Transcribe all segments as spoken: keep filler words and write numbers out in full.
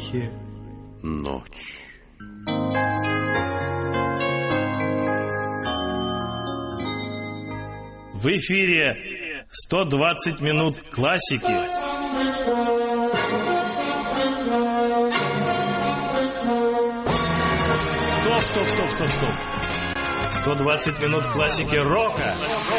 запахе ночь. В эфире сто двадцать минут классики. Стоп, стоп, стоп, стоп, стоп. сто двадцать минут классики рока.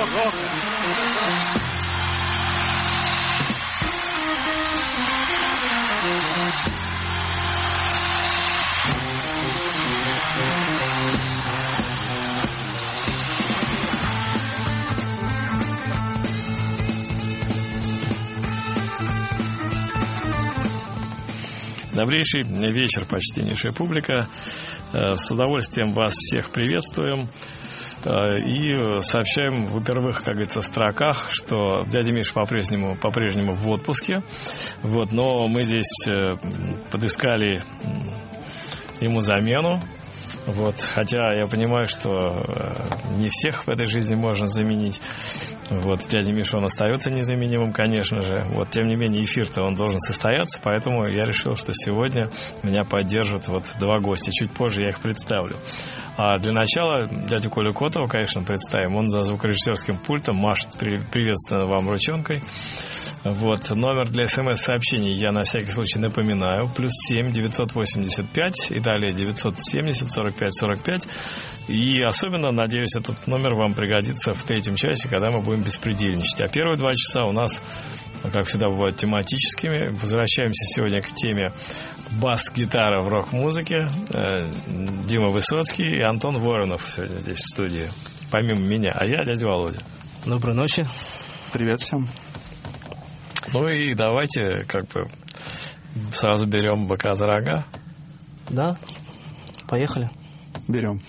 Добрейший вечер, почтеннейшая публика. С удовольствием вас всех приветствуем. И сообщаем в первых, как говорится, строках, что дядя Миша по-прежнему, по-прежнему в отпуске. Вот, но мы здесь подыскали ему замену. Вот, хотя я понимаю, что не всех в этой жизни можно заменить. Вот, дядя Миша, он остается незаменимым, конечно же. Вот, тем не менее, эфир-то он должен состояться, поэтому я решил, что сегодня меня поддержат вот два гостя. Чуть позже я их представлю. А для начала дядю Колю Котова, конечно, представим. Он за звукорежиссерским пультом машет приветственно вам ручонкой. Вот, номер для смс-сообщений я на всякий случай напоминаю. Плюс семь девятьсот восемьдесят пять и далее девятьсот семьдесят сорок пять сорок пять. И особенно, надеюсь, этот номер вам пригодится в третьем часе, когда мы будем беспредельничать. А первые два часа у нас, как всегда, бывают тематическими. Возвращаемся сегодня к теме бас-гитара в рок-музыке. Дима Высоцкий и Антон Воронов сегодня здесь в студии. Помимо меня. А я дядя Володя. Доброй ночи. Привет всем. Ну и давайте как бы сразу берем быка за рога. Да, поехали. Берем.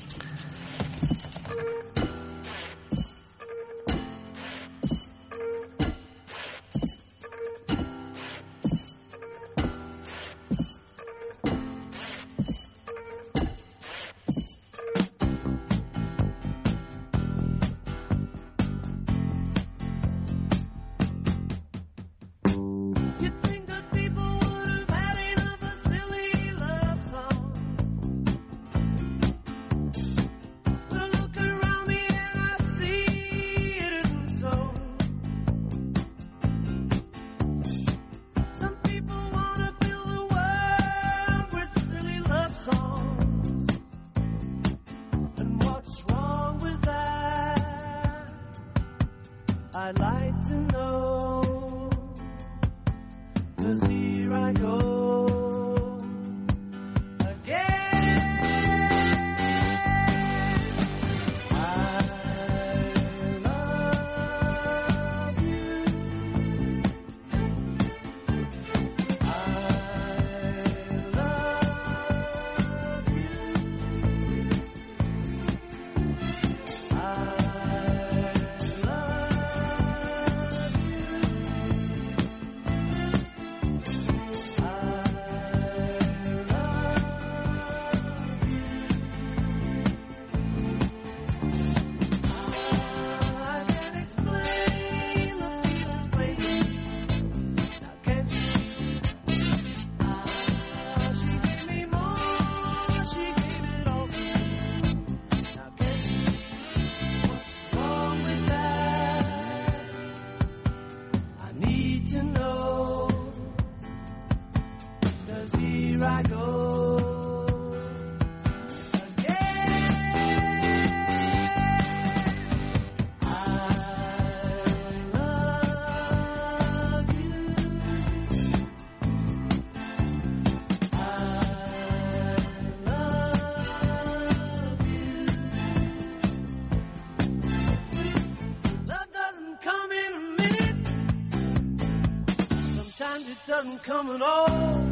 Doesn't come at all.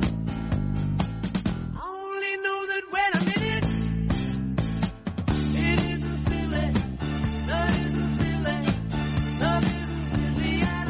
I only know that when I'm in it, it isn't silly. No, it isn't silly. No, it isn't silly at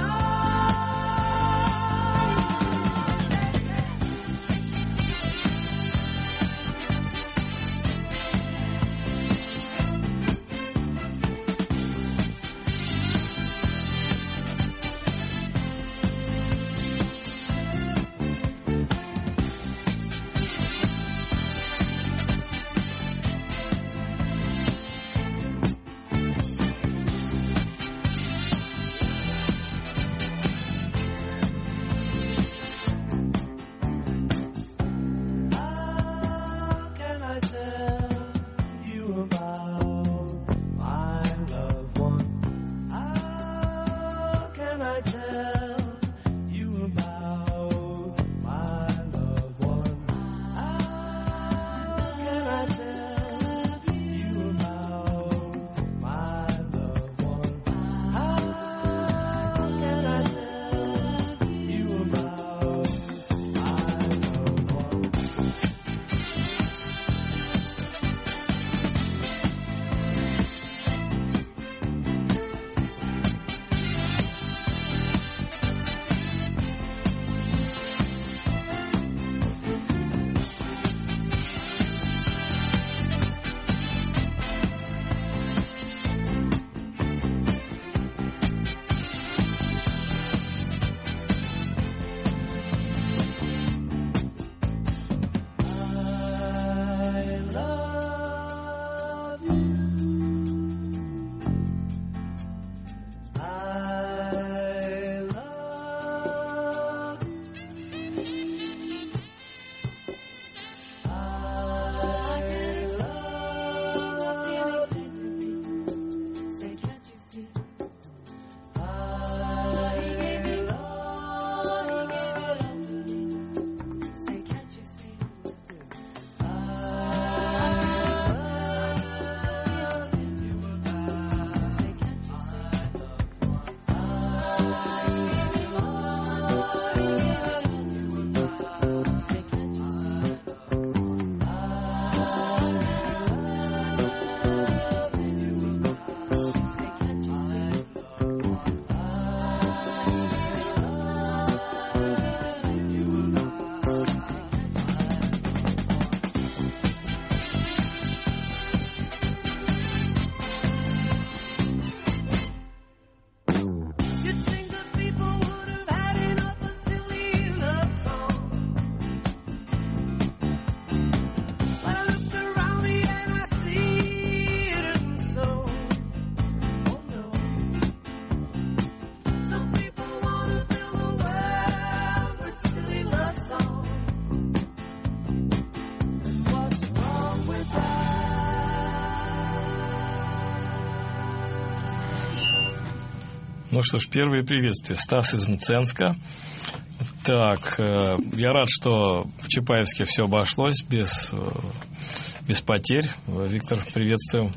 Ну что ж, первые приветствия. Стас из Мценска. Так, я рад, что в Чапаевске все обошлось без, без потерь. Виктор, приветствую.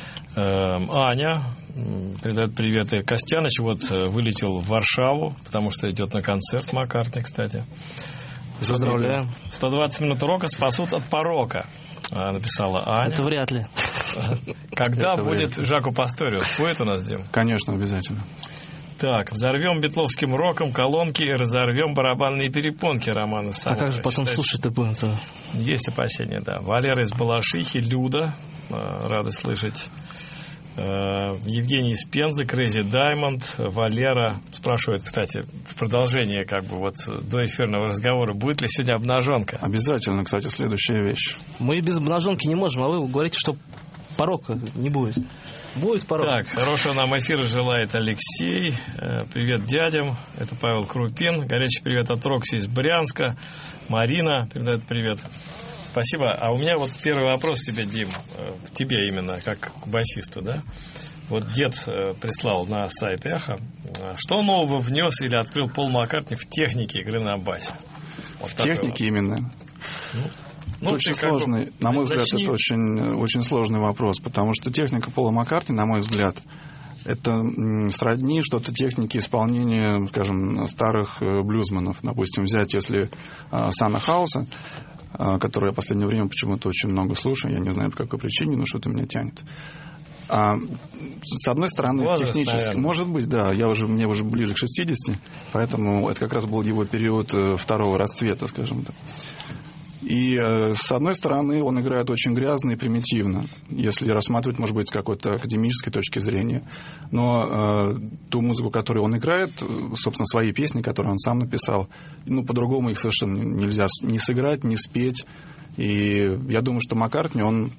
Аня передает приветы. Костяныч вот вылетел в Варшаву, потому что идет на концерт Маккартни, кстати. Поздравляю. сто двадцать минут рока спасут от порока, написала Аня. Это вряд ли. Когда Это будет вряд ли. Жако Пасториус? Будет у нас, Дим? Конечно, обязательно. Так, взорвем битловским роком колонки и разорвем барабанные перепонки, Романа Самова. А как же потом слушать-то будем-то? Есть опасения, да. Валера из Балашихи, Люда, рада слышать. Евгений из Пензы, Crazy Diamond, Валера спрашивает, кстати, в продолжение как бы вот до эфирного разговора, будет ли сегодня обнаженка? Обязательно, кстати, следующая вещь. Мы без обнаженки не можем, а вы говорите, что порока не будет. Будет порок. Так, хорошего нам эфира желает Алексей. Привет дядям. Это Павел Крупин. Горячий привет от Рокси из Брянска. Марина передает привет. Спасибо. А у меня вот первый вопрос тебе, Дим, к тебе именно, как к басисту, да? Вот дед прислал на сайт Эхо. Что нового внес или открыл Пол Маккартни в технике игры на басе? Вот В технике именно? Ну, Ну, очень сложный, бы, на мой взгляд, начни. Это очень, очень сложный вопрос, потому что техника Пола Маккартни, на мой взгляд, это сродни что-то техники исполнения, скажем, старых блюзманов. Допустим, взять, если Сана Хауса, который я в последнее время почему-то очень много слушаю, я не знаю, по какой причине, но что-то меня тянет. А, с одной стороны, возраст, технически, наверное. Может быть, да, я уже, мне уже ближе к шестидесяти, поэтому это как раз был его период второго расцвета, скажем так. И, с одной стороны, он играет очень грязно и примитивно, если рассматривать, может быть, с какой-то академической точки зрения. Но э, ту музыку, которую он играет, собственно, свои песни, которые он сам написал, ну, по-другому их совершенно нельзя ни сыграть, ни спеть. И я думаю, что Маккартни, он,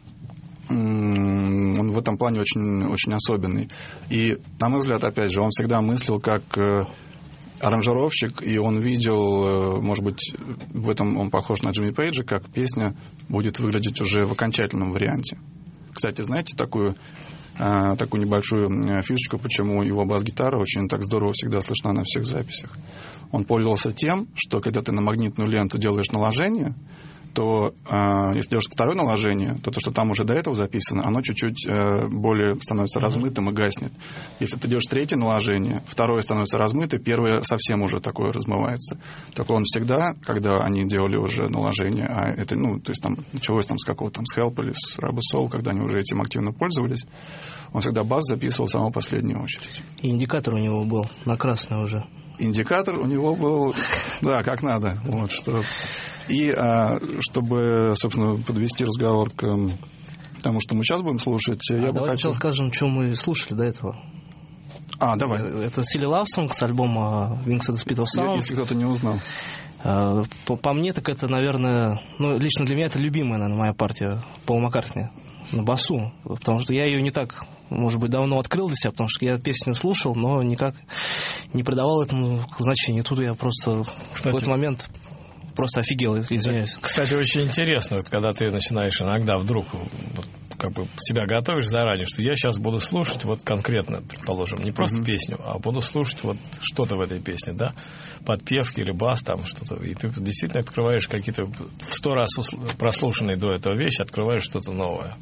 он в этом плане очень, очень особенный. И, на мой взгляд, опять же, он всегда мыслил как... аранжировщик, и он видел, может быть, в этом он похож на Джимми Пейджа, как песня будет выглядеть уже в окончательном варианте. Кстати, знаете такую, такую небольшую фишечку, почему его бас-гитара очень так здорово всегда слышна на всех записях? Он пользовался тем, что когда ты на магнитную ленту делаешь наложение, то э, если делаешь второе наложение, то то, что там уже до этого записано, оно чуть-чуть э, более становится mm-hmm. размытым и гаснет. Если ты делаешь третье наложение, второе становится размытым, первое совсем уже такое размывается. Так он всегда, когда они делали уже наложение, а это, ну, то есть там началось там с какого-то там с Help или с Rubber Soul, когда они уже этим активно пользовались, он всегда бас записывал в самую последнюю очередь. И индикатор у него был на красный уже. Индикатор у него был, да, как надо. Вот, что... И а, чтобы, собственно, подвести разговор к тому, что мы сейчас будем слушать, а я бы давайте хотел... скажем, что мы слушали до этого. А, давай. Это Silly Love Song с альбома Wings at the Speed of Sound. Если кто-то не узнал. По, по мне, так это, наверное, ну, лично для меня это любимая, наверное, моя партия Пола Маккартни на басу. Потому что я ее не так, может быть, давно открыл для себя, потому что я песню слушал, но никак не придавал этому значения. Тут я просто Кстати, в какой-то момент просто офигел, извиняюсь. Кстати, очень интересно, вот, когда ты начинаешь иногда вдруг вот, как бы себя готовишь заранее, что я сейчас буду слушать вот конкретно, предположим, не просто mm-hmm. песню, а буду слушать вот что-то в этой песне, да, подпевки или бас там что-то, и ты действительно открываешь какие-то в сто раз прослушанные до этого вещи, открываешь что-то новое.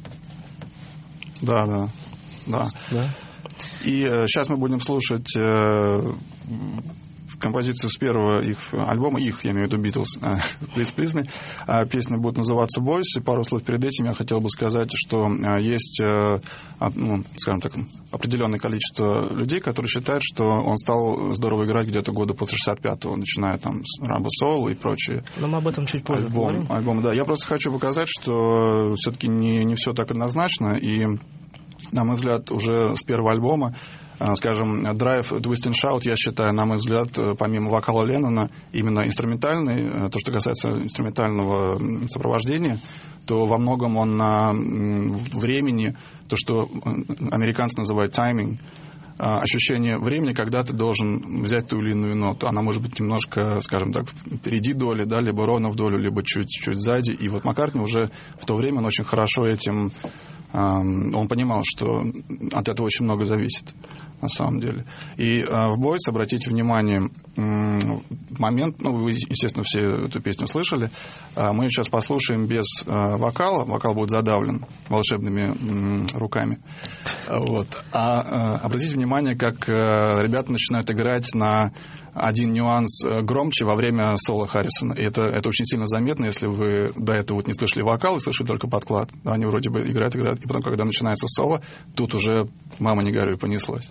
Да, да, да. да? И э, сейчас мы будем слушать э, композицию с первого их альбома, их, я имею в виду Beatles, Please Please Me. Песня будет называться Boys. И пару слов перед этим я хотел бы сказать, что есть, ну, скажем так, определенное количество людей, которые считают, что он стал здорово играть где-то года после шестьдесят пятого, начиная там с Rubber Soul и прочие. Но мы об этом чуть позже альбом, поговорим. Альбом, да. Я просто хочу показать, что все-таки не, не все так однозначно. И, на мой взгляд, уже с первого альбома, скажем, Drive, Twist and Shout, я считаю, на мой взгляд, помимо вокала Леннона, именно инструментальный, то, что касается инструментального сопровождения, то во многом он на времени, то, что американцы называют timing, ощущение времени, когда ты должен взять ту или иную ноту. Она может быть немножко, скажем так, впереди доли, да, либо ровно в долю, либо чуть-чуть сзади. И вот Маккартни уже в то время он очень хорошо этим Он понимал, что от этого очень много зависит, на самом деле. И в «Бойс», обратите внимание, момент, ну, вы, естественно, все эту песню слышали, мы ее сейчас послушаем без вокала, вокал будет задавлен волшебными руками. Вот. А обратите внимание, как ребята начинают играть на один нюанс громче во время соло Харрисона. И это, это очень сильно заметно, если вы до этого вот не слышали вокал и слышали только подклад. Они вроде бы играют, играют, и потом, когда начинается соло, тут уже «Мама, не горюй», понеслось.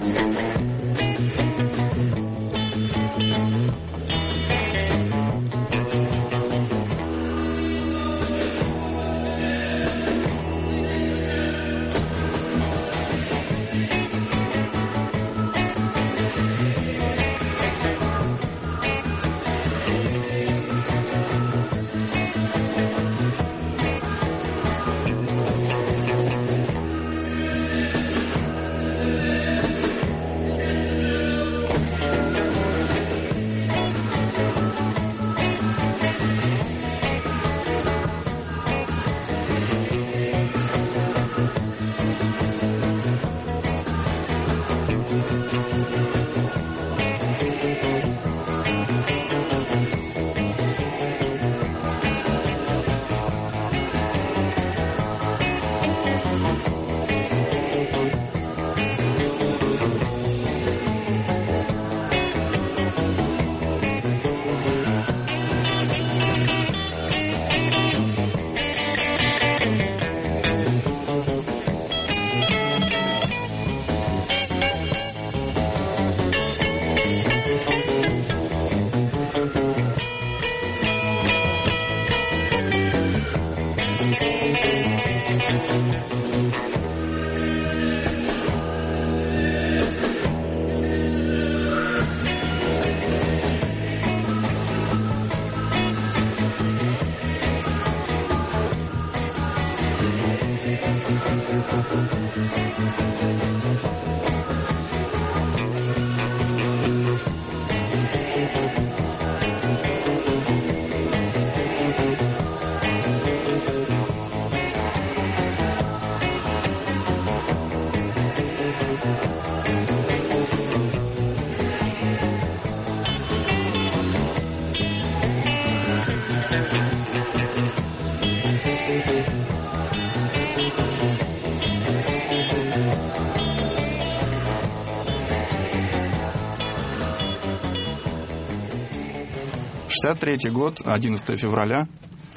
шестьдесят третий год, одиннадцатого февраля.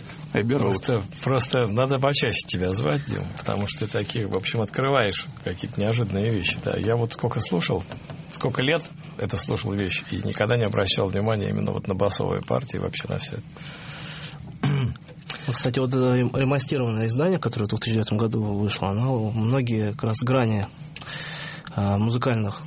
Просто, просто надо почаще тебя звать, Дим, потому что ты такие, в общем, открываешь какие-то неожиданные вещи. Да. Я вот сколько слушал, сколько лет это слушал вещи, и никогда не обращал внимания именно вот на басовые партии, вообще на все это. Кстати, вот ремастированное издание, которое в две тысячи девятом году вышло, оно многие как раз грани музыкальных,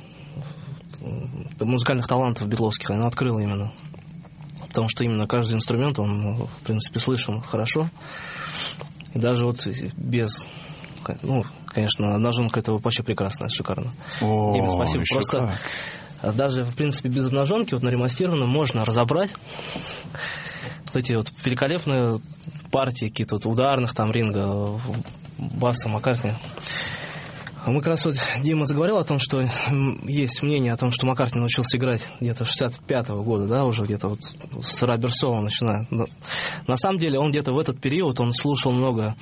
музыкальных талантов битловских, оно открыло именно. Потому что именно каждый инструмент, он, в принципе, слышен хорошо. И даже вот без... Ну, конечно, обнаженка — это вообще прекрасно, шикарно. О, Дима, спасибо. Просто как. Даже, в принципе, без обнаженки, вот на ремастированном можно разобрать вот эти вот великолепные партии, какие-то вот ударных там ринга, баса, Маккартни. Мы как раз вот, Дима заговорил о том, что есть мнение о том, что Маккартни научился играть где-то с шестьдесят пятого года, да, уже где-то вот с Rubber Soul начиная. На самом деле он где-то в этот период, он слушал много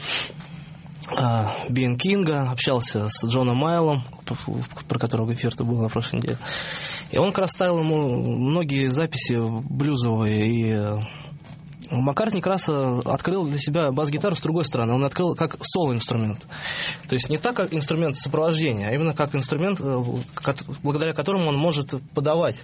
Би Эн Кинга, общался с Джоном Майлом, про которого эфир-то был на прошлой неделе. И он как раз ставил ему многие записи блюзовые, и Маккартни как раз открыл для себя бас-гитару с другой стороны. Он открыл как соло-инструмент. То есть не так, как инструмент сопровождения, а именно как инструмент, благодаря которому он может подавать.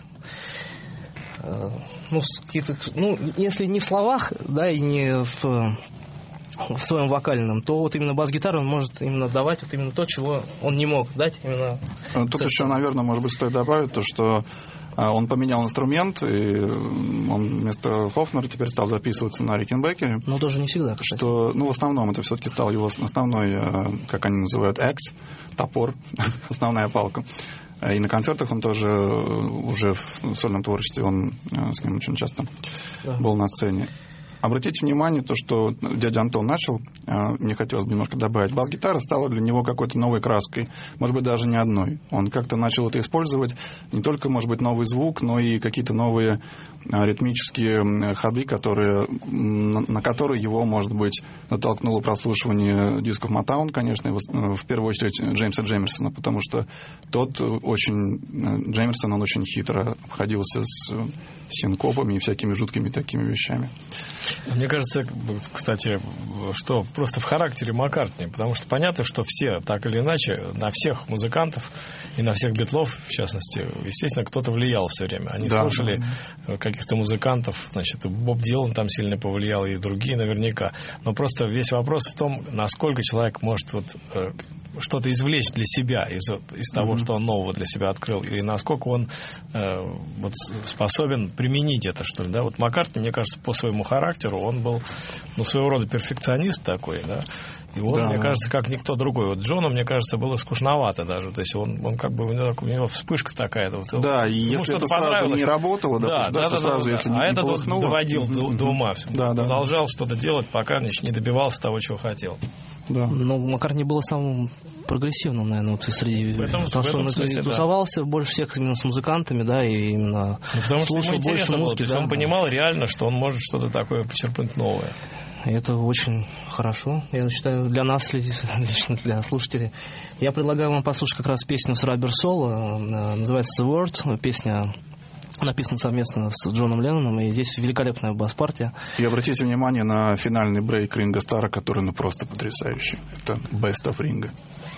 Ну, ну если не в словах, да, и не в, в своем вокальном, то вот именно бас-гитару он может именно давать вот именно то, чего он не мог дать именно. Тут еще, наверное, может быть, стоит добавить то, что он поменял инструмент, и он вместо Хофнера теперь стал записываться на Рикенбекере. Но тоже не всегда, кстати. Что, ну, в основном это все-таки стал его основной, как они называют, экс, топор, основная палка. И на концертах он тоже уже в сольном творчестве, он с ним очень часто да. был на сцене. Обратите внимание, то, что дядя Антон начал, мне хотелось бы немножко добавить, бас-гитара стала для него какой-то новой краской, может быть, даже не одной. Он как-то начал это использовать, не только, может быть, новый звук, но и какие-то новые ритмические ходы, которые, на которые его, может быть, натолкнуло прослушивание дисков Motown, конечно, в первую очередь Джеймса Джемерсона, потому что тот очень, Джемерсон, он очень хитро обходился с синкопами и всякими жуткими такими вещами. Мне кажется, кстати, что просто в характере Маккартни, потому что понятно, что все, так или иначе, на всех музыкантов и на всех битлов, в частности, естественно, кто-то влиял все время. Они да, слушали да. каких-то музыкантов, значит, Боб Дилан там сильно повлиял, и другие наверняка. Но просто весь вопрос в том, насколько человек может вот что-то извлечь для себя из, из того, mm-hmm. что он нового для себя открыл, и насколько он э, вот, способен применить это, что ли, да. Вот Маккартни, мне кажется, по своему характеру он был, ну, своего рода перфекционист такой, да. И он, да. мне кажется, как никто другой. Вот Джону, мне кажется, было скучновато даже. То есть он, он как бы, у него, у него вспышка такая. Вот, да, и если это сразу не работало, допустим, да, да, да, что да, сразу, да, если да. не, а не этот вот доводил mm-hmm. до, до ума. Да, да. Продолжал что-то делать, пока значит, не добивался того, чего хотел. Да. Но Маккартни был самым прогрессивным, наверное, вот среди... В этом, потому в этом что он смысле, тусовался да. больше всех именно с музыкантами, да, и именно ну, потому слушал что больше музыки. Было, то есть да. он понимал реально, что он может что-то такое почерпнуть новое. И это очень хорошо, я считаю, для нас, лично для слушателей. Я предлагаю вам послушать как раз песню с Rubber Soul, называется The Word, песня... написано совместно с Джоном Ленноном, и здесь великолепная бас-партия. И обратите внимание на финальный брейк Ринго Старра, который ну просто потрясающий. Это Best of Ringo.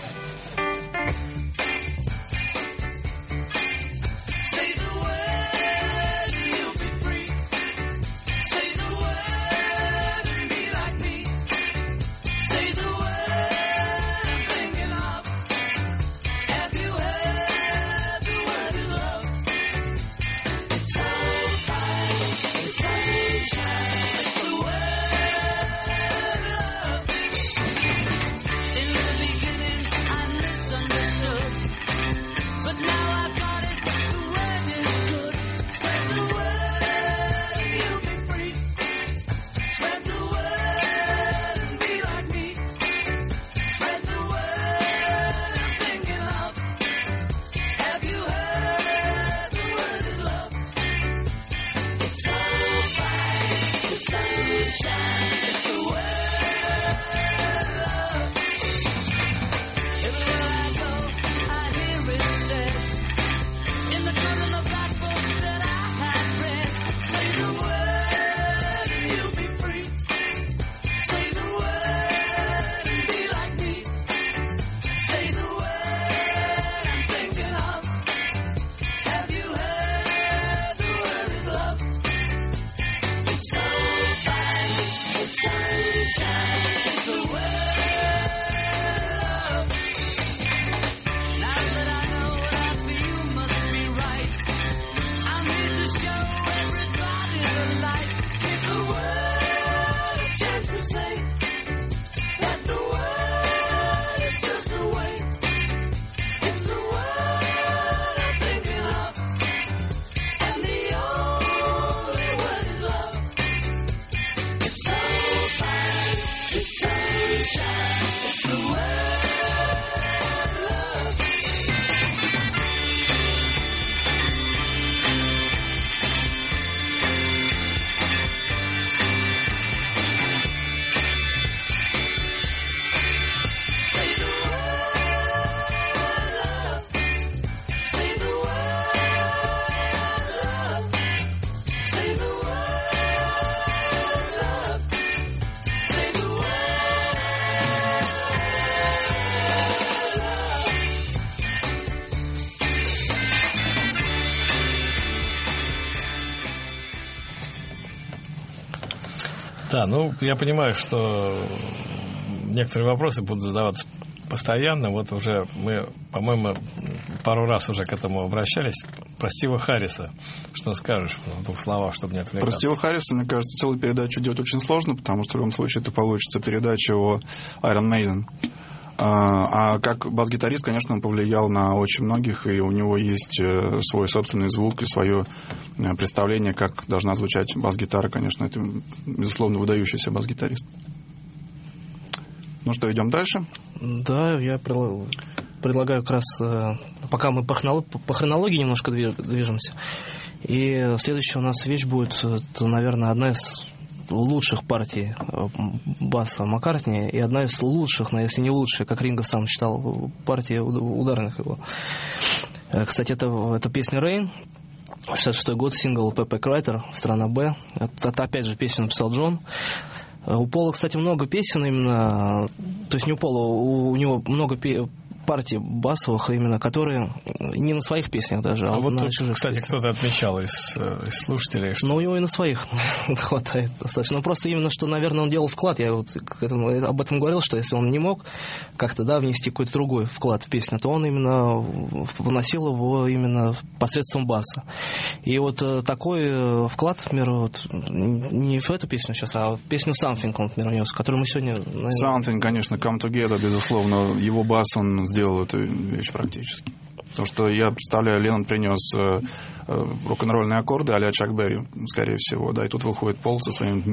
Да, ну, я понимаю, что некоторые вопросы будут задаваться постоянно. Вот уже мы, по-моему, пару раз уже к этому обращались. Про Стива Харриса. Что скажешь в двух словах, чтобы не отвлекаться? Про Стива Харриса, мне кажется, целую передачу делать очень сложно, потому что в любом случае это получится передача о Iron Maiden. А как бас-гитарист, конечно, он повлиял на очень многих, и у него есть свой собственный звук и свое представление, как должна звучать бас-гитара. Конечно, это, безусловно, выдающийся бас-гитарист. Ну что, идем дальше? Да, я предлагаю как раз, пока мы по хронологии немножко движемся, и следующая у нас вещь будет, это, наверное, одна из лучших партий баса Маккартни и одна из лучших, но если не лучшая, как Ринго сам считал, партии ударных его. Кстати, это, это песня «Rain», шестьдесят шестой год, сингл «Pepper Writer», страна Б. Это, это опять же песню написал Джон. У Пола, кстати, много песен именно, то есть не у Пола, у, у него много пе- партий басовых именно, которые не на своих песнях даже, а, а вот на тут, чужих. Кстати, кто-то отмечал из, из слушателей, что... Но у него и на своих хватает достаточно. Ну, просто именно, что, наверное, он делал вклад. Я вот к этому, об этом говорил, что если он не мог как-то, да, внести какой-то другой вклад в песню, то он именно вносил его именно посредством баса. И вот такой вклад, например, вот, не в эту песню сейчас, а в песню «Something» он, например, внес, которую мы сегодня... Наверное... «Something», конечно, «Come Together», безусловно. Его бас, он сделал эту вещь практически. Потому что я представляю, Леннон принес э, э, рок-н-ролльные аккорды а-ля Чак Берри, скорее всего, да, и тут выходит Пол со своим...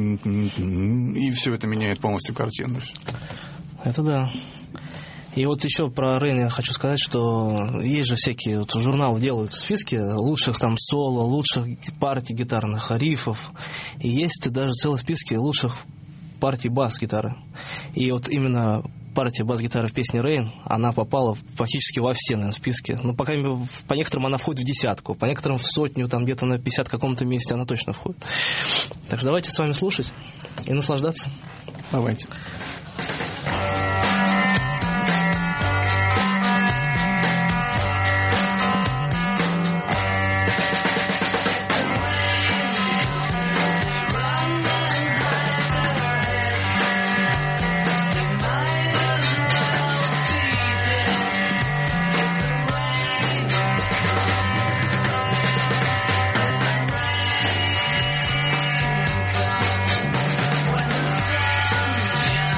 И все это меняет полностью картину. Это да. И вот еще про Рейн я хочу сказать, что есть же всякие вот, журналы делают списки лучших там соло, лучших партий гитарных, рифов. И есть даже целые списки лучших партий бас-гитары. И вот именно партия бас-гитары в песне «Rain», она попала фактически во все, наверное, списки. Ну, пока по некоторым она входит в десятку, по некоторым в сотню, там где-то на пятьдесят каком-то месте она точно входит. Так что давайте с вами слушать и наслаждаться. Давайте. When the sun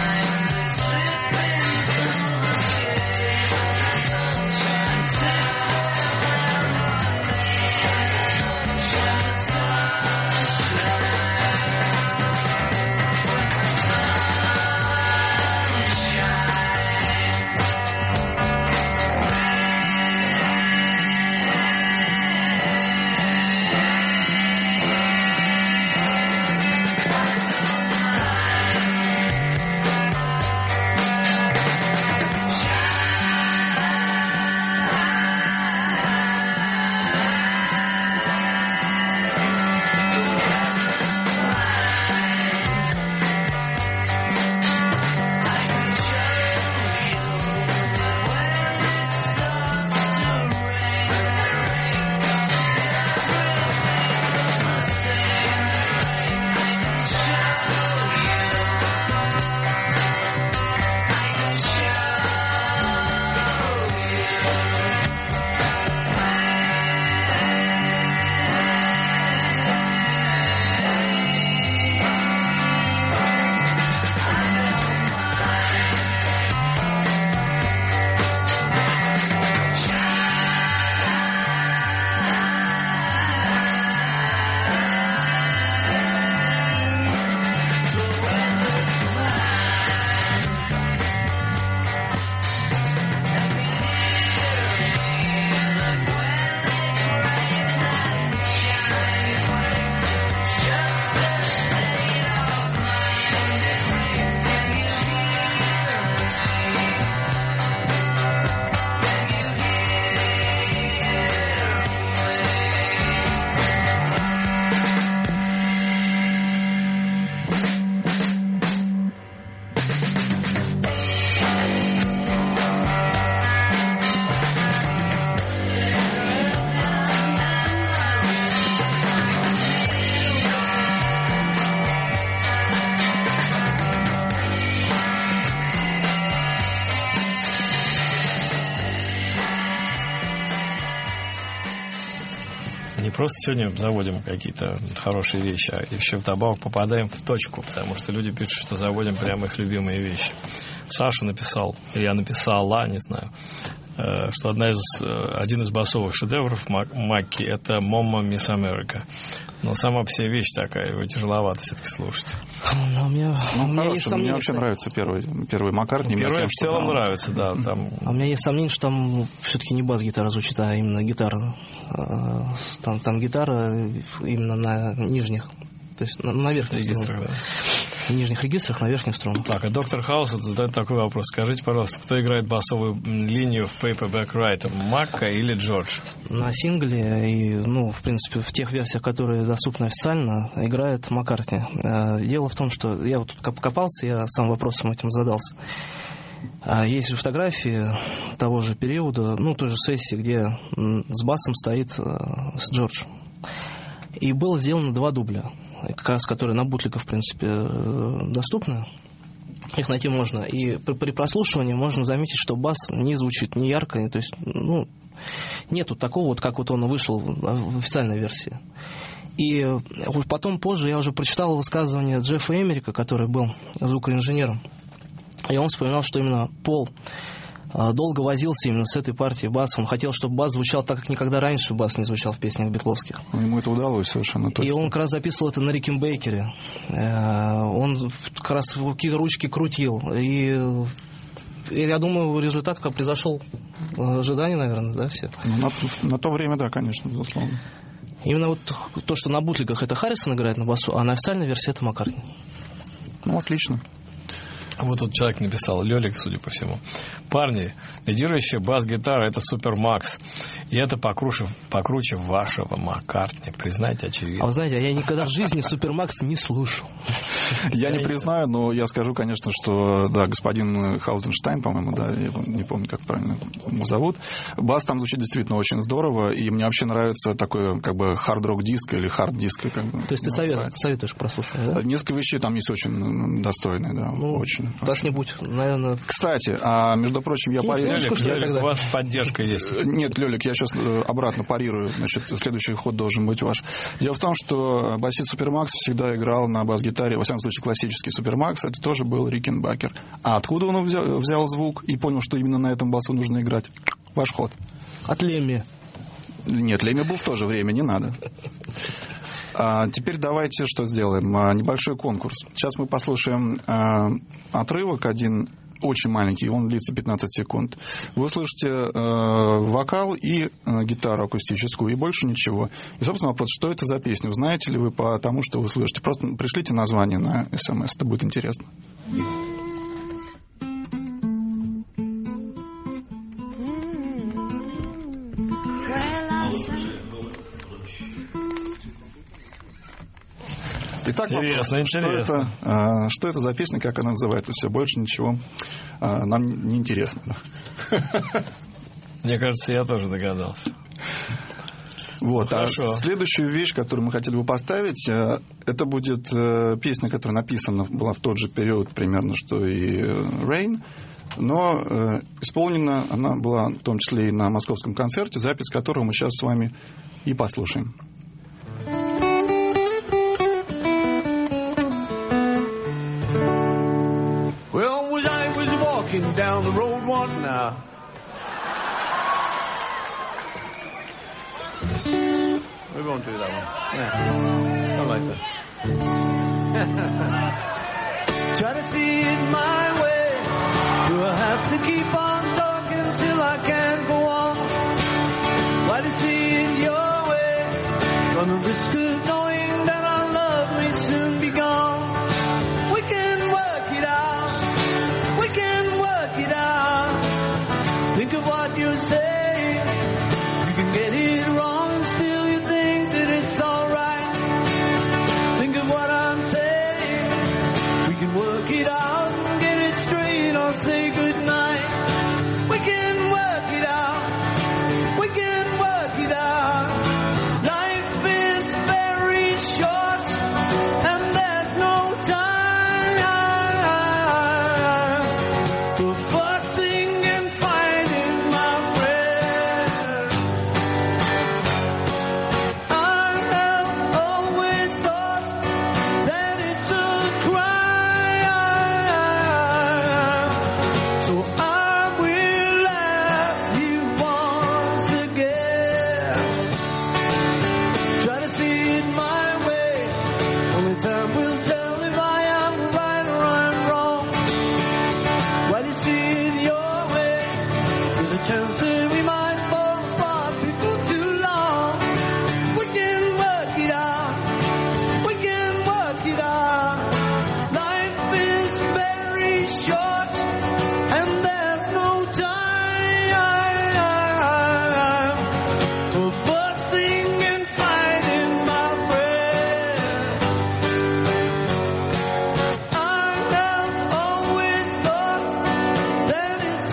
не просто сегодня заводим какие-то хорошие вещи, а еще вдобавок попадаем в точку, потому что люди пишут, что заводим прямо их любимые вещи. Саша написал, или я написала, не знаю, что одна из, один из басовых шедевров Макки — это «Mama Miss America». Но сама по себе вещь такая, его тяжеловато все-таки слушать. Ну, у меня, ну, у меня хорошо, есть сомнения, мне вообще кстати. нравится первый, первый Маккартни. Первый тем, в целом там... нравится, да. Там... А у меня есть сомнение, что там все-таки не бас-гитара звучит, а именно гитара. Там, там гитара именно на нижних, то есть на, на верхних регистрах, струнах. Да. В нижних регистрах, на верхних струнах. Так, а доктор Хаус задает такой вопрос. Скажите, пожалуйста, кто играет басовую линию в Paperback Writer, Макка или Джордж? На сингле и, ну, в принципе, в тех версиях, которые доступны официально, играет Маккартни. Дело в том, что я вот тут копался, я сам вопросом этим задался. Есть фотографии того же периода, ну, той же сессии, где с басом стоит Джордж. И было сделано два дубля, как раз которые на бутликах, в принципе, доступны. Их найти можно. И при, при прослушивании можно заметить, что бас не звучит не ярко. То есть, ну, нету такого, вот как вот он вышел в официальной версии. И потом, позже, я уже прочитал высказывание Джеффа Эмерика, который был звукоинженером. И он вспоминал, что именно Пол долго возился именно с этой партией баса. Он хотел, чтобы бас звучал так, как никогда раньше бас не звучал в песнях битловских. Ему это удалось совершенно точно. И он как раз записывал это на Рикенбекере. Он как раз какие-то ручки крутил. И, и я думаю, результат как произошел ожидание, наверное, да, все. Ну, на, на то время, да, конечно, безусловно. Именно вот то, что на бутликах это Харрисон играет на басу, а на официальной версии это Маккартни. Ну, отлично. Вот тут человек написал, Лёлик, судя по всему. Парни, лидирующая бас-гитара — это Супер Макс. И это покруче, покруче вашего Маккартни. Признайте очевидно. А вы знаете, я никогда в жизни Супер Макс не слушал. Я не признаю, но я скажу, конечно, что, да, господин Хаузенштайн, по-моему, да, я не помню, как правильно его зовут. Бас там звучит действительно очень здорово, и мне вообще нравится такой, как бы, хард-рок-диско или хард-диско. Как бы, то есть ты советуешь, советуешь прослушивать, да? Несколько вещей там есть очень достойные, да, ну, очень. Как-нибудь, наверное... Кстати, а между прочим, я... Ну, парирую... Лёлик, Лёлик, у вас поддержка есть. Нет, Лёлик, я сейчас обратно парирую. Значит, следующий ход должен быть ваш. Дело в том, что басист Супермакс всегда играл на бас-гитаре, во всяком случае, классический Супермакс, это тоже был Рикенбекер. А откуда он взял, взял звук и понял, что именно на этом басу нужно играть? Ваш ход. От Лемми. Нет, Лемми был в то же время, не надо. А теперь давайте что сделаем? А, небольшой конкурс. Сейчас мы послушаем а, отрывок один, очень маленький, он длится пятнадцать секунд. Вы услышите э, вокал и э, гитару акустическую, и больше ничего. И, собственно, вопрос, что это за песня? Узнаете ли вы по тому, что вы слышите? Просто пришлите название на смс, это будет интересно. Итак, интересно, вопрос, интересно. Что, это, а, что это за песня, как она называется? Все, больше ничего а, нам не интересно. Мне кажется, я тоже догадался. Вот. А Хорошо. следующую вещь, которую мы хотели бы поставить, это будет песня, которая написана была в тот же период примерно, что и Rain, но исполнена она была в том числе и на московском концерте, запись которого мы сейчас с вами и послушаем. Well, was I was walking down the road one night. We won't do that one. Yeah. Not like that. Try to see it my way. Do I have to keep on talking till I can't go on? Why to see it your way? Run the risk of knowing that our love may soon be gone. We can work it out. We can work it out. Think of what you say. You can get it wrong and still you think that it's alright. Think of what I'm saying. We can work it out and get it straight or say goodnight. We can work it out. We can work it out. Life is very time will tell if I am right or I'm wrong. While you see it your way, there's a chance that we might fall apart before too long. We can work it out. We can work it out. Life is very short, and there's no time for fussing and fighting, my friend. I have always thought that it's a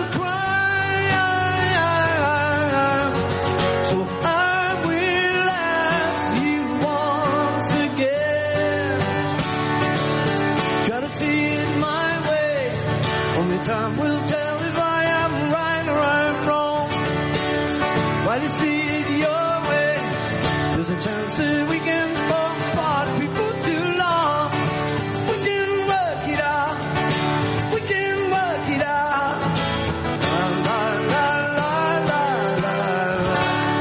crime, so I will ask you once again. Try to see it my way. Only time will tell if I am right or I'm wrong. While you see it your way, there's a chance that we can fall apart before too long. We can work it out. We can work it out. La la la la la la.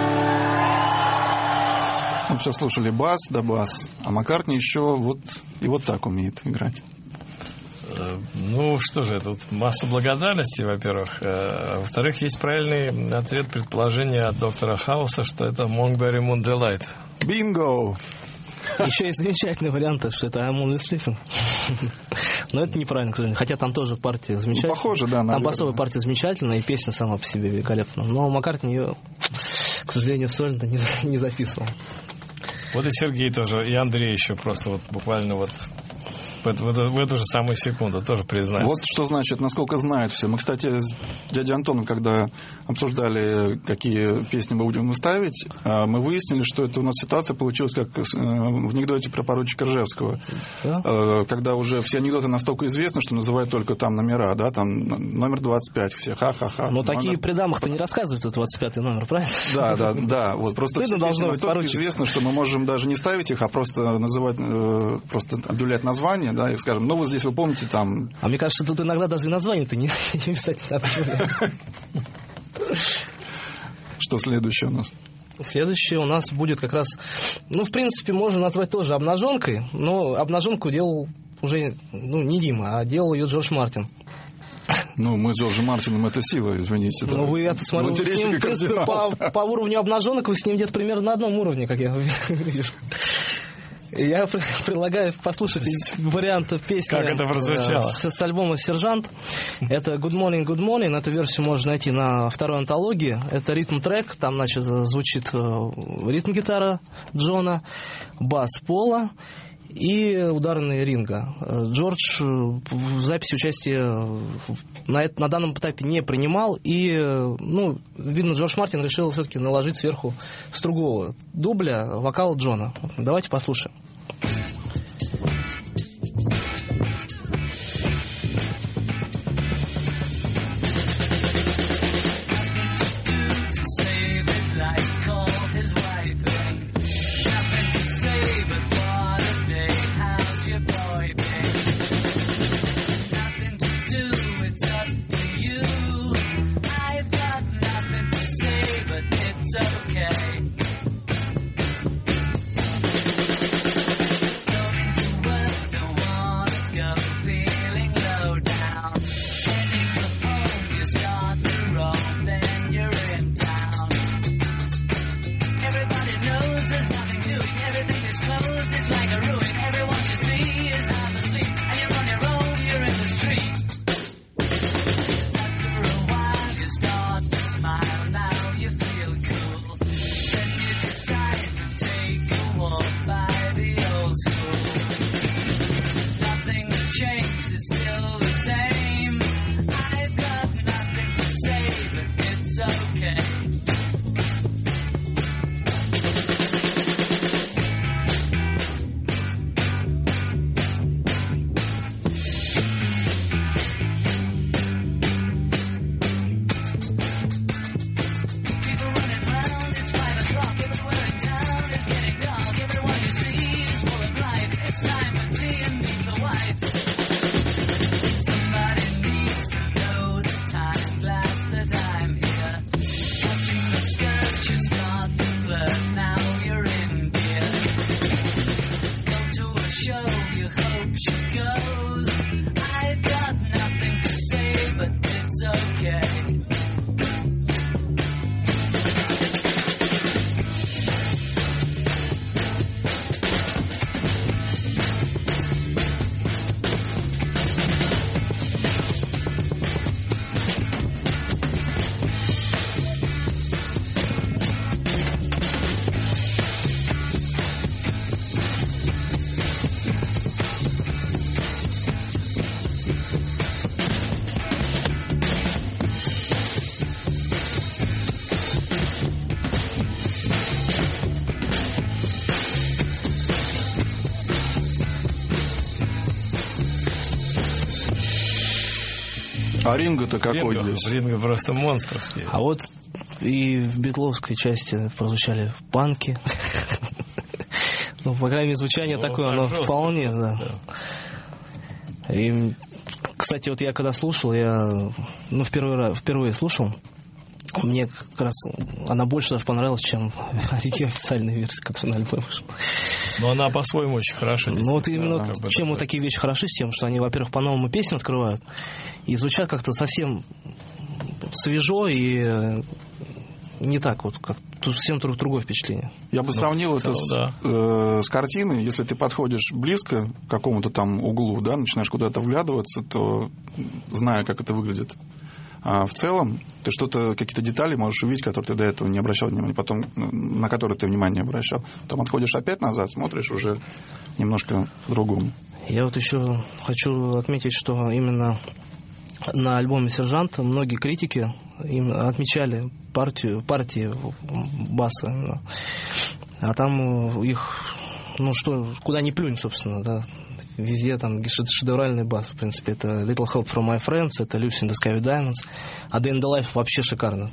Мы все слушали бас да бас, а Маккартни еще вот и вот так умеет играть. Э, Ну, что же, тут масса благодарности, во-первых. Э, Во-вторых, есть правильный ответ, предположение от доктора Хауса, что это Monkberry Moon Delight. Бинго! Еще есть замечательный вариант, что это I'm Only Sleeping. Но это неправильно, к сожалению. Хотя там тоже партия замечательная. Ну, похоже, да, Там наверное. басовая партия замечательная, и песня сама по себе великолепна. Но Маккартни ее, к сожалению, сольно не, не записывал. Вот и Сергей тоже, и Андрей еще просто вот буквально вот в эту, в эту- в эту же самую секунду тоже признается. Вот что значит, насколько знают все. Мы, кстати, с дядей Антоном, когда обсуждали, какие песни мы будем ставить, а, мы выяснили, что это у нас ситуация получилась как с- э, в анекдоте про поручика Ржевского. Да? Э, Когда уже все анекдоты настолько известны, что называют только там номера, да, там номер двадцать пять, все ха-ха-ха. Но Номер- такие при дамах-то не рассказывают, это двадцать пятый номер, правильно? Да, да, да. Вот просто Стыдно все песни должно быть, настолько поручик. известно, что мы можем даже не ставить их, а просто называть, э, просто объявлять название, да, и скажем, ну вот здесь вы помните там. А мне кажется, тут иногда даже и название-то не, не обязательно объявлять. Что следующее у нас? Следующее у нас будет как раз, ну, в принципе, можно назвать тоже обнаженкой, но обнаженку делал уже, ну, не Дима, а делал ее Джордж Мартин. Ну, мы с Джорджем Мартином это сила, извините. да. Ну, вы, я смотрю, Вот с ним, речи в принципе, кардинал. по, по уровню обнаженок вы с ним где-то примерно на одном уровне, как я вижу. Я при- предлагаю послушать варианты песни Как это прозвучало? э, с, с альбома «Сержант». Это «Good Morning, Good Morning». Эту версию можно найти на второй антологии. Это ритм-трек. Там, значит, звучит э, ритм-гитара Джона, бас Пола и ударные Ринга. Э, Джордж э, в записи участия э, на, эт- на данном этапе не принимал. И, э, ну, видно, Джордж Мартин решил все-таки наложить сверху с другого дубля вокал Джона. Давайте послушаем. Save his life, call his wife. Nothing to say but what a day. How's your boy been? Nothing to do, it's up to you. I've got nothing to say, but it's okay. she goes. I've got nothing to say, but it's okay. А Ринго-то какой Ринго, здесь? Ринго просто монстровский. А вот и в битловской части прозвучали панки. Ну, по крайней мере, звучание такое, оно вполне, да. И, кстати, вот я когда слушал, я, ну, впервые, впервые слушал, мне как раз она больше даже понравилась, чем официальная версия, которая на альбоме вышла. Но она по-своему очень хороша. Ну вот именно да, вот, чем вот такие вещи хороши, с тем, что они, во-первых, по-новому песню открывают, и звучат как-то совсем свежо и не так вот, как тут совсем другое впечатление. Я бы ну, сравнил это с, да. э, с картиной. Если ты подходишь близко к какому-то там углу, да, начинаешь куда-то вглядываться, то зная, как это выглядит. А в целом ты что-то, какие-то детали можешь увидеть, которые ты до этого не обращал внимания, потом на которые ты внимания не обращал. Потом отходишь опять назад, смотришь уже немножко по-другому. Я вот еще хочу отметить, что именно на альбоме «Сержант» многие критики им отмечали партию, партии баса. А там их, ну что, куда ни плюнь, собственно, да. Везде там шедевральный бас, в принципе. Это Little Help from My Friends, это Lucy in the Sky with Diamonds. А Day in the Life вообще шикарно.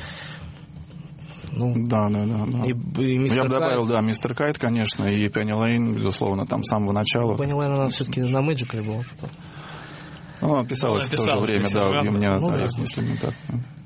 Ну, да, да, да. да. И, и Я бы добавил, да, мистер Кайт, конечно, и Penny Lane, безусловно, там с самого начала. Penny Lane, она все-таки на Magical была. Ну, она писалась в то же время, да, у меня, ну, да, да, если не так.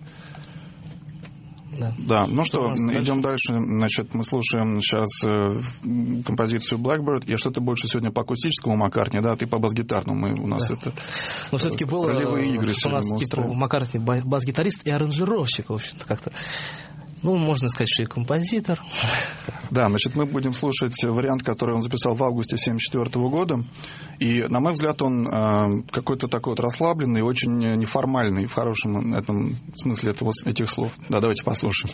Да. да, ну что, идем дальше. Значит, мы слушаем сейчас э, композицию Blackbird. Я что-то больше сегодня по акустическому Маккартни, да, ты по бас-гитарному. Мы, у нас да. это... Но все-таки было, игры что у нас типа Маккартни бас-гитарист и аранжировщик, в общем-то, как-то. Ну, можно сказать, что и композитор. Да, значит, мы будем слушать вариант, который он записал в августе тысяча девятьсот семьдесят четвёртого года. И, на мой взгляд, он э, какой-то такой вот расслабленный, очень неформальный, в хорошем этом смысле этого, этих слов. Да, давайте послушаем.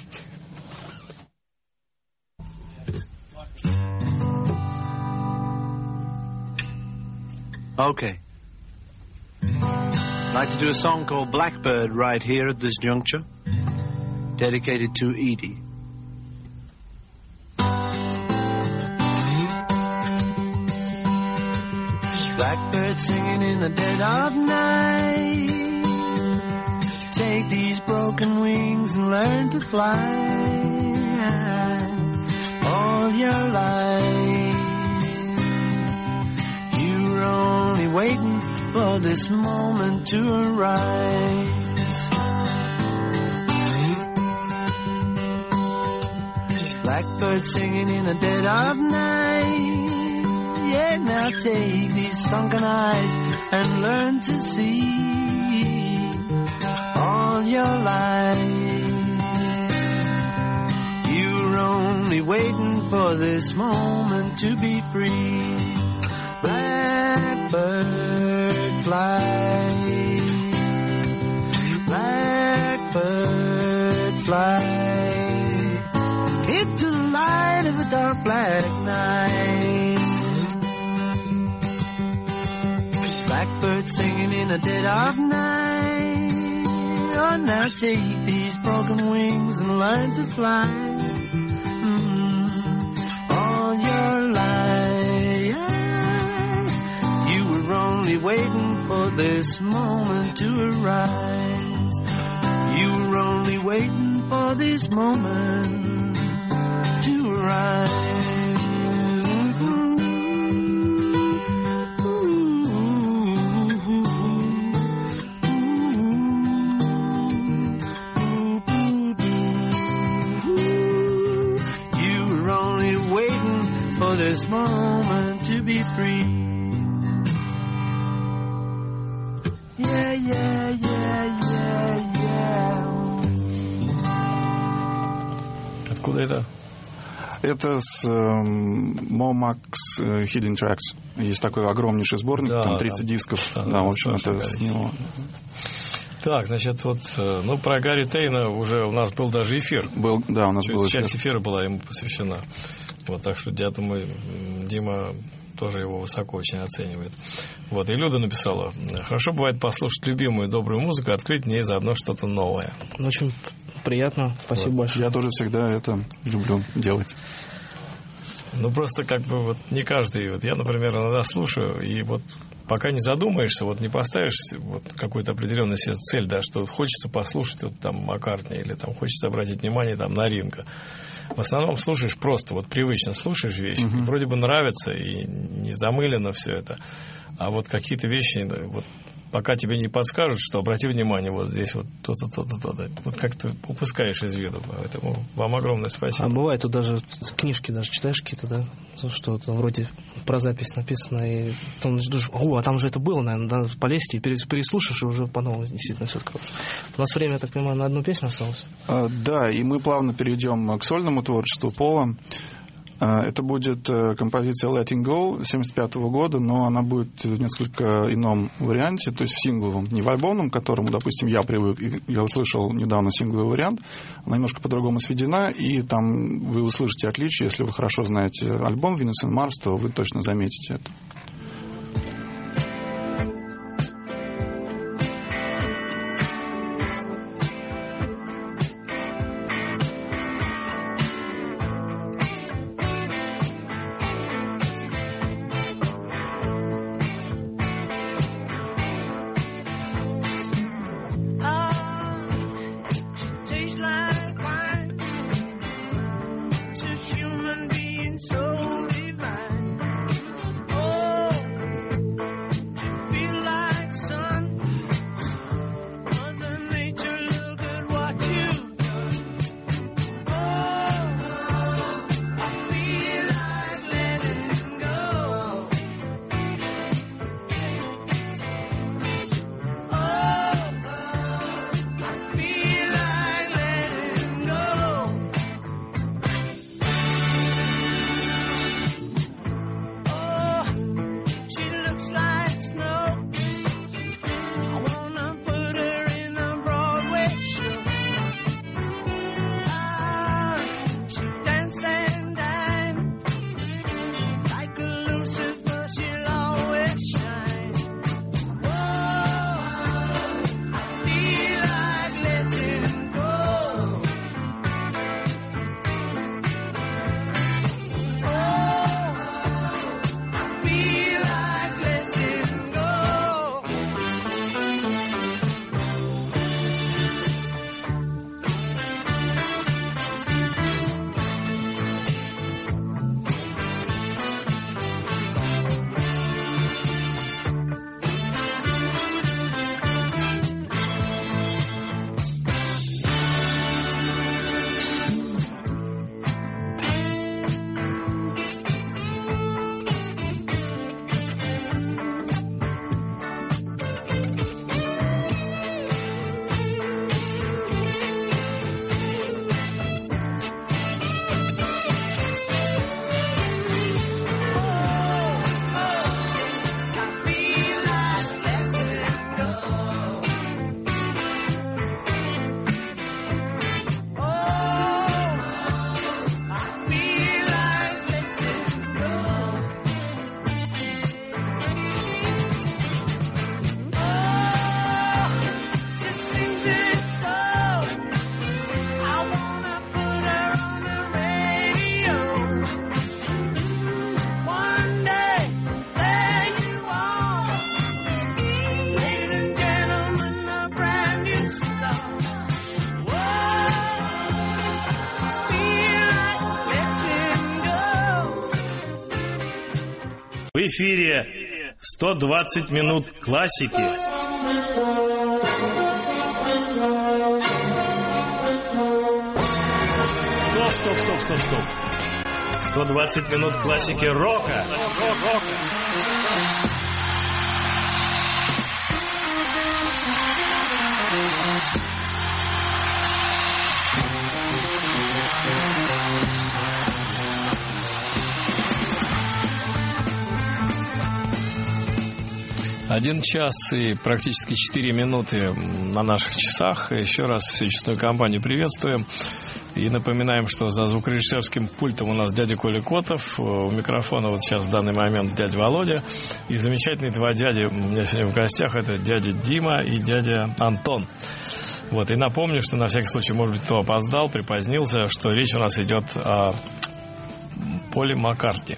Okay. I'd like to do a song called Blackbird right here at this juncture. Dedicated to Edie. Blackbird singing in the dead of night. Take these broken wings and learn to fly. All your life you were only waiting for this moment to arise. Blackbird singing in the dead of night. Yeah, now take these sunken eyes and learn to see. All your life you were only waiting for this moment to be free. Blackbird fly. Blackbird fly. Into the light of the dark black night. Blackbird singing in the dead of night. Oh, now take these broken wings and learn to fly. Mm, all your life you were only waiting for this moment to arise. You were only waiting for this moment to rise. You were only waiting for this moment to be free. Yeah, yeah, yeah, yeah, yeah. Откуда это? Это с Momax Hidden Tracks. Есть такой огромнейший сборник, Да, там тридцать да. дисков. Да, Да, да, в общем, страшное это с него. Так, значит, вот, э, ну, про Гарри Тейна уже у нас был даже эфир. Был, да, у нас был эфир. Часть эфира была ему посвящена. Вот, так что, я думаю, м, Дима тоже его высоко очень оценивает. Вот, и Люда написала: хорошо бывает послушать любимую добрую музыку, открыть в ней заодно что-то новое. Ну, очень приятно. Спасибо Вот. большое. Я тоже всегда это люблю делать. Ну, просто как бы вот не каждый. Вот я, например, иногда слушаю, и вот пока не задумаешься, вот не поставишь вот какую-то определенную себе цель, да, что вот хочется послушать вот там Маккартни или там хочется обратить внимание там на Ринго. В основном слушаешь просто, вот привычно слушаешь вещи, Мгм. и вроде бы нравится, и не замылено все это. А вот какие-то вещи, вот пока тебе не подскажут, что обрати внимание, вот здесь вот то-то, то-то, то-то. Вот как-то упускаешь из виду. Поэтому вам огромное спасибо. А бывает, тут даже книжки даже читаешь какие-то, да, то, что там вроде про запись написано, и там думаешь, о, а там же это было, наверное, надо полезть, и перес- переслушаешь, и уже по-новому действительно все откроется. У нас время, я так понимаю, на одну песню осталось. А, Да, и мы плавно перейдем к сольному творчеству Пола. А, Это будет э, композиция Letting Go семьдесят пятого года, но она будет в несколько ином варианте, то есть в сингловом, не в альбомном, к которому, допустим, я привык. И я услышал недавно сингловый вариант, она немножко по-другому сведена, и там вы услышите отличие. Если вы хорошо знаете альбом Venus and Mars, то вы точно заметите это. Ah, she tastes like wine to human beings so divine. Oh, she feels like sun. Mother Nature, look at what you've done. Oh, I feel like letting go. Oh, I feel like letting go. Oh, she looks like snow. I wanna put her in a Broadway show. Ah, she dance and dine like a Lucifer. She'll always shine. Oh, I feel like letting go. Oh, I feel like letting go. I feel like letting go. Oh, I feel like letting go. Oh, just seems it's so. I wanna put her on the radio. One day, there you are, ladies and gentlemen, a brand new star. Whoa, feel like letting go. В эфире сто двадцать минут классики. Стоп, стоп, стоп, стоп, стоп. сто двадцать минут классики рока. Один час и практически четыре минуты на наших часах. Еще раз всю честную компанию приветствуем. И напоминаем, что за звукорежиссерским пультом у нас дядя Коля Котов. У микрофона вот сейчас в данный момент дядя Володя. И замечательные два дяди у меня сегодня в гостях. Это дядя Дима и дядя Антон. Вот. И напомню, что на всякий случай, может быть, кто опоздал, припозднился, что речь у нас идет о Поле Маккартни.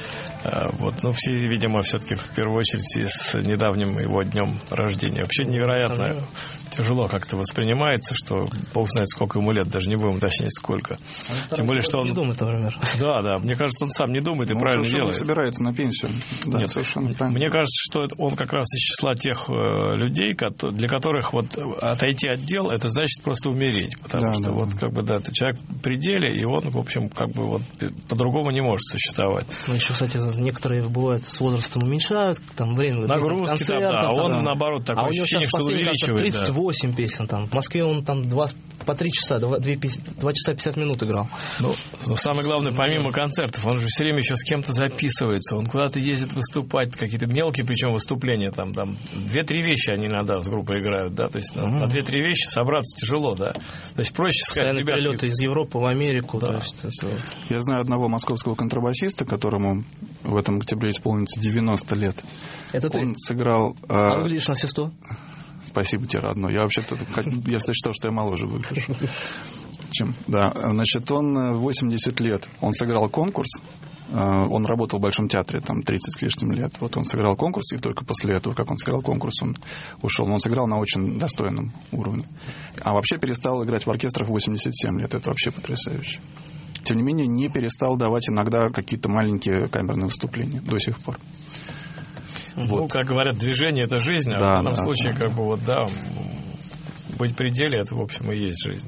Вот, ну, все, видимо, все-таки в первую очередь с недавним его днем рождения. Вообще невероятно тяжело как-то воспринимается, что бог знает, сколько ему лет, даже не будем уточнять, сколько. А Тем более, что он... Не думает, например. Да, да, мне кажется, он сам не думает и он правильно делает. Он собирается на пенсию. Да, Нет, совершенно правильно. Мне кажется, что он как раз из числа тех людей, для которых вот отойти от дел, это значит просто умереть. Потому да, что да, вот да. как бы, да, человек в пределе, и он, в общем, как бы вот по-другому не может существовать. Ну, еще, кстати, некоторые бывают с возрастом уменьшают, там время нагрузки, там, да, а он да. наоборот такое а ощущение, что увеличивает. тридцать восемь да. песен там. В Москве он там два, по три часа, два, два часа пятьдесят минут играл. Ну, но самое главное, помимо концертов, он же все время еще с кем-то записывается, он куда-то ездит выступать, какие-то мелкие, причем выступления, там, там две-три вещи они иногда с группой играют, да, то есть mm-hmm. на две-три вещи собраться тяжело, да. То есть проще сказать, ребята... перелеты из Европы в Америку. Да. То есть, то есть, вот. Я знаю одного московского контрабасиста, которому в этом октябре исполнится девяносто лет. Это ты? Он сыграл... А вы видишь на все сто? Спасибо тебе, родной. Я вообще-то... Я считал, что я моложе выгляжу. Чем? Да. Значит, он восемьдесят лет. Он сыграл конкурс. Он работал в Большом театре там тридцать с лишним лет. Вот он сыграл конкурс, и только после этого, как он сыграл конкурс, он ушел. Но он сыграл на очень достойном уровне. А вообще перестал играть в оркестрах в восемьдесят семь лет. Это вообще потрясающе. Тем не менее, не перестал давать иногда какие-то маленькие камерные выступления до сих пор. Ну, вот. Как говорят, движение — это жизнь, а да, в данном да, случае, да. как бы, вот, да, быть в пределе — это, в общем, и есть жизнь.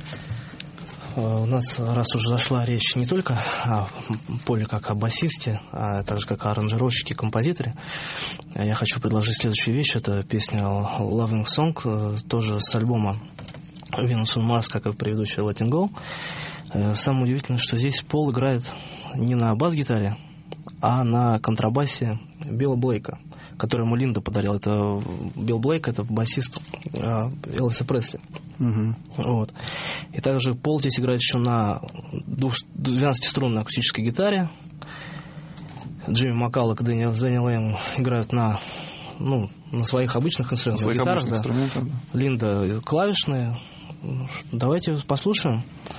У нас, раз уже зашла речь не только о Поле как о басисте, а также как о аранжировщике, композиторе, я хочу предложить следующую вещь. Это песня Loving Song, тоже с альбома Venus on Mars, как и предыдущая Letting Go. Самое удивительное, что здесь Пол играет не на бас-гитаре, а на контрабасе Билла Блейка, которому Линда подарила. Это Билл Блейк, это басист Элвиса Пресли. Uh-huh. Вот. И также Пол здесь играет еще на двенадцатиструнной акустической гитаре. Джимми Маккаллок и Дэниел Эм играют на, ну, на своих обычных инструментах. Своих гитарах, обычных да. инструментах. Линда клавишные. Давайте послушаем.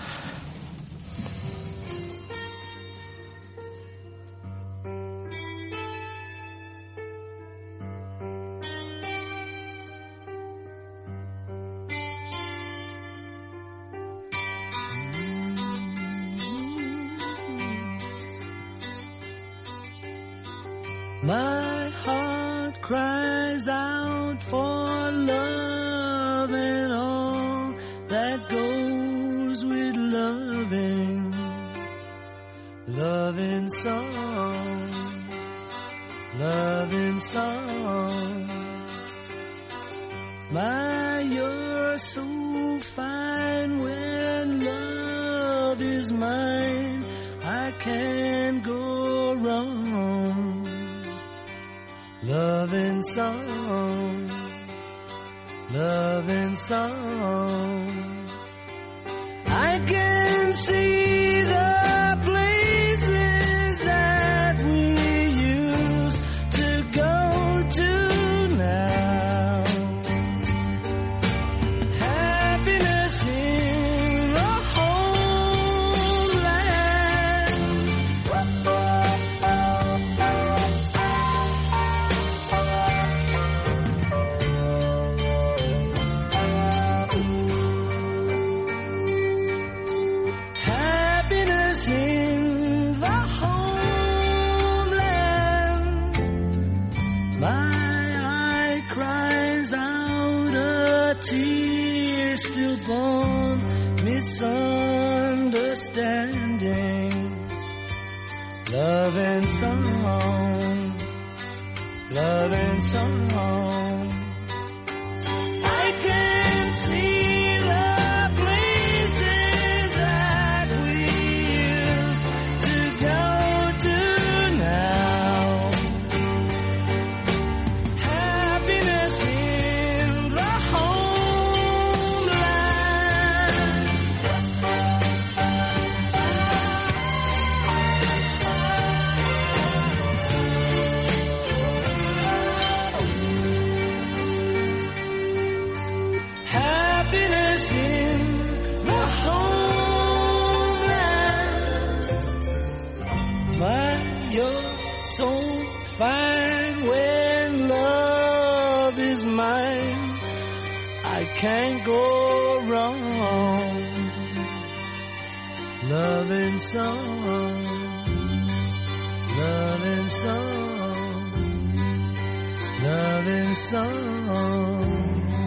My heart cries out for love and all that goes with loving, loving song, loving song. My, you're so fine when love is mine, I can't go wrong. Loving song, loving song. I can see the places that we used to go to now. Happiness in the homeland. Stillborn misunderstanding, love and song, love and song. I can see you're so fine when love is mine. I can't go wrong. Loving song, loving song, loving song.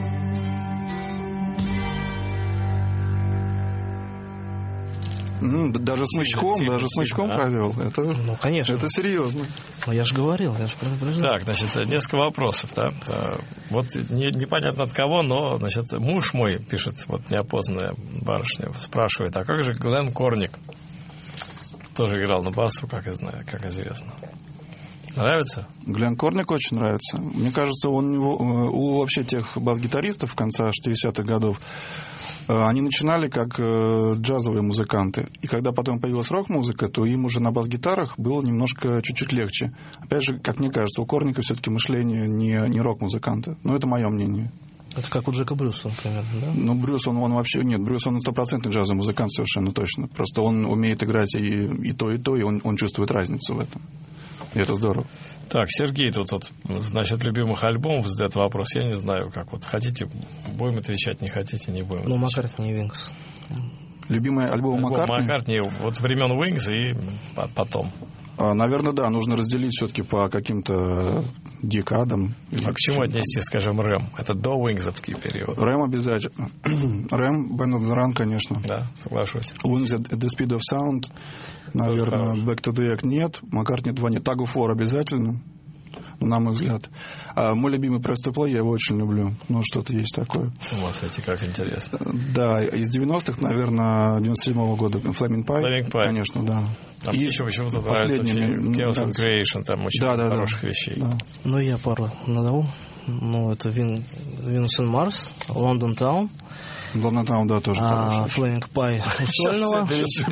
Ну, даже смычком, Сильно, даже сильно, смычком а? провел. Это, Ну, конечно. это серьезно. Ну, я же говорил, я же предупреждал. Так, значит, несколько вопросов, да. А, Вот не- непонятно от кого, но, значит, муж мой, пишет, вот неопознанная барышня, спрашивает, а как же Глен Корник? Тоже играл на басу, как я знаю, как известно. Нравится? Глен Корник очень нравится. Мне кажется, он, у, у вообще тех бас-гитаристов конца шестидесятых годов, э, они начинали как э, джазовые музыканты. И когда потом появилась рок-музыка, то им уже на бас-гитарах было немножко чуть-чуть легче. Опять же, как мне кажется, у Корника все-таки мышление не, не рок-музыканта. Но это мое мнение. Это как у Джека Брюса, например, да? Ну, Брюс, он, он вообще... Нет, Брюс, он стопроцентный джазовый музыкант совершенно точно. Просто он умеет играть и, и то, и то, и он, он чувствует разницу в этом. И это здорово. Так, Сергей, тут вот, значит, любимых альбомов задает вопрос. Я не знаю, как вот. Хотите, будем отвечать, не хотите, не будем Ну, отвечать. Маккартни и Винкс. Любимый альбом Альбом Маккартни? Маккартни вот времен Wings и по- потом. А, наверное, да, нужно разделить все-таки по каким-то декадам. А к чему отнести, скажем, Рэм? Это до Уингсовский период. Рэм обязательно. Рэм, Band of the Run, конечно. Да, соглашусь. Wings at the Speed of Sound, наверное, хорош. Back to the Egg нет, Маккартни два нет. Tug of War обязательно, на мой взгляд. А мой любимый Press to Play, я его очень люблю. Ну, что-то есть такое. У вас эти как интересно. Да, из девяностых, наверное, девяносто седьмого года Flaming Pie. Flaming Pie. Конечно, да. Там И еще почему-то нравится последними, Chaos да. and Creation, там очень Да, да, да. хороших вещей. Да. Ну, я пару назову. Ну, это Вин, Venus and Mars, London Town, London Town, да, тоже а, хороший. Flaming Pie сольного.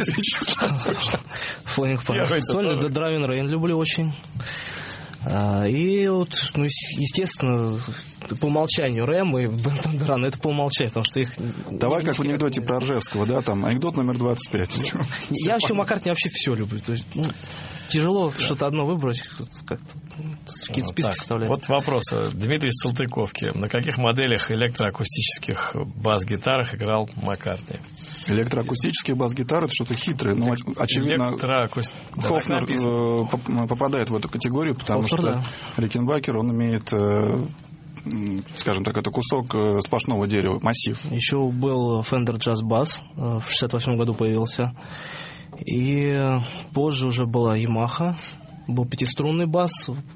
Flaming Pie Первый-то сольный, тоже. The Driving Rain люблю очень. А, и вот, ну, естественно, по умолчанию Рэм и Band of the Run, это по умолчанию, потому что их... Давай как в не- анекдоте про Ржевского, да, там, анекдот номер двадцать пять. Я вообще Маккартни вообще все люблю. То есть, ну, тяжело что-то одно выбрать, как-то ну, какие-то Вот списки так. составлять. Вот вопрос. Дмитрий из Салтыковки. На каких моделях электроакустических бас-гитарах играл Маккартни? Электроакустические бас-гитары — это что-то хитрое. Ну, оч- очевидно, Электроакуст... Да, так Хофнер написано. э, поп- попадает в эту категорию, потому Хофнер, что да. Рикенбакер, он имеет, э, м, скажем так, это кусок э, сплошного дерева, массив. Еще был Fender Jazz Bass, э, в шестьдесят восьмом году появился. И э, позже уже была Yamaha, был пятиструнный бас.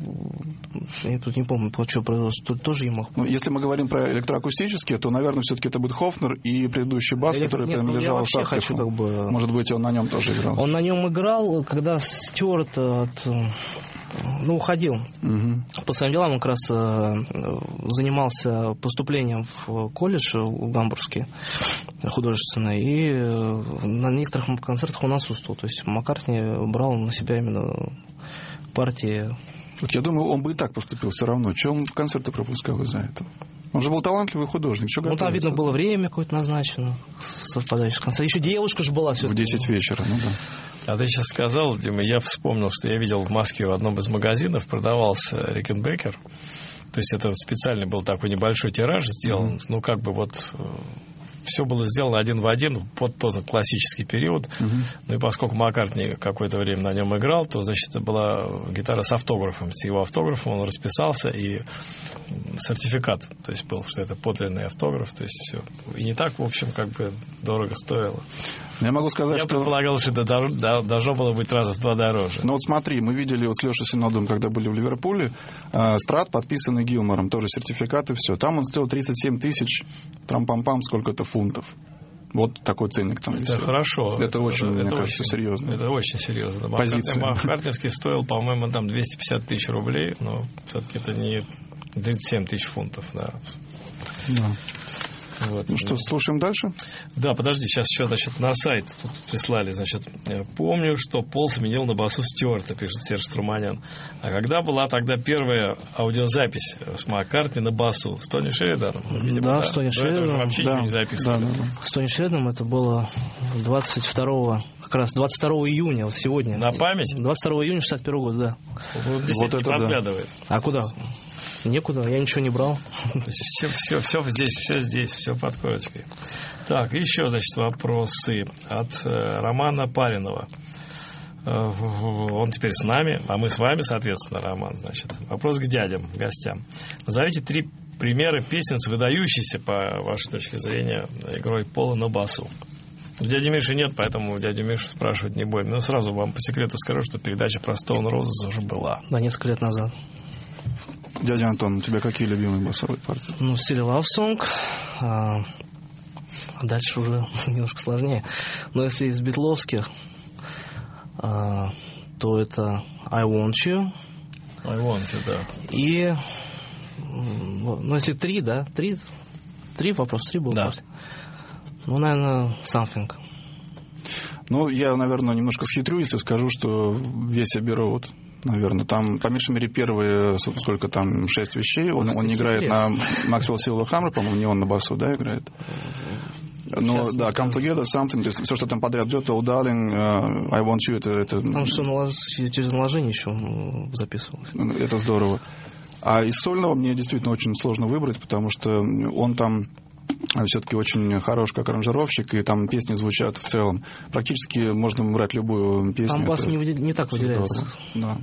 Я тут не помню, по что производство, тут тоже Yamaha. Ну, если мы говорим про электроакустические, то, наверное, все-таки это будет Хофнер и предыдущий бас, Электро- который Нет, ну, я принадлежал вообще хочу Сатклифу. как бы... Может быть, он на нем тоже играл. Он на нем играл, когда Стюарт от, э, ну, уходил. Мгм. По своим делам он как раз э, занимался поступлением в колледж в Гамбургский художественный, и э, на некоторых концертах он отсутствовал. То есть Маккартни брал на себя именно партии. Вот я думаю, он бы и так поступил все равно. Чего он концерты пропускал из-за этого? Он же был талантливый художник. Чего Ну, там, готовиться? видно, было время какое-то назначено, совпадающее с концертом. Еще девушка же была В все-таки. десять вечера, ну да. А ты сейчас сказал, Дима, я вспомнил, что я видел в Москве в одном из магазинов продавался Рикенбекер. То есть это специально был такой небольшой тираж сделан. Mm-hmm. Ну, как бы вот все было сделано один в один под тот классический период. Мгм. Ну и поскольку Маккартни какое-то время на нем играл, то, значит, это была гитара с автографом. С его автографом он расписался, и сертификат, то есть был, что это подлинный автограф, то есть все. И не так, в общем, как бы дорого стоило. Я могу сказать, Я что... предполагал, что это дор- да- должно было быть раза в два дороже. Ну вот смотри, мы видели вот с Лешей Синодом, когда были в Ливерпуле, э, Страт, подписанный Гилмором, тоже сертификат и все. Там он стоил тридцать семь тысяч, трам-пам-пам, сколько-то фунтов. Вот такой ценник там. и Это всё. хорошо. Это очень, мне это кажется, очень- серьезно. Это очень серьезно. Позиция. Маккартневский стоил, по-моему, там двести пятьдесят тысяч рублей, но все-таки это не тридцать семь тысяч фунтов, да. Да. Вот. Ну что, слушаем дальше? Да, подожди, сейчас еще, значит, на сайт тут прислали, значит, помню, что Пол сменил на басу Стюарта, пишет Серж Труманян. А когда была тогда первая аудиозапись с Маккартни на басу? С Тони Шериданом? Видимо, да, да, с Тони Шериданом. Шериданом. Вообще Да, ничего не записывали. да, да, да. С Тони Шериданом это было двадцать второго, как раз двадцать второго июня, вот сегодня. На память? двадцать второго июня шестьдесят первого года, да. Вот, Вот это да. подглядывает. А куда? Некуда, я ничего не брал. То есть все, все, все здесь, все здесь, все под корочкой. Так, еще, значит, вопросы от э, Романа Паринова. Э, он теперь с нами, а мы с вами, соответственно, Роман, значит. Вопрос к дядям, гостям. Назовите три примера песен с выдающейся, по вашей точке зрения, игрой Пола на басу. Дяди Миши нет, поэтому дядю Мишу спрашивать не будем. Но сразу вам по секрету скажу, что передача про Stone Roses уже была. Да, несколько лет назад. Дядя Антон, у тебя какие любимые басовые партии? Ну, в стиле Love Song. А дальше уже немножко сложнее. Но если из битловских, а, то это I Want You. I Want You, да. И, ну, если три, да, три, три вопрос, три было. Да. Ну, наверное, Something. Ну, я, наверное, немножко схитрю, если скажу, что весь Abbey Road, наверное, там, по меньшей мере, первые, сколько там, шесть вещей, он, он играет на Maxwell Silver Hammer, по-моему, не он на басу, да, играет? Ну, да, Come Together, Something, то есть все, что там подряд идет, Oh Darling, uh, I Want You, это... это Там что, налож... через наложение еще записывалось. Это здорово. А из сольного мне действительно очень сложно выбрать, потому что он там все-таки очень хорош как аранжировщик, и там песни звучат в целом. Практически можно брать любую песню. Там бас это... не, не так выделяется. Да.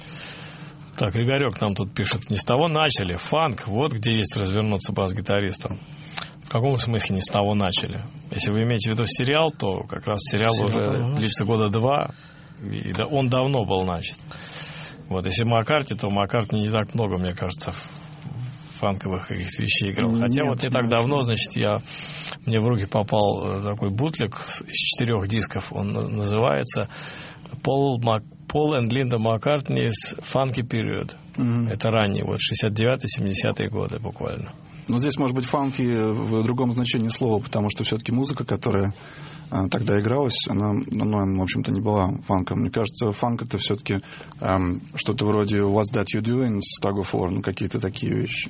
Так, Игорек нам тут пишет. Не с того начали. Фанк, вот где есть развернуться бас-гитаристом. В каком смысле не с того начали? Если вы имеете в виду сериал, то как раз сериал, сериал уже длится года два, и он давно был начат. Вот, если Маккартни, то Маккартни не так много, мне кажется, фанковых каких-то вещей играл. Хотя нет, вот не так давно, значит, я мне в руки попал такой бутлег из четырех дисков. Он называется Paul, Mac, Paul and Linda McCartney's Funky Period. Mm-hmm. Это ранние, вот шестьдесят девятые семидесятые годы буквально. Но здесь может быть фанки в другом значении слова, потому что все-таки музыка, которая а, тогда игралась, она, ну, в общем-то, не была фанком. Мне кажется, фанк — это все-таки эм, что-то вроде What's That You Doing с Tug of War, ну, какие-то такие вещи.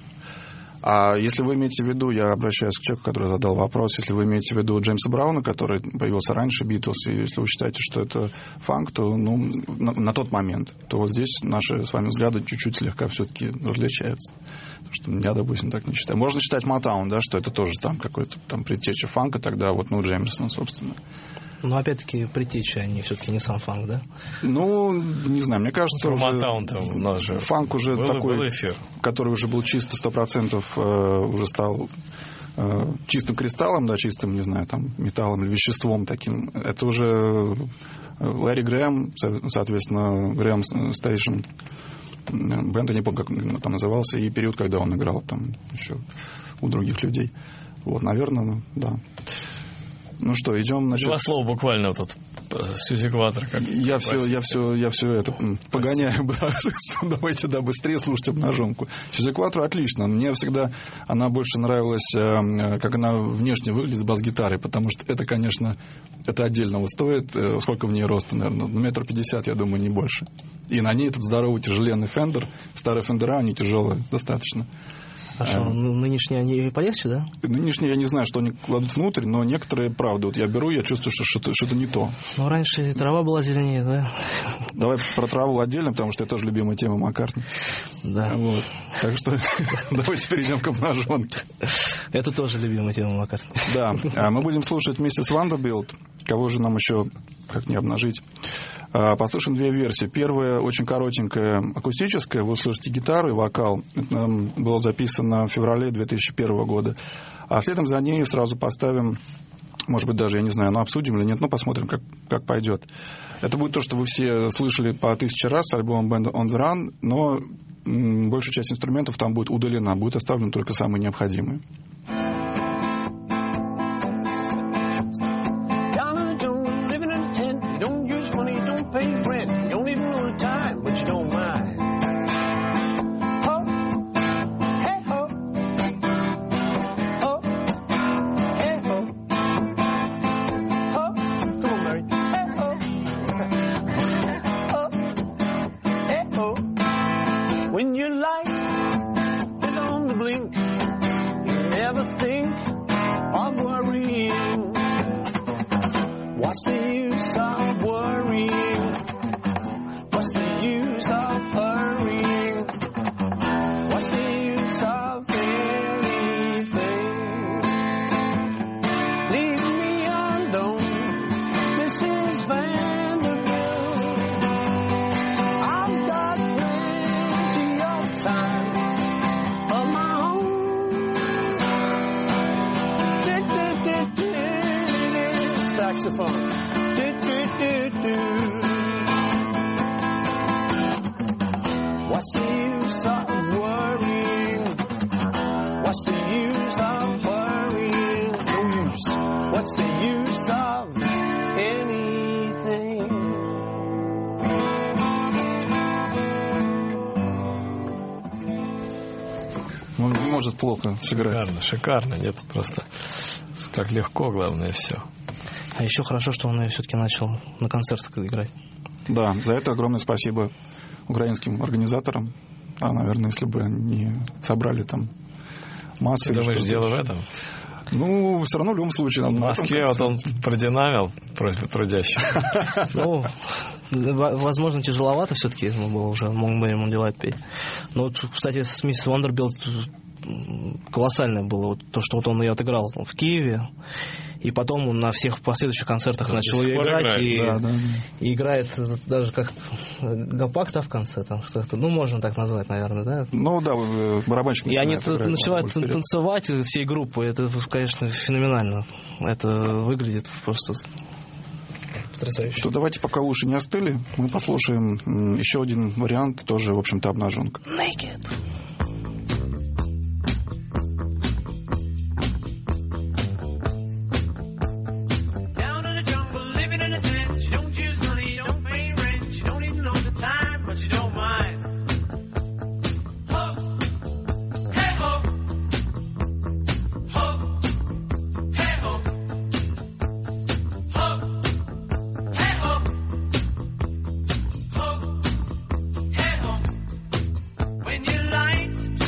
А если вы имеете в виду, я обращаюсь к человеку, который задал вопрос, если вы имеете в виду Джеймса Брауна, который появился раньше Битлз, и если вы считаете, что это фанк, то ну, на, на тот момент, то вот здесь наши с вами взгляды чуть-чуть слегка все-таки различаются. Потому что я, допустим, так не считаю. Можно считать Мотаун, да, что это тоже там какой-то там предтеча фанка, тогда вот, ну, Джеймсон, собственно. Но опять-таки предтеча, они все-таки не сам фанк, да? Ну, не знаю, мне кажется, ну, уже Мотаун-то у нас же фанк уже был, такой, был эфир, который уже был чисто сто процентов э, уже стал э, чистым кристаллом, да, чистым, не знаю, там, металлом или веществом таким. Это уже Ларри Грэм, соответственно, Грэм Стейшн, бенд, я не помню, как он там назывался, и период, когда он играл там еще у других людей. Вот, наверное, ну, да. Ну что, идем, значит... Два слова буквально вот тут Сьюзи Кватро. Как я, все, я, все, я все это погоняю. Давайте, да, быстрее слушать обнаженку. Сьюзи Кватро отлично. Мне всегда она больше нравилась, как она внешне выглядит с бас-гитарой, потому что это, конечно, это отдельного стоит. Сколько в ней роста, наверное? Метр пятьдесят, я думаю, не больше. И на ней этот здоровый тяжеленный фендер. Старые фендера, они тяжелые достаточно. А что, нынешние они полегче, да? Нынешние я не знаю, что они кладут внутрь, но некоторые, правда, вот я беру, я чувствую, что что-то, что-то не то. Ну, раньше трава была зеленее, да? Давай про траву отдельно, потому что это тоже любимая тема Маккартни. Да. Вот. Так что давайте перейдем к обнаженке. Это тоже любимая тема Маккартни. Да. Мы будем слушать миссис Вандербилт. Кого же нам еще как не обнажить? Послушаем две версии. Первая очень коротенькая, акустическая. Вы услышите гитару и вокал. Это было записано в феврале две тысячи первого года. А следом за ней сразу поставим, может быть, даже, я не знаю, ну, обсудим или нет, но посмотрим, как, как пойдет. Это будет то, что вы все слышали по тысяче раз с альбомом Band on the Run, но м, большая часть инструментов там будет удалена, будет оставлено только самые необходимые. может плохо сыграть. Шикарно, шикарно. Нет, просто так легко, главное, все. А еще хорошо, что он все-таки начал на концертах играть. Да, за это огромное спасибо украинским организаторам. А, наверное, если бы они собрали там массы... Ты думаешь, дело в этом? Ну, все равно в любом случае... В Москве вот он продинамил просьбу трудящих. Ну, возможно, тяжеловато все-таки было уже Monkberry Moonlight петь. Но, вот, кстати, с Мисс Вандербилт колоссальное было вот то, что вот он ее отыграл в Киеве, и потом он на всех последующих концертах да, начал ее играть, играет. И, да, да. и играет даже как гопак-то в конце, там что-то, ну, можно так назвать, наверное, да? Ну, да, барабанщик. И они начинают танцевать всей группой, это, конечно, феноменально. Это выглядит просто потрясающе. Что, давайте, пока уши не остыли, мы послушаем еще один вариант, тоже, в общем-то, обнаженка. Naked. When you light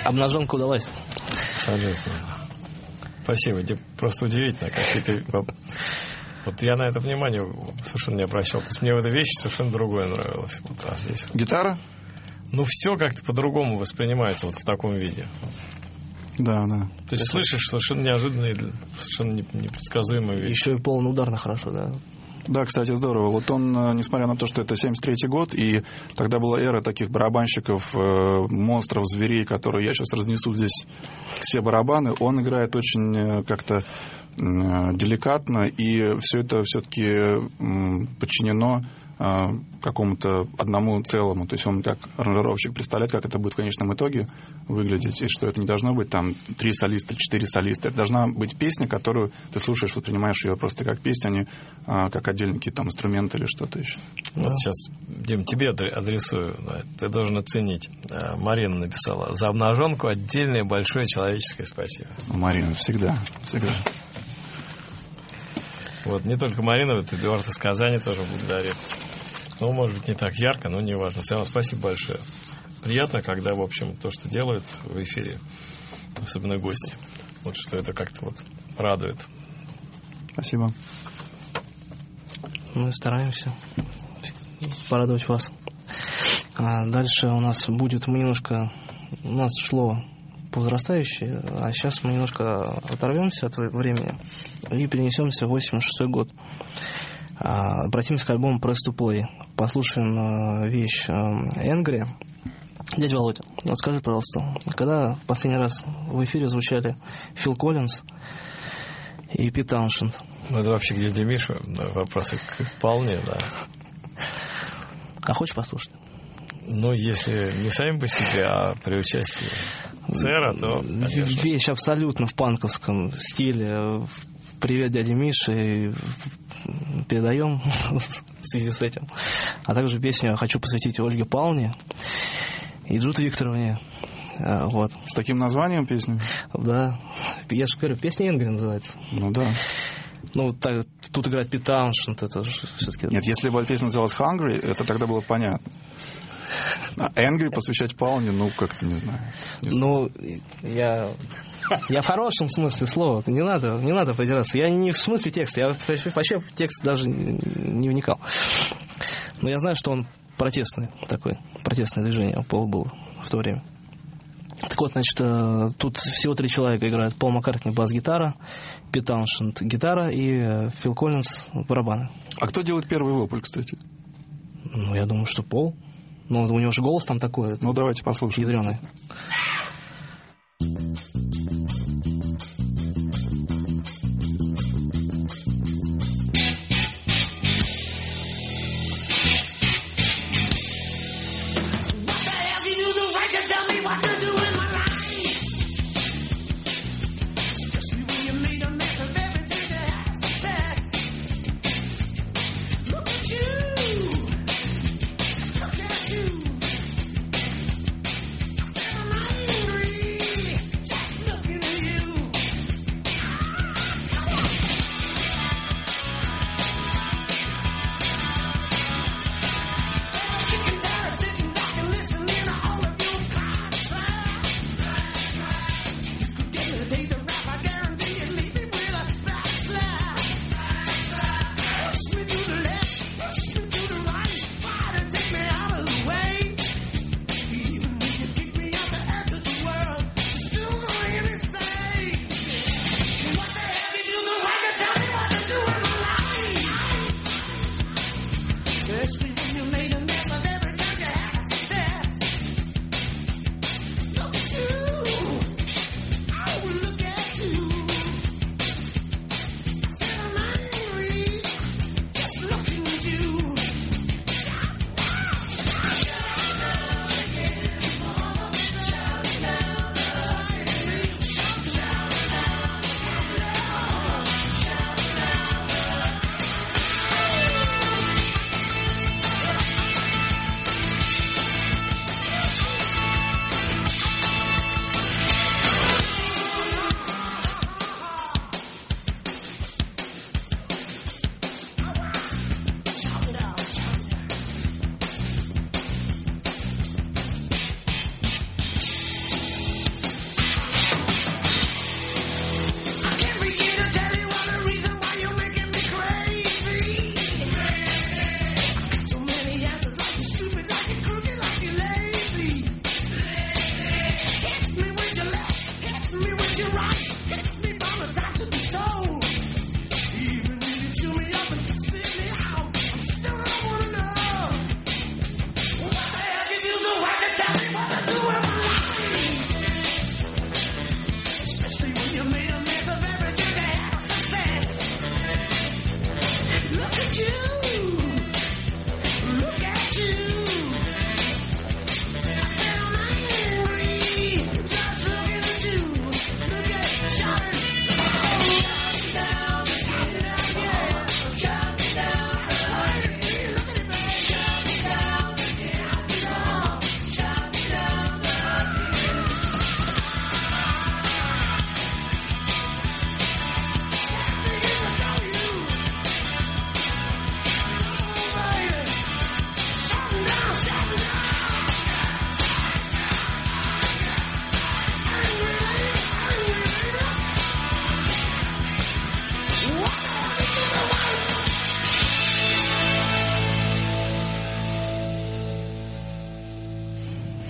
Обнаженка удалась. Абсолютно. Спасибо. Тебе просто удивительно, как ты... Вот я на это внимание совершенно не обращал. То есть мне в этой вещи совершенно другое нравилось. Вот, а здесь... Гитара? Ну, все как-то по-другому воспринимается вот в таком виде. Да, да. То есть слышишь совершенно неожиданные, совершенно непредсказуемые вещи. Еще и полноударно хорошо, да. Да, кстати, здорово. Вот он, несмотря на то, что это семьдесят третий год, и тогда была эра таких барабанщиков, монстров, зверей, которые я сейчас разнесу здесь все барабаны, он играет очень как-то деликатно, и все это все-таки подчинено какому-то одному целому. То есть он как аранжировщик представляет, как это будет в конечном итоге выглядеть, и что это не должно быть там три солиста, четыре солиста. Это должна быть песня, которую ты слушаешь, воспринимаешь ее просто как песню, а не а, как отдельные какие-то там инструменты или что-то еще. Вот да. Сейчас, Дим, тебе адресую. Ты должен оценить. Марина написала: за обнаженку отдельное большое человеческое спасибо. Марина, всегда, всегда. Вот, не только Марина, вот Эдуард из Казани тоже благодарит. Ну, может быть, не так ярко, но не важно. Все равно спасибо большое. Приятно, когда, в общем, то, что делают в эфире, особенно гости, вот что это как-то вот радует. Спасибо. Мы стараемся порадовать вас. А дальше у нас будет, мы немножко, у нас шло по возрастающей, а сейчас мы немножко оторвемся от времени и перенесемся в восемьдесят шестой год. Обратимся к альбому Press to Play. Послушаем вещь Angry. Дядя Володя, вот скажи, пожалуйста, когда в последний раз в эфире звучали Фил Коллинз и Пит Тауншенд? Ну, это вообще к дяде Мише вопросы вполне, да. А хочешь послушать? Ну, если не сами по себе, а при участии сэра, то, конечно. Вещь абсолютно в панковском стиле. Привет, дядя Миша, передаем в связи с этим. А также песню я хочу посвятить Ольге Павловне и Джуте Викторовне. Вот. С таким названием песни? Да. Я же говорю, песня Энгри называется. Ну да. Ну, так, тут играет Пит Тауншенд, это же все-таки... Нет, если бы песня называлась Hungry, это тогда было понятно. А Angry посвящать Пауне, ну, как-то не знаю. Не ну, я... Я в хорошем смысле слова. Не надо, не надо придираться. Я не в смысле текста. Я вообще в текст даже не вникал. Но я знаю, что он протестный такой. Протестное движение Пол было в то время. Так вот, значит, тут всего три человека играют. Пол Маккартни бас-гитара, Пит Тауншенд гитара и Фил Коллинз барабаны. А кто делает первый вопль, кстати? Ну, я думаю, что Пол. Ну, у него же голос там такой. Ну, давайте послушаем. Ядреный. Money.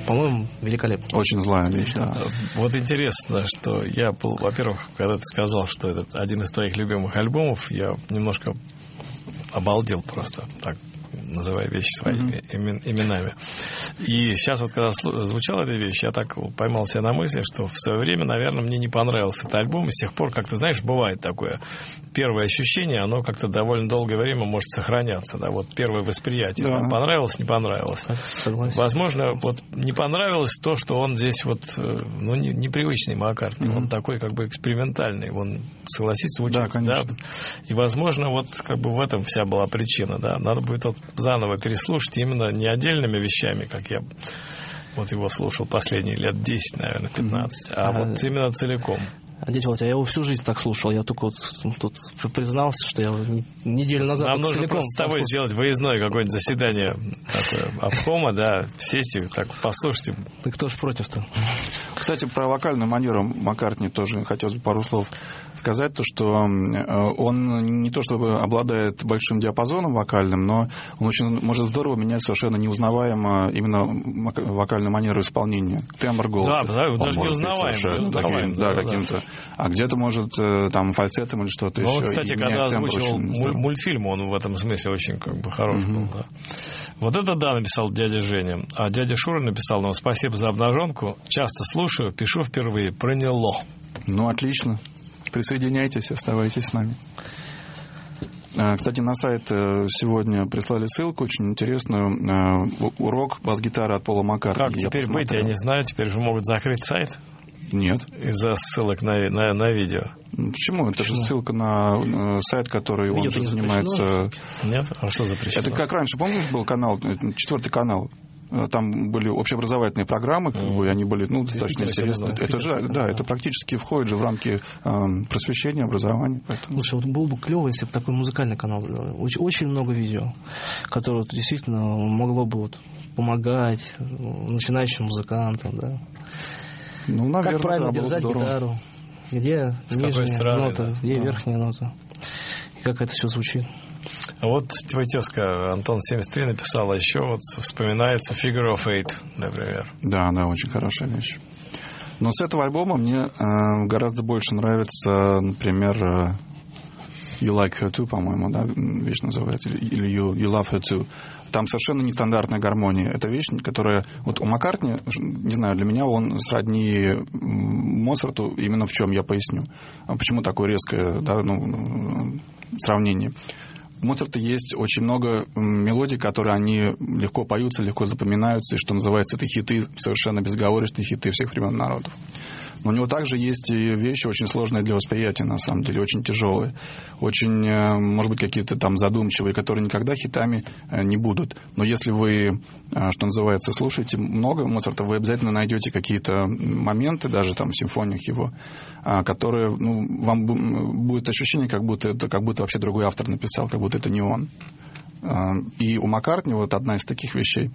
по-моему, великолепно. Очень злая вещь, да. Вот интересно, что я был, во-первых, когда ты сказал, что это один из твоих любимых альбомов, я немножко обалдел просто, так называя вещи своими mm-hmm. имен, именами. И сейчас вот, когда звучала эта вещь, я так поймал себя на мысли, что в свое время, наверное, мне не понравился этот альбом, и с тех пор, как ты знаешь, бывает такое. Первое ощущение, оно как-то довольно долгое время может сохраняться, да, вот первое восприятие, да. Там, понравилось, не понравилось. Согласен. Возможно, вот не понравилось то, что он здесь вот, ну, не, непривычный Маккартни, mm-hmm. он такой как бы экспериментальный, он, согласись, звучит, да, конечно. Да, и, возможно, вот как бы в этом вся была причина, да, надо будет вот заново переслушать именно не отдельными вещами, как я вот его слушал последние лет десять, наверное, пятнадцать, а, а вот именно целиком. Дядя Володя, я его всю жизнь так слушал. Я только вот тут признался, что я неделю назад нам нужно просто с тобой сделать выездное какое-нибудь заседание такое, обкома, да, сесть и так послушать. Да кто ж против-то? Кстати, про вокальную манеру Маккартни тоже хотелось бы пару слов сказать. То, что он не то чтобы обладает большим диапазоном вокальным, но он очень может здорово менять совершенно неузнаваемо именно вокальную манеру исполнения. Тембр голоса. Да, да, даже неузнаваемо. Таким, да, да, каким-то. А где-то, может, там фальцетом или что-то ну, еще. Он, кстати, когда озвучивал муль- мультфильм, он в этом смысле очень как бы хорош mm-hmm. был. Да. Вот это да, написал дядя Женя. А дядя Шура написал нам: спасибо за обнаженку. Часто слушаю, пишу впервые. Проняло. Ну, отлично. Присоединяйтесь, оставайтесь с нами. Кстати, на сайт сегодня прислали ссылку очень интересную. Урок бас-гитары от Пола Маккартни. Как теперь быть? Я не знаю. Теперь же могут закрыть сайт. Нет. Из-за ссылок на, на, на видео. Почему? Это Почему? же ссылка на сайт, который видео он же занимается... Нет? А что запрещено? Это как раньше, помнишь, был канал, четвертый канал? Там были общеобразовательные программы, как бы, и они были, ну, достаточно интересные. Это же, да, это практически входит же в рамки э, просвещения, образования. Поэтому... Слушай, вот было бы клево, если бы такой музыкальный канал сделали. Очень, очень много видео, которое вот, действительно могло бы вот, помогать начинающим музыкантам, да. Ну, наверное, как правильно да, держать гитару, где С нижняя стороны, нота, да. где да. верхняя нота, и как это все звучит. А вот твой тезка Антон семьдесят три написал, а еще вот вспоминается Figure of Eight, например. Да, да, очень хорошая вещь. Но с этого альбома мне э, гораздо больше нравится, например, э, You Like Her Too, по-моему, да, вещь называется, или You, you Love Her Too. Там совершенно нестандартная гармония. Это вещь, которая... Вот у Маккартни, не знаю, для меня он сродни Моцарту именно в чем, я поясню. Почему такое резкое, да, ну, сравнение. У Моцарта есть очень много мелодий, которые они легко поются, легко запоминаются, и, что называется, это хиты, совершенно безговорочные хиты всех времен народов. Но у него также есть и вещи очень сложные для восприятия, на самом деле, очень тяжелые, очень, может быть, какие-то там задумчивые, которые никогда хитами не будут. Но если вы, что называется, слушаете много Моцарта, вы обязательно найдете какие-то моменты, даже там в симфониях его, которые, ну, вам будет ощущение, как будто это как будто вообще другой автор написал, как будто это не он. И у Маккартни вот одна из таких вещей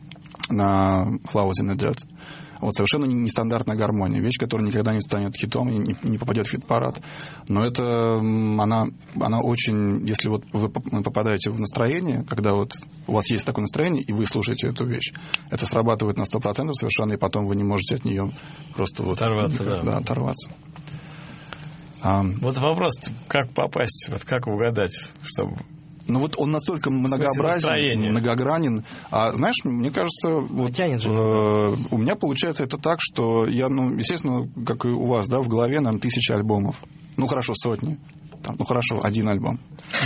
на Flowers in the Dirt. Вот совершенно нестандартная гармония, вещь, которая никогда не станет хитом и не, не попадет в хит-парад. Но это она, она очень, если вот вы попадаете в настроение, когда вот у вас есть такое настроение, и вы слушаете эту вещь, это срабатывает на сто процентов совершенно, и потом вы не можете от нее просто вот... Оторваться, да. Да, оторваться. А, вот вопрос, как попасть, вот как угадать, чтобы... Ну вот он настолько многообразен, многогранен. А знаешь, мне кажется, вот, э, у меня получается это так, что я, ну, естественно, как и у вас, да, в голове, наверное, тысячи альбомов. Ну, хорошо, сотни. Там, ну, хорошо, один альбом.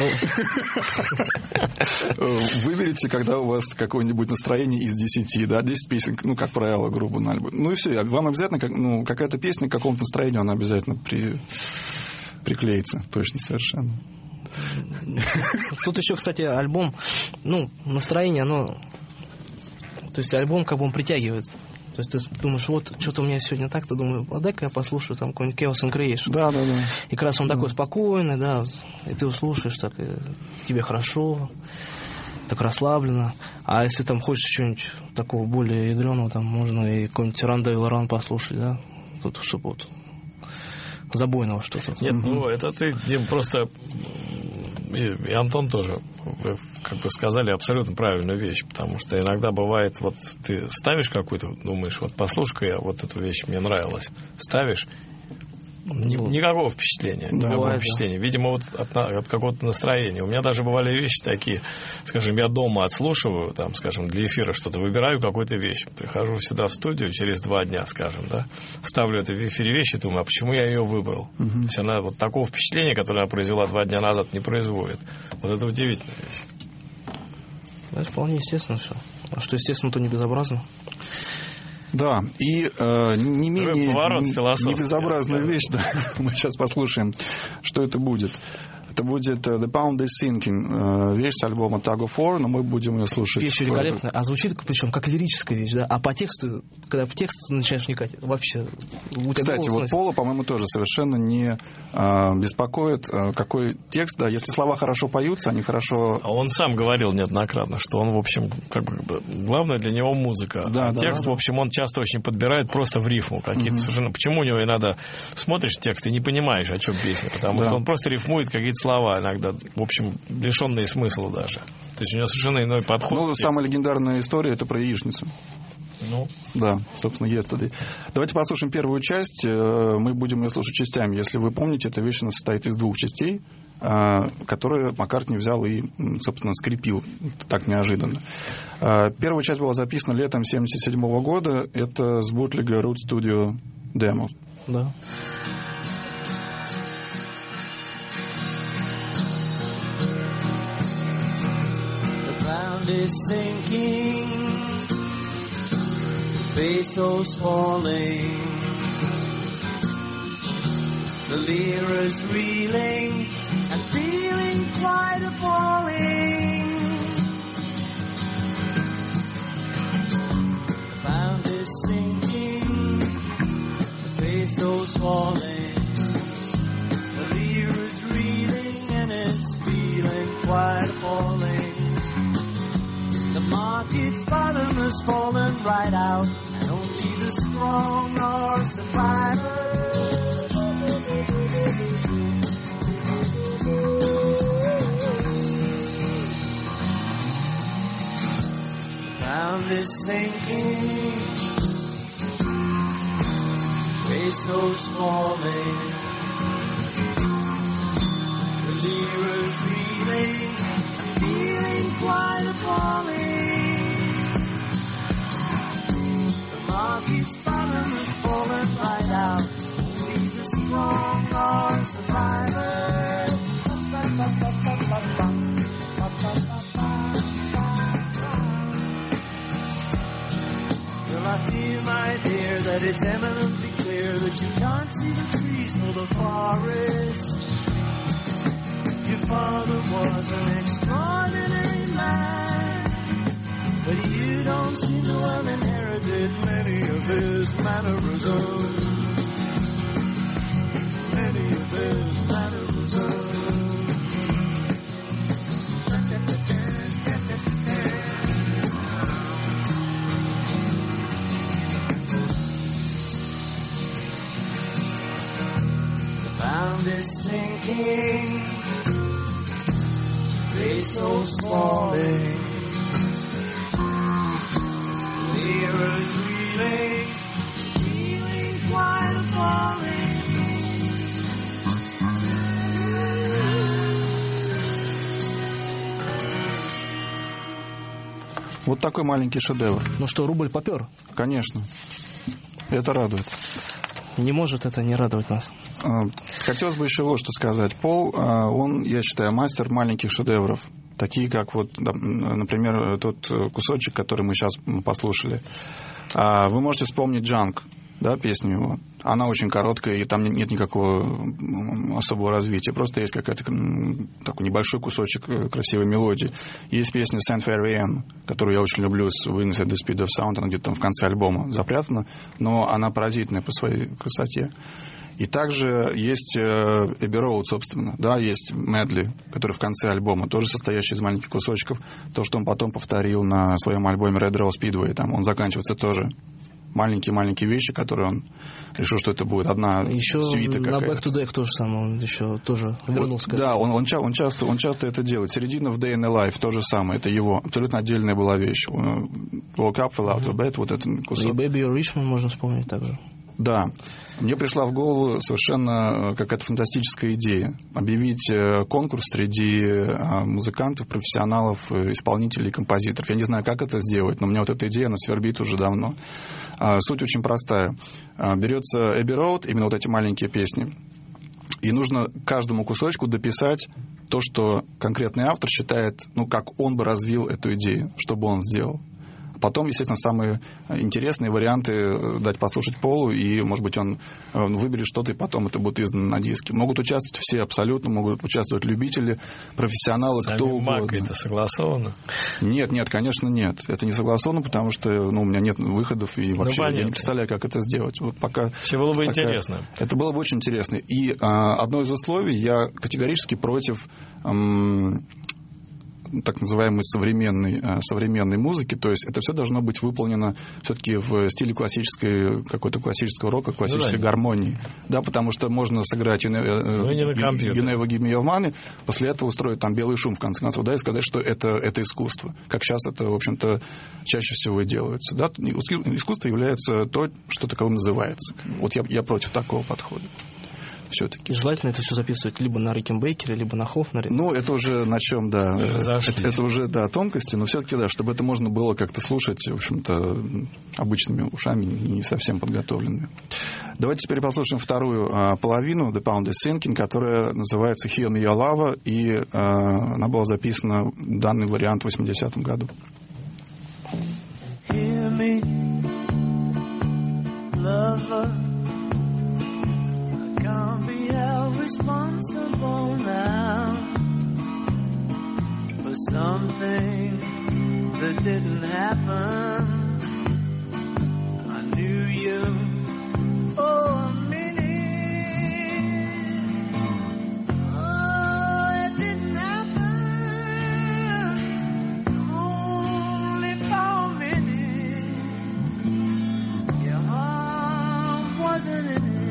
Выберите, когда у вас какое-нибудь настроение из десяти, да, десять песен, ну, как правило, грубо на альбом. Ну и все, вам обязательно, ну, какая-то песня к какому-то настроению, она обязательно приклеится, точно, совершенно. Тут еще, кстати, альбом, ну, настроение, оно... То есть альбом как бы он притягивает. То есть ты думаешь, вот, что-то у меня сегодня так, ты думаешь, а дай-ка я послушаю там какой-нибудь Chaos and Creation. Да, да, да. И как раз он да. такой спокойный, да, и ты услышишь, так, и тебе хорошо, так расслабленно. А если там хочешь что-нибудь такого более ядреного, там можно и какой-нибудь Run Devil Run послушать, да, тут, чтобы вот... забойного что-то. Нет, ну это ты, Дим, просто и, и Антон тоже, вы как бы сказали абсолютно правильную вещь, потому что иногда бывает, вот ты ставишь какую-то, думаешь, вот послушай-ка, вот эту вещь мне нравилась, ставишь, Ни, никакого впечатления, никакого Бывает, впечатления. Видимо, вот от, от какого-то настроения. У меня даже бывали вещи такие, скажем, я дома отслушиваю, там, скажем, для эфира что-то, выбираю какую-то вещь, прихожу сюда в студию через два дня, скажем, да, ставлю эту в эфире вещь и думаю, а почему я ее выбрал? Угу. То есть она вот такого впечатления, которое она произвела два дня назад, не производит. Вот это удивительная вещь. Это вполне естественно все. А что естественно, то не безобразно. Да, и э, не менее Поворот не, не безобразная вещь, да, мы сейчас послушаем, что это будет. Это будет uh, The Pound is Sinking, uh, вещь с альбома Tug of War, но мы будем ее слушать. Вещь великолепная, а звучит причем как лирическая вещь, да, а по тексту, когда в текст начинаешь вникать, вообще... Кстати, вот Пола, по-моему, тоже совершенно не uh, беспокоит, uh, какой текст, да, если слова хорошо поются, они хорошо... А он сам говорил неоднократно, что он, в общем, как бы, главное для него музыка, да, а да, текст, да. в общем, он часто очень подбирает просто в рифму какие-то Угу. совершенно... Почему у него иногда смотришь текст и не понимаешь, о чем песня, потому да. что он просто рифмует какие-то слова иногда, в общем, лишенные смысла даже. То есть у него совершенно иной подход. Ну, самая легендарная история — это про яичницу. Ну. Да, собственно, Yesterday. Давайте послушаем первую часть. Мы будем ее слушать частями. Если вы помните, эта вещь состоит из двух частей, которые Маккартни взял и, собственно, скрепил так неожиданно. Первая часть была записана летом семьдесят седьмого года. Это с бутлега Root Studio Demo. Да. Is sinking, the peso's falling, the lira's reeling and feeling quite appalling. The pound is sinking, the peso's falling, the lira's reeling and it's feeling quite appalling. Market's bottom has fallen right out, and only the strong are survivors. The pound is sinking, peso's falling, the lira's reeling, feeling quite appalling. The market's bottom has fallen right out. Only the strong are survivors. Well, I fear, my dear, that it's eminently clear that you can't see the trees for the forest. Your father was an extraordinary man, but you don't seem to have inherited many of his mannerisms. Many of his mannerisms. The pound is sinking, peso's falling, lira's reeling, feeling quite appalling. Вот такой маленький шедевр. Ну что, рубль попер? Конечно. Это радует. Не может это не радовать нас. Хотелось бы еще вот что сказать. Пол, он, я считаю, мастер маленьких шедевров. Такие, как вот, например, тот кусочек, который мы сейчас послушали. Вы можете вспомнить «Джанк», да, песню его. Она очень короткая, и там нет никакого особого развития. Просто есть какой-то такой небольшой кусочек красивой мелодии. Есть песня «Saint Fairy Anne», которую я очень люблю, с «Wings at the Speed of Sound». Она где-то там в конце альбома запрятана, но она поразительная по своей красоте. И также есть Эбби Роуд, собственно. Да, есть медли, который в конце альбома, тоже состоящий из маленьких кусочков. То, что он потом повторил на своем альбоме Red Rose Speedway, там он заканчивается тоже маленькие-маленькие вещи, которые он решил, что это будет одна еще свита какая-то. На Back to Deck тоже самое, он еще тоже вернулся. Вот, да, он, он, он, часто, он часто это делает. Середина в Day in the Life то же самое, это его. Абсолютно отдельная была вещь. Woke up, fell out of bed, вот этот кусок. И Baby You're Richmond можно вспомнить также. Да. Мне пришла в голову совершенно какая-то фантастическая идея. Объявить конкурс среди музыкантов, профессионалов, исполнителей, композиторов. Я не знаю, как это сделать, но у меня вот эта идея, она свербит уже давно. Суть очень простая. Берется Abbey Road, именно вот эти маленькие песни, и нужно каждому кусочку дописать то, что конкретный автор считает, ну, как он бы развил эту идею, что бы он сделал. Потом, естественно, самые интересные варианты дать послушать Полу, и, может быть, он выберет что-то, и потом это будет издано на диске. Могут участвовать все абсолютно, могут участвовать любители, профессионалы, Сами кто угодно. Мак, это согласовано? Нет, нет, конечно, нет. Это не согласовано, потому что ну, у меня нет выходов, и вообще ну, я не представляю, как это сделать. Вот пока все было бы такая... интересно. Это было бы очень интересно. И а, одно из условий, я категорически против... Ам... так называемой современной, современной музыки. То есть это все должно быть выполнено все-таки в стиле классической, какой-то классического рока, классической ну, да. гармонии. Да, потому что можно сыграть You Never Give Me Your Money, после этого устроить там белый шум, в конце концов, да, и сказать, что это, это искусство. Как сейчас это, в общем-то, чаще всего и делается. Да? Искусство является то, что таковым называется. Вот я, я против такого подхода. Все-таки. Желательно это все записывать либо на Рикенбекере, либо на Хофнере. Ну, это уже на чем, да. Это, это уже, да, тонкости, но все-таки, да, чтобы это можно было как-то слушать, в общем-то, обычными ушами, не совсем подготовленными. Давайте теперь послушаем вторую а, половину The Pound is Sinking, которая называется Heal Me Your Love, и а, она была записана, данный вариант, в восьмидесятом году. Hear me, lover. Can't be held responsible now for something that didn't happen. I knew you for a minute. Oh, it didn't happen only for a minute. Your heart wasn't in it.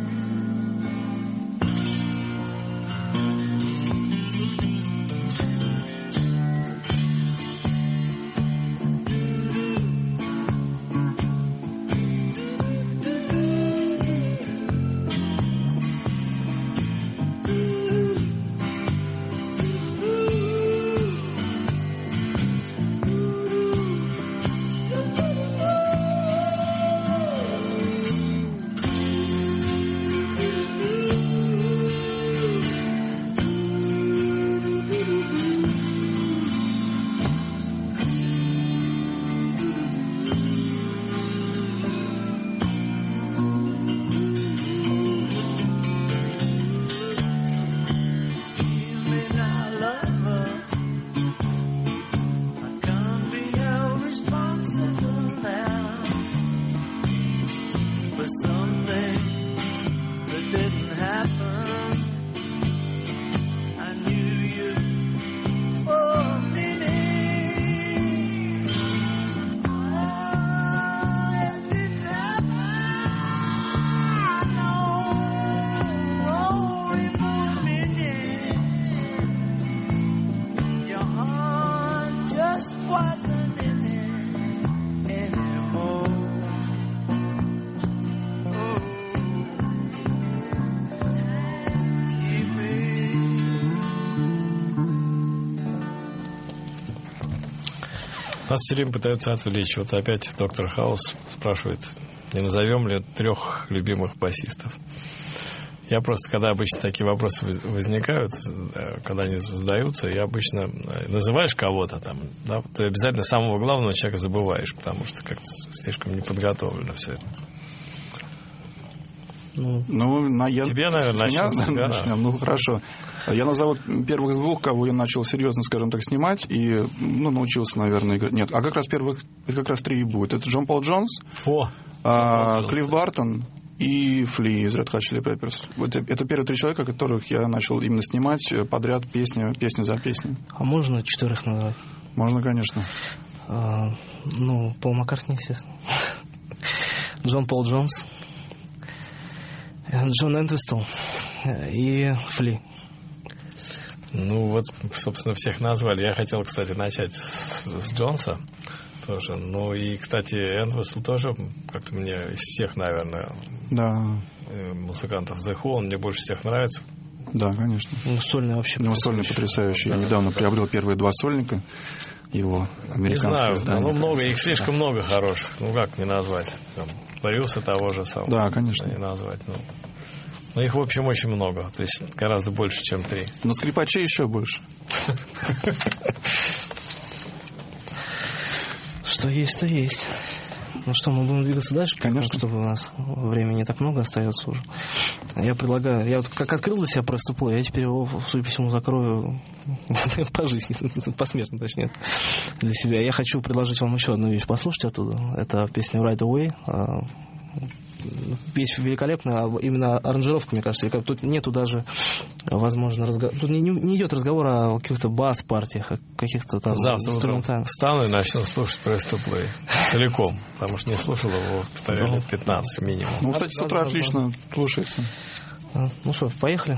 Нас все время пытаются отвлечь. Вот опять доктор Хаус спрашивает, не назовем ли трех любимых басистов. Я просто, когда обычно такие вопросы возникают, когда они задаются, я обычно называешь кого-то там, да, ты обязательно самого главного человека забываешь, потому что как-то слишком неподготовлено все это. Ну, ну на, я, тебе, наверное, начнем. Меня, начнем. Ну, хорошо. Я назову первых двух, кого я начал серьезно, скажем так, снимать, и ну, научился, наверное, играть. Нет, а как раз первых, это как раз три и будет. Это Джон Пол Джонс, О, а, Клифф Бартон и Фли из Red Hot Chili Peppers. Вот это первые три человека, которых я начал именно снимать подряд песню, песню за песней. А можно четверых назвать? Можно, конечно. А, ну, Пол Маккартни, естественно. Джон Пол Джонс, Джон Энтвистл и Фли. Ну, вот, собственно, всех назвали. Я хотел, кстати, начать с, с Джонса тоже. Ну, и, кстати, Энтвистл тоже как-то мне из всех, наверное, Да, музыкантов The Who, он мне больше всех нравится. да, конечно. Ну, сольный вообще. У него сольный потрясающий. Я недавно приобрел первые два сольника его Не американских знаю, изданий. ну, много, их слишком много хороших. Ну, как не назвать? Там, Брюса того же самого. Да, конечно. Не назвать, ну. Но их, в общем, очень много. То есть гораздо больше, чем три. Но скрипачей еще больше. Что есть, то есть. Ну что, мы будем двигаться дальше? Конечно. Чтобы у нас времени не так много остается уже. Я предлагаю... Я вот как открыл для себя пресс-то плей, я теперь его, судя по всему, закрою по жизни, посмертно, точнее, для себя. Я хочу предложить вам еще одну вещь послушать оттуда. Это песня Right Away. Вещь великолепная, а именно аранжировка, мне кажется. Тут нету даже, возможно, разговор. Тут не, не идет разговор о каких-то бас-партиях, о каких-то там Завтра инструментальных. встану и начну слушать Press to Play целиком, потому что не слушал его, повторяю, лет пятнадцать минимум. Ну, кстати, с утра отлично слушается. Ну что, поехали?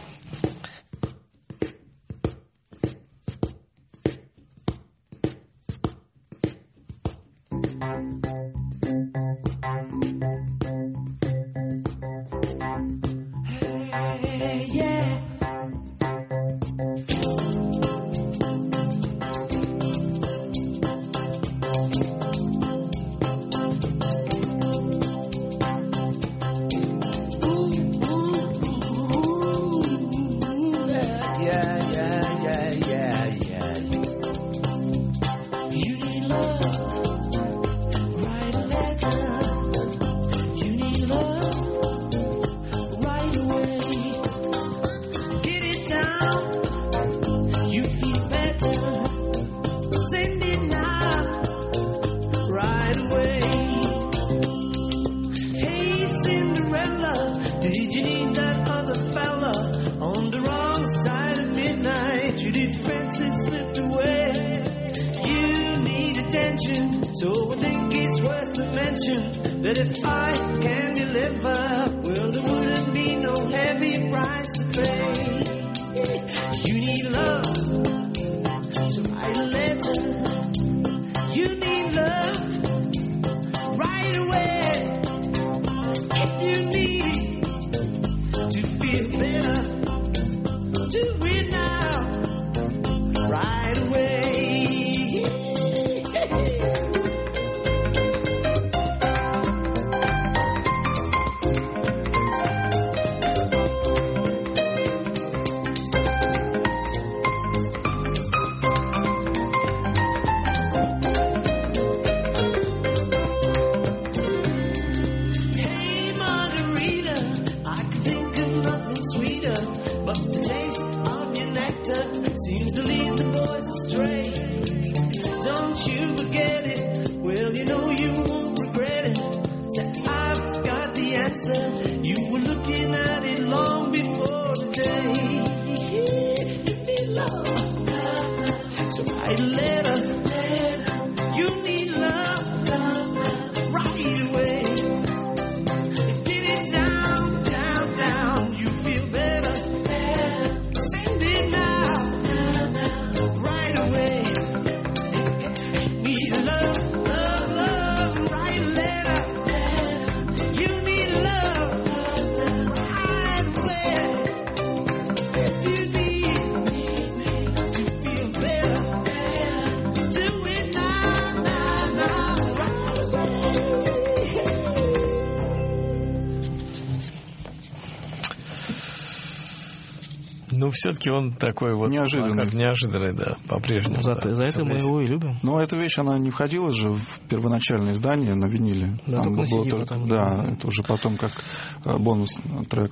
Ну, все-таки он такой вот... Неожиданный. Как неожиданный, да, по-прежнему. За, да. за это мы его и любим. Но эта вещь, она не входила же в первоначальное издание на виниле. Да, Там только на было си ди только, потом. да, это уже потом как э, бонус трек.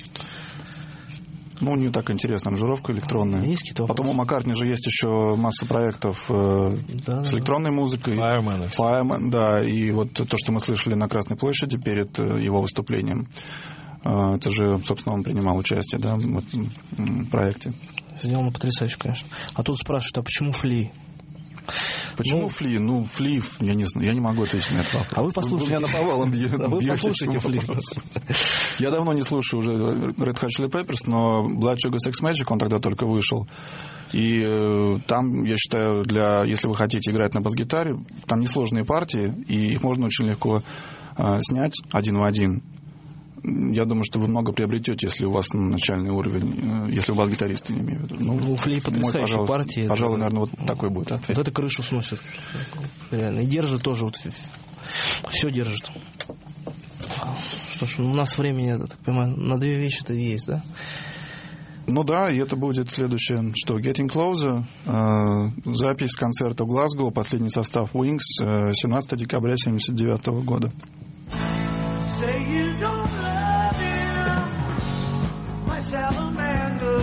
Ну, не так интересно, аранжировка электронная. Есть какие-то Потом у Маккартни же есть еще масса проектов э, Да, с да. электронной музыкой. Fireman и все. Fireman, да, и вот то, что мы слышали на Красной площади перед э, его выступлением, э, это же, собственно, он принимал участие, да, в этом м, проекте. Сделано потрясающе, конечно. А тут спрашивают, а почему Фли? Почему Ну, Фли? Ну, Фли, я не знаю, я не могу ответить на этот вопрос. А вы послушайте. Вы меня наповалом бьете. А вы послушайте Фли. Я давно не слушаю уже Red Hot Chili Peppers, но Blood Sugar Sex Magic, он тогда только вышел. И э, там, я считаю, для, если вы хотите играть на бас-гитаре, там несложные партии, и их можно очень легко э, снять один в один. Я думаю, что вы много приобретете, если у вас ну, начальный уровень, если у вас гитаристы, не имею в виду. Ну, у Фли потрясающие мой, партии. Пожалуй, наверное, вот такой будет ответ. Вот это крышу сносит. Реально. И держит тоже. Вот, все держит. Что ж, у нас времени, я так понимаю, на две вещи-то есть, да? Ну да, и это будет следующее, что Getting Closer, э, запись концерта в Глазго, последний состав Wings, э, семнадцатого декабря тысяча девятьсот семьдесят девятого года. Say you don't love him, my salamander.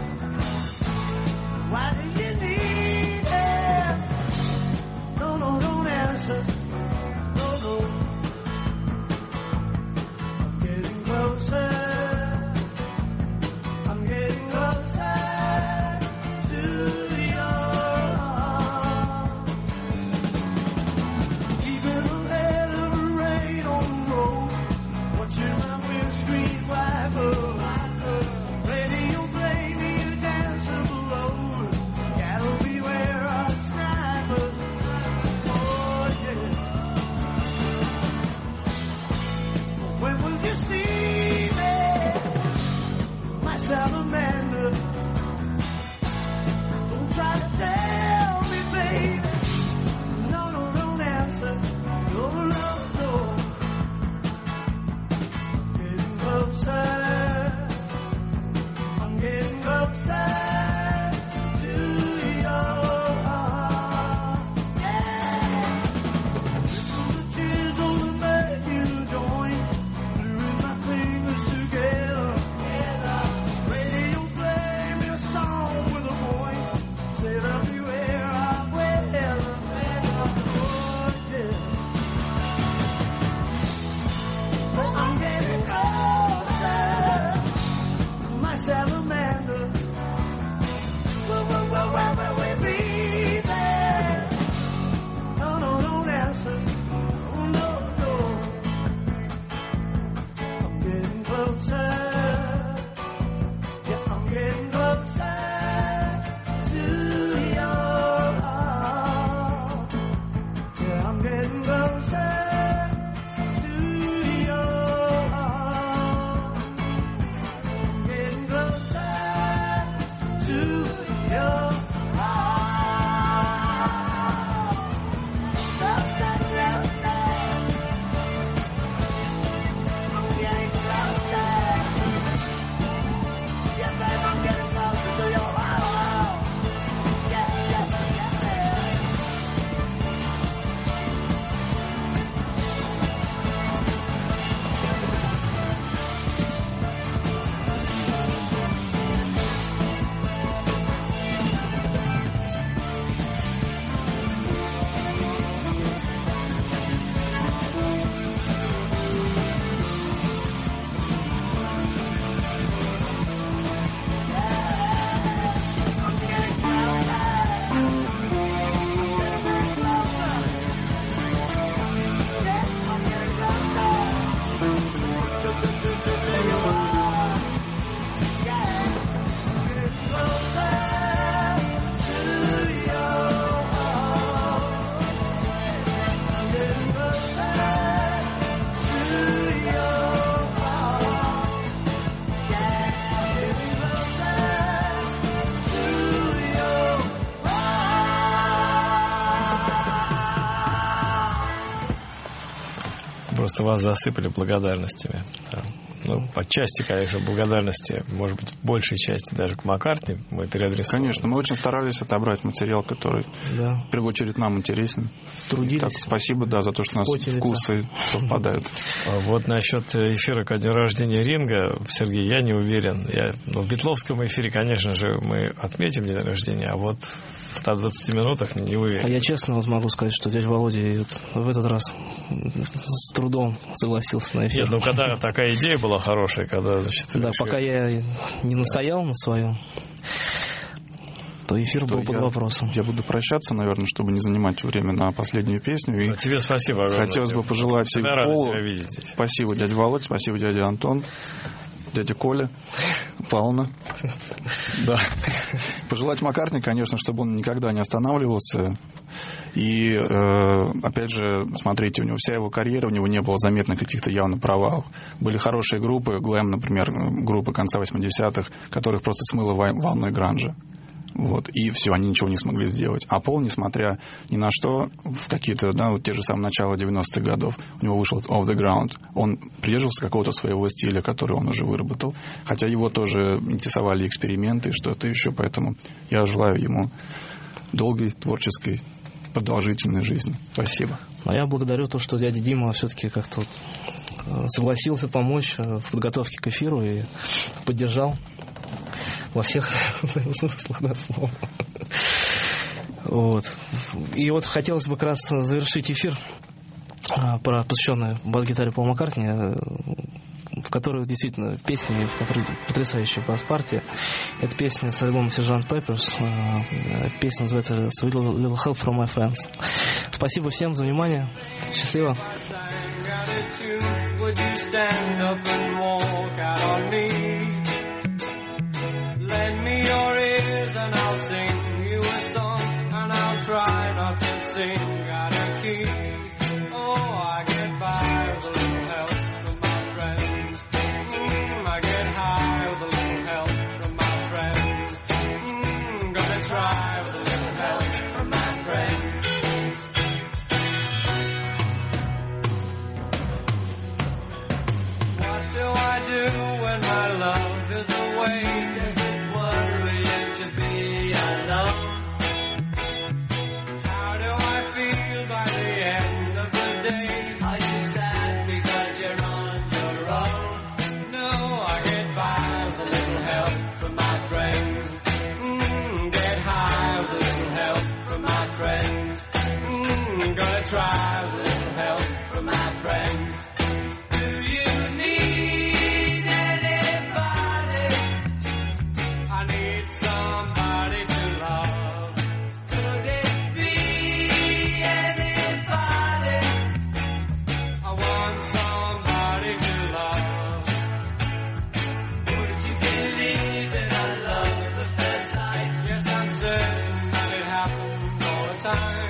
Why do you need him? No, no, don't answer. No, no. I'm getting closer. I'm getting closer to your arms. Even a little rain on the road. Watching my windscreen wiper. Radio play me a dancer below. Gotta beware of snipers. Oh yeah. When will you see me, my salamander? Don't try to tell me, baby. No, no, don't answer your love door. Closer, I'm getting closer to your heart. Yeah, little the tears only make you join, gluing my fingers together. Radio play me a song with a point, say that beware I will. Oh yeah, but I'm getting closer. My salamander. Where, where, where, where will we be there? No, no, don't answer. Oh, no, no. I'm getting closer. Yeah, I'm getting closer to your heart. Yeah, I'm getting closer to your heart. I'm getting closer to your heart. Closer, closer. I'm getting closer. Yeah, babe, I'm getting closer to your heart. Yeah, yeah, yeah. Просто вас засыпали благодарностями. Да. Ну, по части, конечно, благодарности, может быть, большей части даже к Маккартни мы переадресовали. Конечно, мы очень старались отобрать материал, который, Да. в первую очередь, нам интересен. Трудились. Так, спасибо, да, за то, что у нас Поте лица. вкусы совпадают. А Вот насчет эфира ко дню рождения Ринга, Сергей, я не уверен. Я, ну, в битловском эфире, конечно же, мы отметим день рождения, а вот в ста двадцати минутах не уверен. А я честно вот могу сказать, что дядя Володя и вот в этот раз с трудом согласился на эфир. Нет, ну когда такая идея была хорошая, когда, значит, Да, решили- пока я не настоял на своем. то эфир был под я, вопросом. Я буду прощаться, наверное, чтобы не занимать время на последнюю песню. И а тебе спасибо огромное. Хотелось бы пожелать и Полу. Спасибо, дядя Володь, спасибо, дядя Антон, дядя Коля, Павловна. Да. Пожелать Маккартни, конечно, чтобы он никогда не останавливался. И, э, опять же, смотрите, у него вся его карьера, у него не было заметных каких-то явно провалов. Были хорошие группы, Глэм, например, группы конца восьмидесятых, которых просто смыло волной гранжа. Вот, и все, они ничего не смогли сделать. А Пол, несмотря ни на что, в какие-то, да, вот те же самые начала девяностых годов, у него вышел Off the Ground. Он придерживался какого-то своего стиля, который он уже выработал. Хотя его тоже интересовали эксперименты и что-то еще, поэтому я желаю ему долгой творческой продолжительной жизни. Спасибо. А я благодарю то, что дядя Дима все-таки как-то согласился помочь в подготовке к эфиру и поддержал во всех смыслах да, слова. Вот. И вот хотелось бы как раз завершить эфир, посвященный бас-гитаре Пола Маккартни, в которой действительно песни, в которой потрясающая бас-партия. Это песня с альбома Сержант Пепперс. Песня называется Sweet Little Help from My Friends. Спасибо всем за внимание. Счастливо. Lend me your ears and I'll sing you a song, and I'll try not to sing out of key. Oh, I get by with a little help from my friends. Mm, I get high with a little help from my friends. Mm, gonna try with a little help from my friends. What do I do when my love is away? Try with a little help from my friends. Do you need anybody? I need somebody to love. Could it be anybody? I want somebody to love. Would you believe it? I love the first sight. Yes, I'm certain that it happens all the time.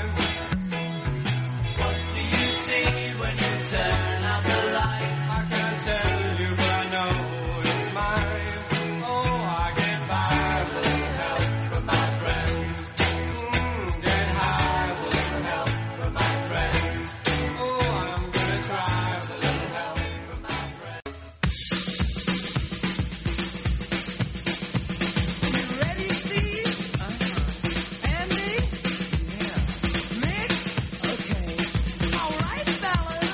When you turn out the light, I can't tell you, but I know it's mine. Oh, I get by with a little help from my friends. Mm, get high with a little help from my friends. Oh, I'm gonna try with a little help from my friends. You ready, Steve? Uh-huh. Andy? Yeah. Mick? Okay. All right, fellas.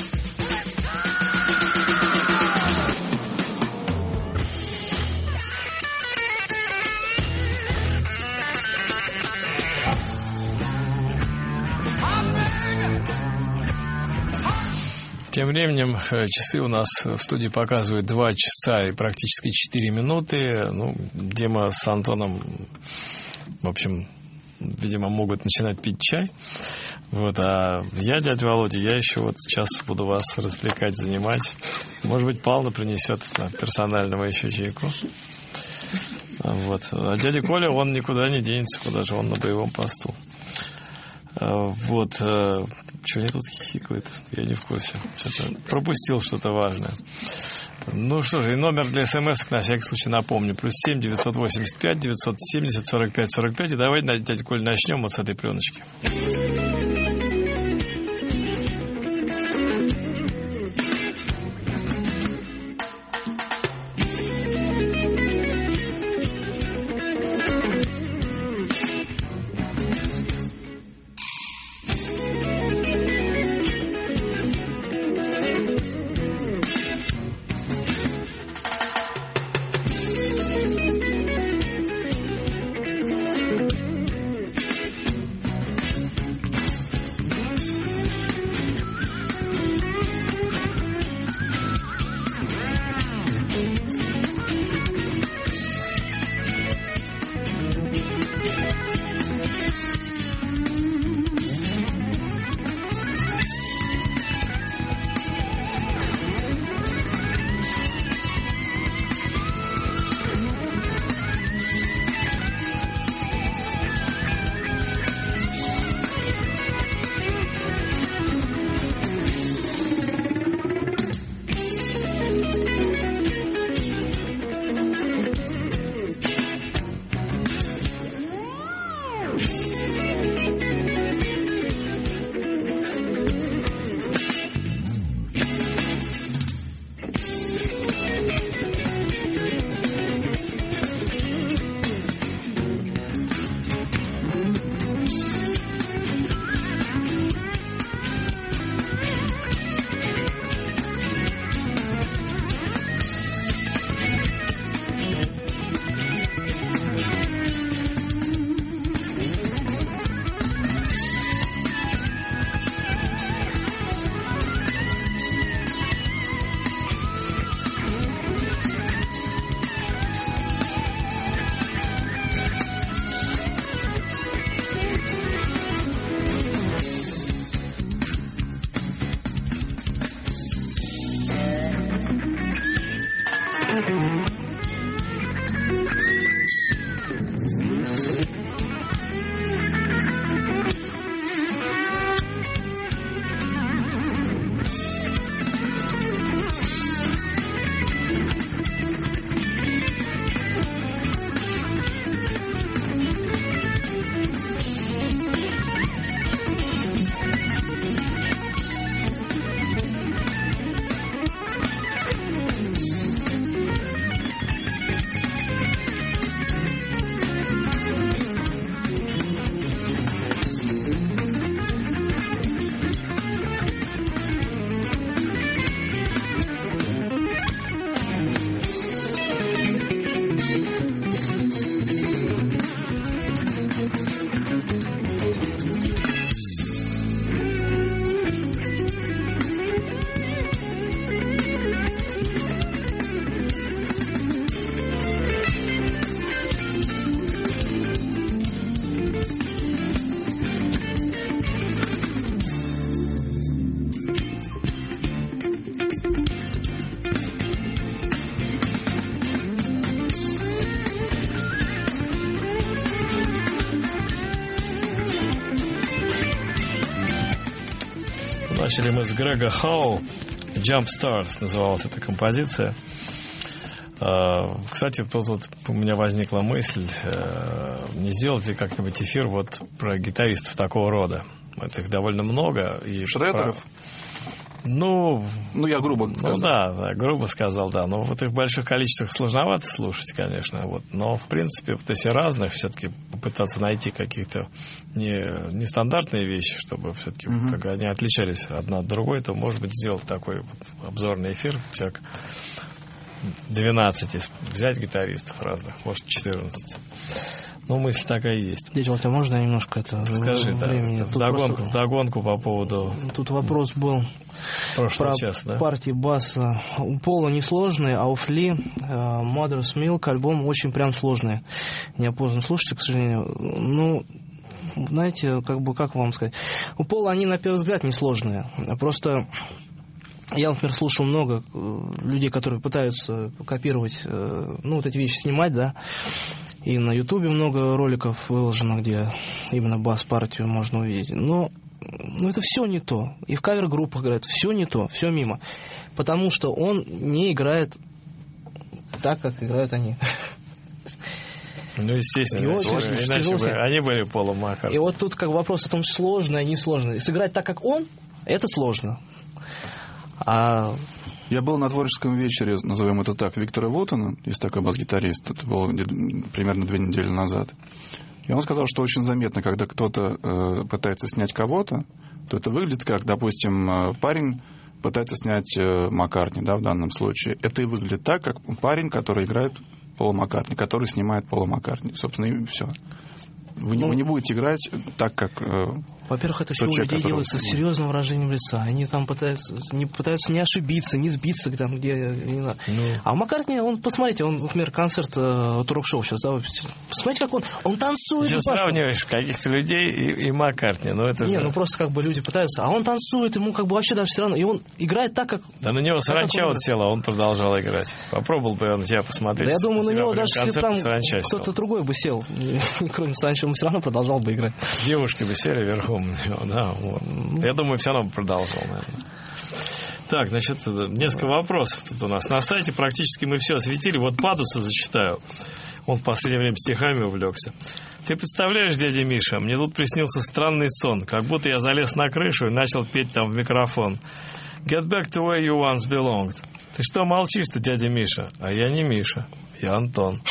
Тем временем часы у нас в студии показывают два часа и практически четыре минуты. Ну, Дима с Антоном, в общем, видимо, могут начинать пить чай. Вот, а я, дядя Володя, я еще вот сейчас буду вас развлекать, занимать. Может быть, Павла принесет персонального еще чайку. Вот. А дядя Коля, он никуда не денется, куда же он на боевом посту. Вот. Что они тут хихикают? Я не в курсе. Что-то пропустил что-то важное. Ну что же, и номер для смс на всякий случай напомню. Плюс семь девятьсот восемьдесят пять девятьсот семьдесят сорок пять сорок пять. И давайте, дядя Коль, начнем вот с этой пленочки. Начали мы с Грега Хоу. Jump Stars называлась эта композиция. Кстати, тут вот у меня возникла мысль, не сделать ли как-нибудь эфир вот про гитаристов такого рода. Это их довольно много. И Шредеров? Про... Ну, ну, я грубо сказал. Ну, да, да, грубо сказал, да. Но вот их в больших количествах сложновато слушать, конечно. Вот. Но, в принципе, вот если разных, все-таки попытаться найти какие-то не, нестандартные вещи, чтобы все-таки uh-huh. как они отличались одна от другой, то, может быть, сделать такой вот обзорный эфир, человек двенадцать, взять гитаристов разных, может, четырнадцать. Ну, мысль такая есть. Дядя Володя, можно немножко это... Скажи, да, вдогонку, просто... вдогонку по поводу... Тут вопрос был про час, да? партии баса. У Пола несложные, а у Фли uh, Mother's Milk альбом очень прям сложный. Неопознанно слушайте, к сожалению. Ну, знаете, как бы, как вам сказать? У Пола они, на первый взгляд, несложные. Просто... Я, например, слушал много людей, которые пытаются копировать, ну, вот эти вещи снимать, да, и на Ютубе много роликов выложено, где именно бас-партию можно увидеть. Но, но это все не то. И в кавер-группах говорят, все не то, все мимо. Потому что он не играет так, как играют они. Ну, естественно, иначе, вот, иначе, иначе бы они были Полом Маккартни. И вот тут как вопрос о том, сложно, а не сложно. Сыграть так, как он, это сложно. А... Я был на творческом вечере, назовем это так, Виктора Вотана, есть такой бас-гитарист, это было примерно две недели назад. И он сказал, что очень заметно, когда кто-то э, пытается снять кого-то, то это выглядит как, допустим, парень пытается снять э, Маккартни, да, в данном случае. Это и выглядит так, как парень, который играет Пола Маккартни, который снимает Пола Маккартни. Собственно, и все. Вы, ну, вы не будете играть так, как... Э, Во-первых, это все у людей делается с серьезным выражением лица. Они там пытаются не, пытаются не ошибиться, не сбиться там, где... Не знаю. Ну. А у Маккартни, он, посмотрите, он, например, концерт э, Турок-шоу сейчас, да, выпустил. Посмотрите, как он... Он танцует. Ты сравниваешь каких-то людей и, и Маккартни. Ну, это не, же... ну просто как бы люди пытаются. А он танцует, ему как бы вообще даже все равно. И он играет так, как... Да на него саранча вот села, он продолжал играть. Попробовал бы он тебя посмотреть. Да я думаю, на него даже если там кто-то другой бы сел, кроме саранчи, он все равно продолжал бы играть. Девушки бы сели верхом на него, да. Вот. Я думаю, все равно бы продолжал, наверное. Так, значит, несколько вопросов тут у нас. На сайте практически мы все осветили. Вот Падуса зачитаю. Он в последнее время стихами увлекся. Ты представляешь, дядя Миша, мне тут приснился странный сон. Как будто я залез на крышу и начал петь там в микрофон. Get back to where you once belonged. Ты что молчишь-то, дядя Миша? А я не Миша, я Антон.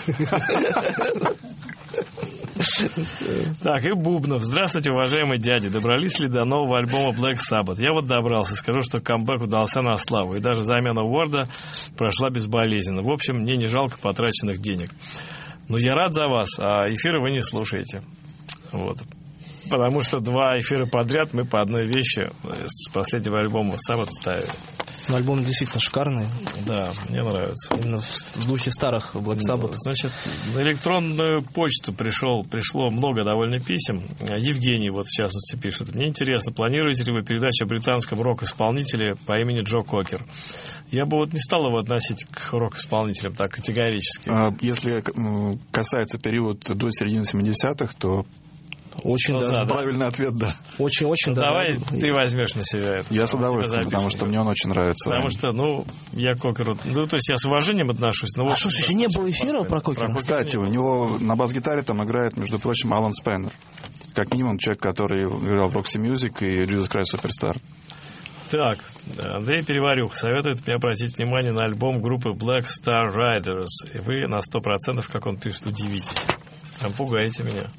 Так, и Бубнов. Здравствуйте, уважаемые дяди. Добрались ли до нового альбома Black Sabbath? Я вот добрался. Скажу, что камбэк удался на славу. И даже замена Уорда прошла безболезненно. В общем, мне не жалко потраченных денег. Но я рад за вас, а эфиры вы не слушаете. Вот. Потому что два эфира подряд мы по одной вещи с последнего альбома Sabbath ставили. Но альбом действительно шикарный. Да, мне нравится. Именно в духе старых Black Sabbath. Значит, на электронную почту пришел, пришло много довольно писем. Евгений, вот в частности, пишет. Мне интересно, планируете ли вы передачу о британском рок-исполнителе по имени Джо Кокер? Я бы вот не стал его относить к рок-исполнителям так категорически. Если касается периода до середины семидесятых, то очень ну, да, да, правильный ответ, да. Очень-очень, ну, да. давай да. Ты возьмешь на себя это. Я с удовольствием, потому что мне он очень нравится. Потому что, ну, я Кокеру... Ну, то есть я с уважением отношусь. Но а вот что, еще не было эфира про Кокера? Кстати, у него на бас-гитаре там играет, между прочим, Алан Спеннер. Как минимум человек, который играл в Roxy Music и Jesus Christ Superstar. Так, Андрей Переварюх советует мне обратить внимание на альбом группы Black Star Riders. И вы на сто процентов, как он пишет, удивитесь. Там пугаете меня.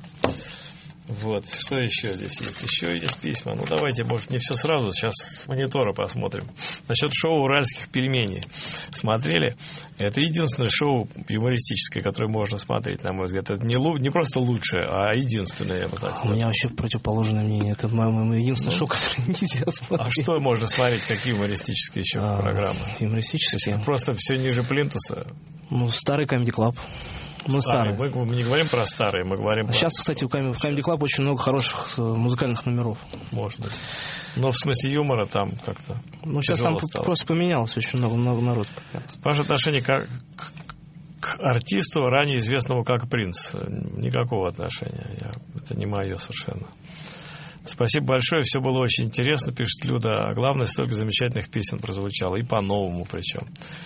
Вот, что еще здесь есть? Еще есть письма. Ну, давайте, может, не все сразу, сейчас с монитора посмотрим. Насчет шоу «Уральских пельменей». Смотрели? Это единственное шоу юмористическое, которое можно смотреть, на мой взгляд. Это не, не просто лучшее, а единственное, я бы так сказал. У меня вообще противоположное мнение. Это мое единственное ну, шоу, которое нельзя смотреть. А что можно смотреть? Какие юмористические еще а, программы? Юмористические? Это просто все ниже плинтуса. Ну, старый Comedy Club. Ну, старый. Мы, мы не говорим про старые, мы говорим про... Сейчас, кстати, в Comedy Club очень много хороших музыкальных номеров. Может быть. Но в смысле юмора там как-то... Ну, сейчас там стало. Просто поменялось очень много, много народу. Ваше отношение к, к, к артисту, ранее известному как Принц? Никакого отношения. Я, это не мое совершенно. Спасибо большое, все было очень интересно, пишет Люда. А главное, столько замечательных песен прозвучало. И по-новому причем.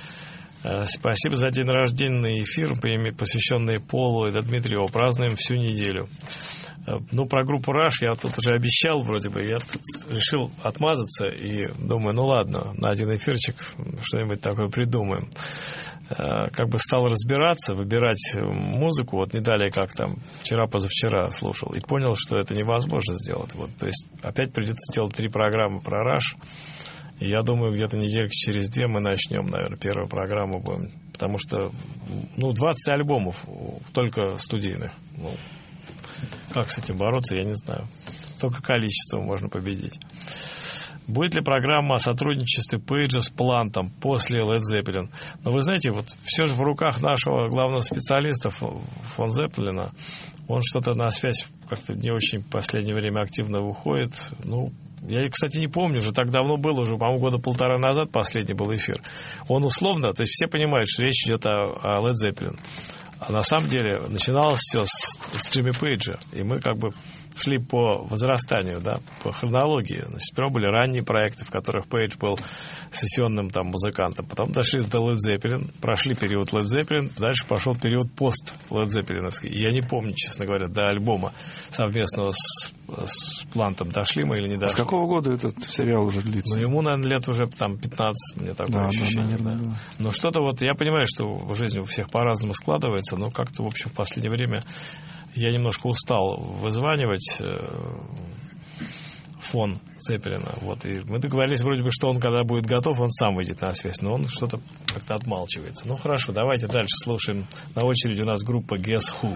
Спасибо за день рождения эфир, посвященный Полу и Дмитриеву. Празднуем всю неделю. Ну, про группу Rush я тут уже обещал вроде бы. Я решил отмазаться и думаю, ну ладно, на один эфирчик что-нибудь такое придумаем. Как бы стал разбираться, выбирать музыку. Вот не далее, как там вчера-позавчера слушал. И понял, что это невозможно сделать. Вот, то есть опять придется сделать три программы про Rush. И я думаю, где-то недельки через две мы начнем, наверное, первую программу будем. Потому что, ну, двадцать альбомов только студийных. Ну, как с этим бороться, я не знаю. Только количеством можно победить. Будет ли программа о сотрудничестве Пейджа с Плантом после Led Zeppelin? Но вы знаете, вот все же в руках нашего главного специалиста фон Зеппелина. Он что-то на связь как-то не очень в последнее время активно выходит. Ну, я, кстати, не помню, уже так давно было, уже, по-моему, года полтора назад последний был эфир. Он условно, то есть все понимают, что речь идет о, о Led Zeppelin. А на самом деле начиналось все с, с Джимми Пейджа. И мы как бы шли по возрастанию, да, по хронологии. Значит, сперва были ранние проекты, в которых Пейдж был сессионным там музыкантом. Потом дошли до Led Zeppelin, прошли период Led Zeppelin, дальше пошел период пост-Led Zeppelin-овский. И я не помню, честно говоря, до альбома совместного с, с Плантом дошли мы или не дошли. С какого года этот сериал уже длится? Ну, ему, наверное, лет уже там пятнадцать, мне такое да, ощущение. Да, да, да. Но что-то вот, я понимаю, что жизнь у всех по-разному складывается, но как-то, в общем, в последнее время я немножко устал вызванивать фон Зеппелина. Вот. И мы договорились вроде бы, что он, когда будет готов, он сам выйдет на связь. Но он что-то как-то отмалчивается. Ну, хорошо, давайте дальше слушаем. На очереди у нас группа Guess Who.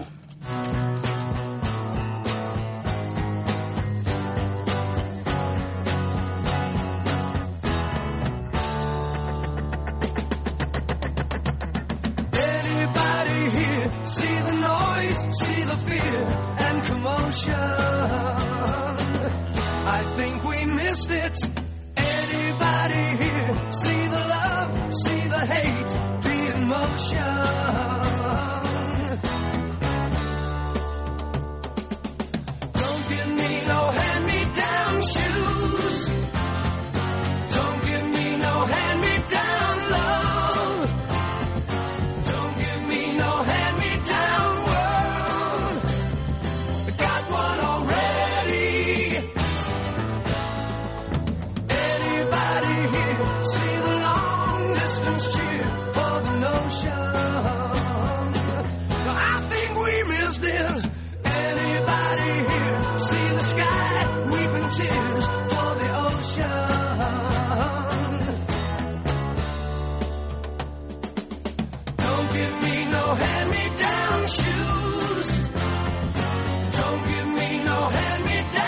Hand me down shoes. Don't give me no hand me down.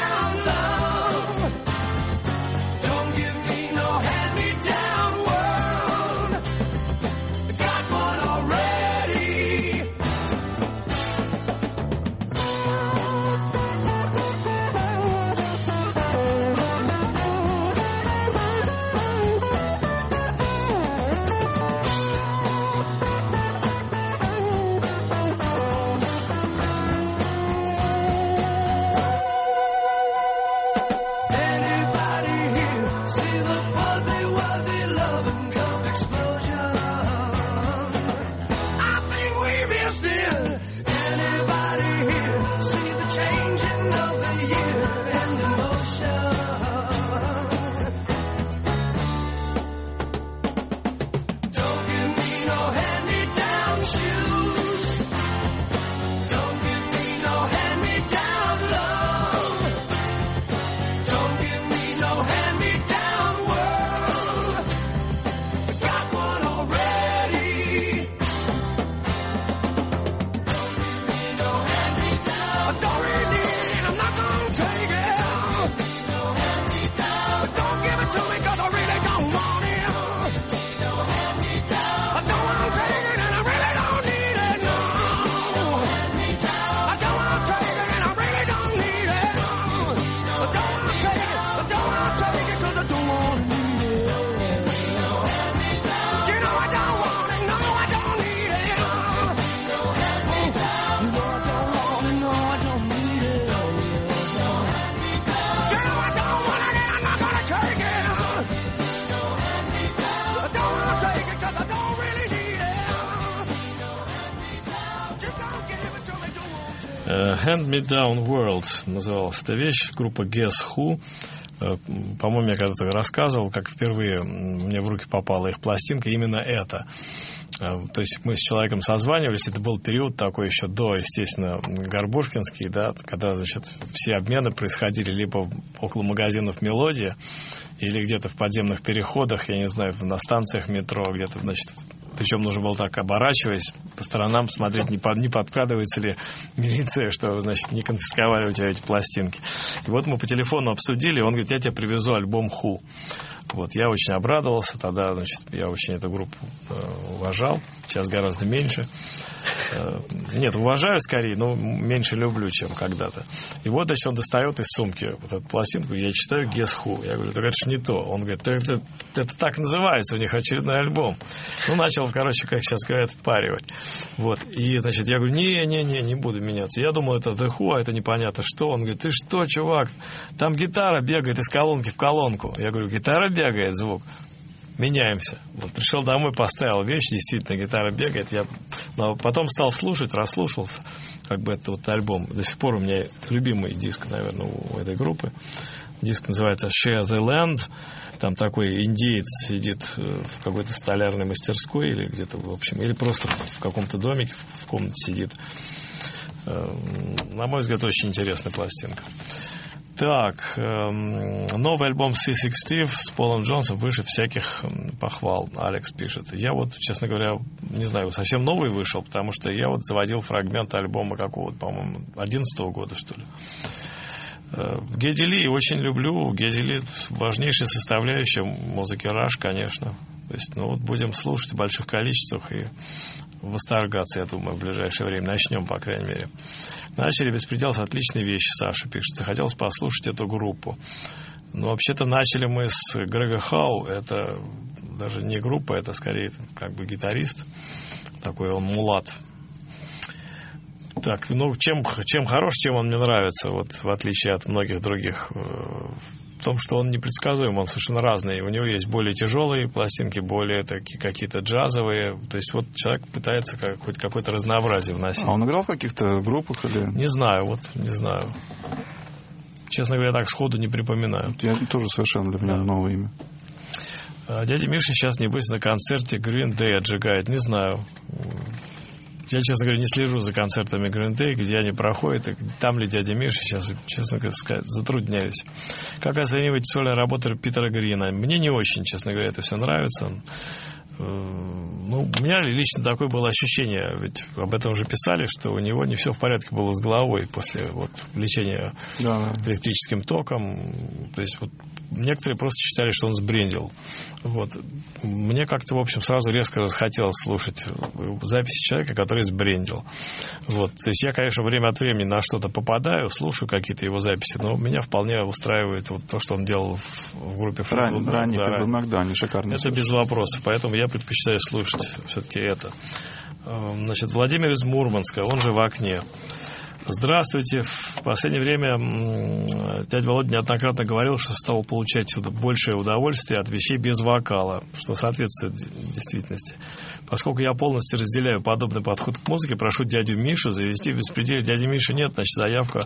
no hand-me-down shoes. Don't give me no hand-me-down love. Don't give me no hand-me-down world. I got one already. Don't give me no hand-me-down. I don't really need it. I'm not gonna take it. No hand-me-down. Don't give it to me 'cause I really don't want it. No hand-me-down. I don't wanna take it and I really don't need it. No. I don't wanna take it and I really don't need it. I don't wanna take it. I don't wanna take it 'cause I don't wanna need it. You know I don't want it. No, I don't need it. No, I don't want it. No, I don't need it. You know I don't want it and I'm not gonna take it. I don't wanna take it 'cause I don't really need it. Just don't give it to me, don't want it. Э, Hand Me Down World называлась эта вещь, группа Guess Who. Э, По-моему, я когда-то рассказывал, как впервые мне в руки попала их пластинка, именно эта. Э, То есть мы с человеком созванивались, это был период такой еще до, естественно, Горбушкинский, да, когда, значит, все обмены происходили либо около магазинов «Мелодия», или где-то в подземных переходах, я не знаю, на станциях метро, где-то, значит, причем нужно было так, оборачиваясь, по сторонам смотреть, не, под, не подкрадывается ли милиция, что, значит, не конфисковали у тебя эти пластинки. И вот мы по телефону обсудили, он говорит, я тебе привезу альбом Who. Вот, я очень обрадовался тогда, значит, я очень эту группу э, уважал, сейчас гораздо меньше. Э, нет, уважаю скорее, но меньше люблю, чем когда-то. И вот, значит, он достает из сумки вот эту пластинку, я читаю Guess Who. Я говорю, это же не то. Он говорит, это, это, это так называется, у них очередной альбом. Ну, начал, короче, как сейчас говорят, впаривать. Вот, и, значит, я говорю, не-не-не, не буду меняться. Я думал, это The Who, а это непонятно что. Он говорит, ты что, чувак, там гитара бегает из колонки в колонку. Я говорю, гитара бегает, звук. Меняемся. Вот пришел домой, поставил вещь, действительно, гитара бегает. Я но потом стал слушать, расслушался, как бы это вот альбом. До сих пор у меня любимый диск, наверное, у этой группы. Диск называется Share the Land. Там такой индеец сидит в какой-то столярной мастерской или где-то, в общем, или просто в каком-то домике, в комнате сидит. На мой взгляд, очень интересная пластинка. Так, эм, новый альбом си шестьдесят с Полом Джонсом выше всяких похвал, Алекс пишет. Я вот, честно говоря, не знаю, совсем новый вышел, потому что я вот заводил фрагмент альбома какого-то, по-моему, одиннадцатого года, что ли. Э, Гедди Ли очень люблю. Гедди Ли важнейшая составляющая музыки Rush, конечно. То есть, ну вот будем слушать в больших количествах и восторгаться, я думаю, в ближайшее время. Начнем, по крайней мере. Начали «Беспредел» с отличной вещи, Саша пишет. Захотелось послушать эту группу. Но вообще-то начали мы с Грега Хау. Это даже не группа, это скорее как бы гитарист. Такой он мулат. Так, ну чем, чем хорош, чем он мне нравится, вот в отличие от многих других, в том, что он непредсказуем, он совершенно разный. У него есть более тяжелые пластинки, более такие какие-то джазовые. То есть вот человек пытается как, хоть какое-то разнообразие вносить. А он играл в каких-то группах или? Не знаю, вот не знаю. Честно говоря, так сходу не припоминаю. Я тоже совершенно для меня Да. новое имя. Дядя Миша сейчас, небось, на концерте Green Day отжигает. Не знаю. Я, честно говоря, не слежу за концертами Green Day, где они проходят, и там ли дядя Миша, сейчас, честно сказать, затрудняюсь. Как оценивать сольную работу Питера Грина? Мне не очень, честно говоря, это все нравится. Ну, у меня лично такое было ощущение, ведь об этом уже писали, что у него не все в порядке было с головой после вот, лечения Да, да. электрическим током. То есть вот некоторые просто считали, что он сбрендил. Вот. Мне как-то, в общем, сразу резко захотелось слушать записи человека, который сбрендил. Вот. То есть я, конечно, время от времени на что-то попадаю, слушаю какие-то его записи, но меня вполне устраивает вот то, что он делал в, в группе Ран, Флэт. ранний Да, как бы Макдани, шикарно. это без вопросов, поэтому я предпочитаю слушать все-таки это. Значит, Владимир из Мурманска, он же в окне. Здравствуйте. В последнее время дядя Володя неоднократно говорил, что стал получать большее удовольствие от вещей без вокала, что соответствует действительности. Поскольку я полностью разделяю подобный подход к музыке, прошу дядю Мишу завести в беспределе. Дяди Миши нет, значит, заявка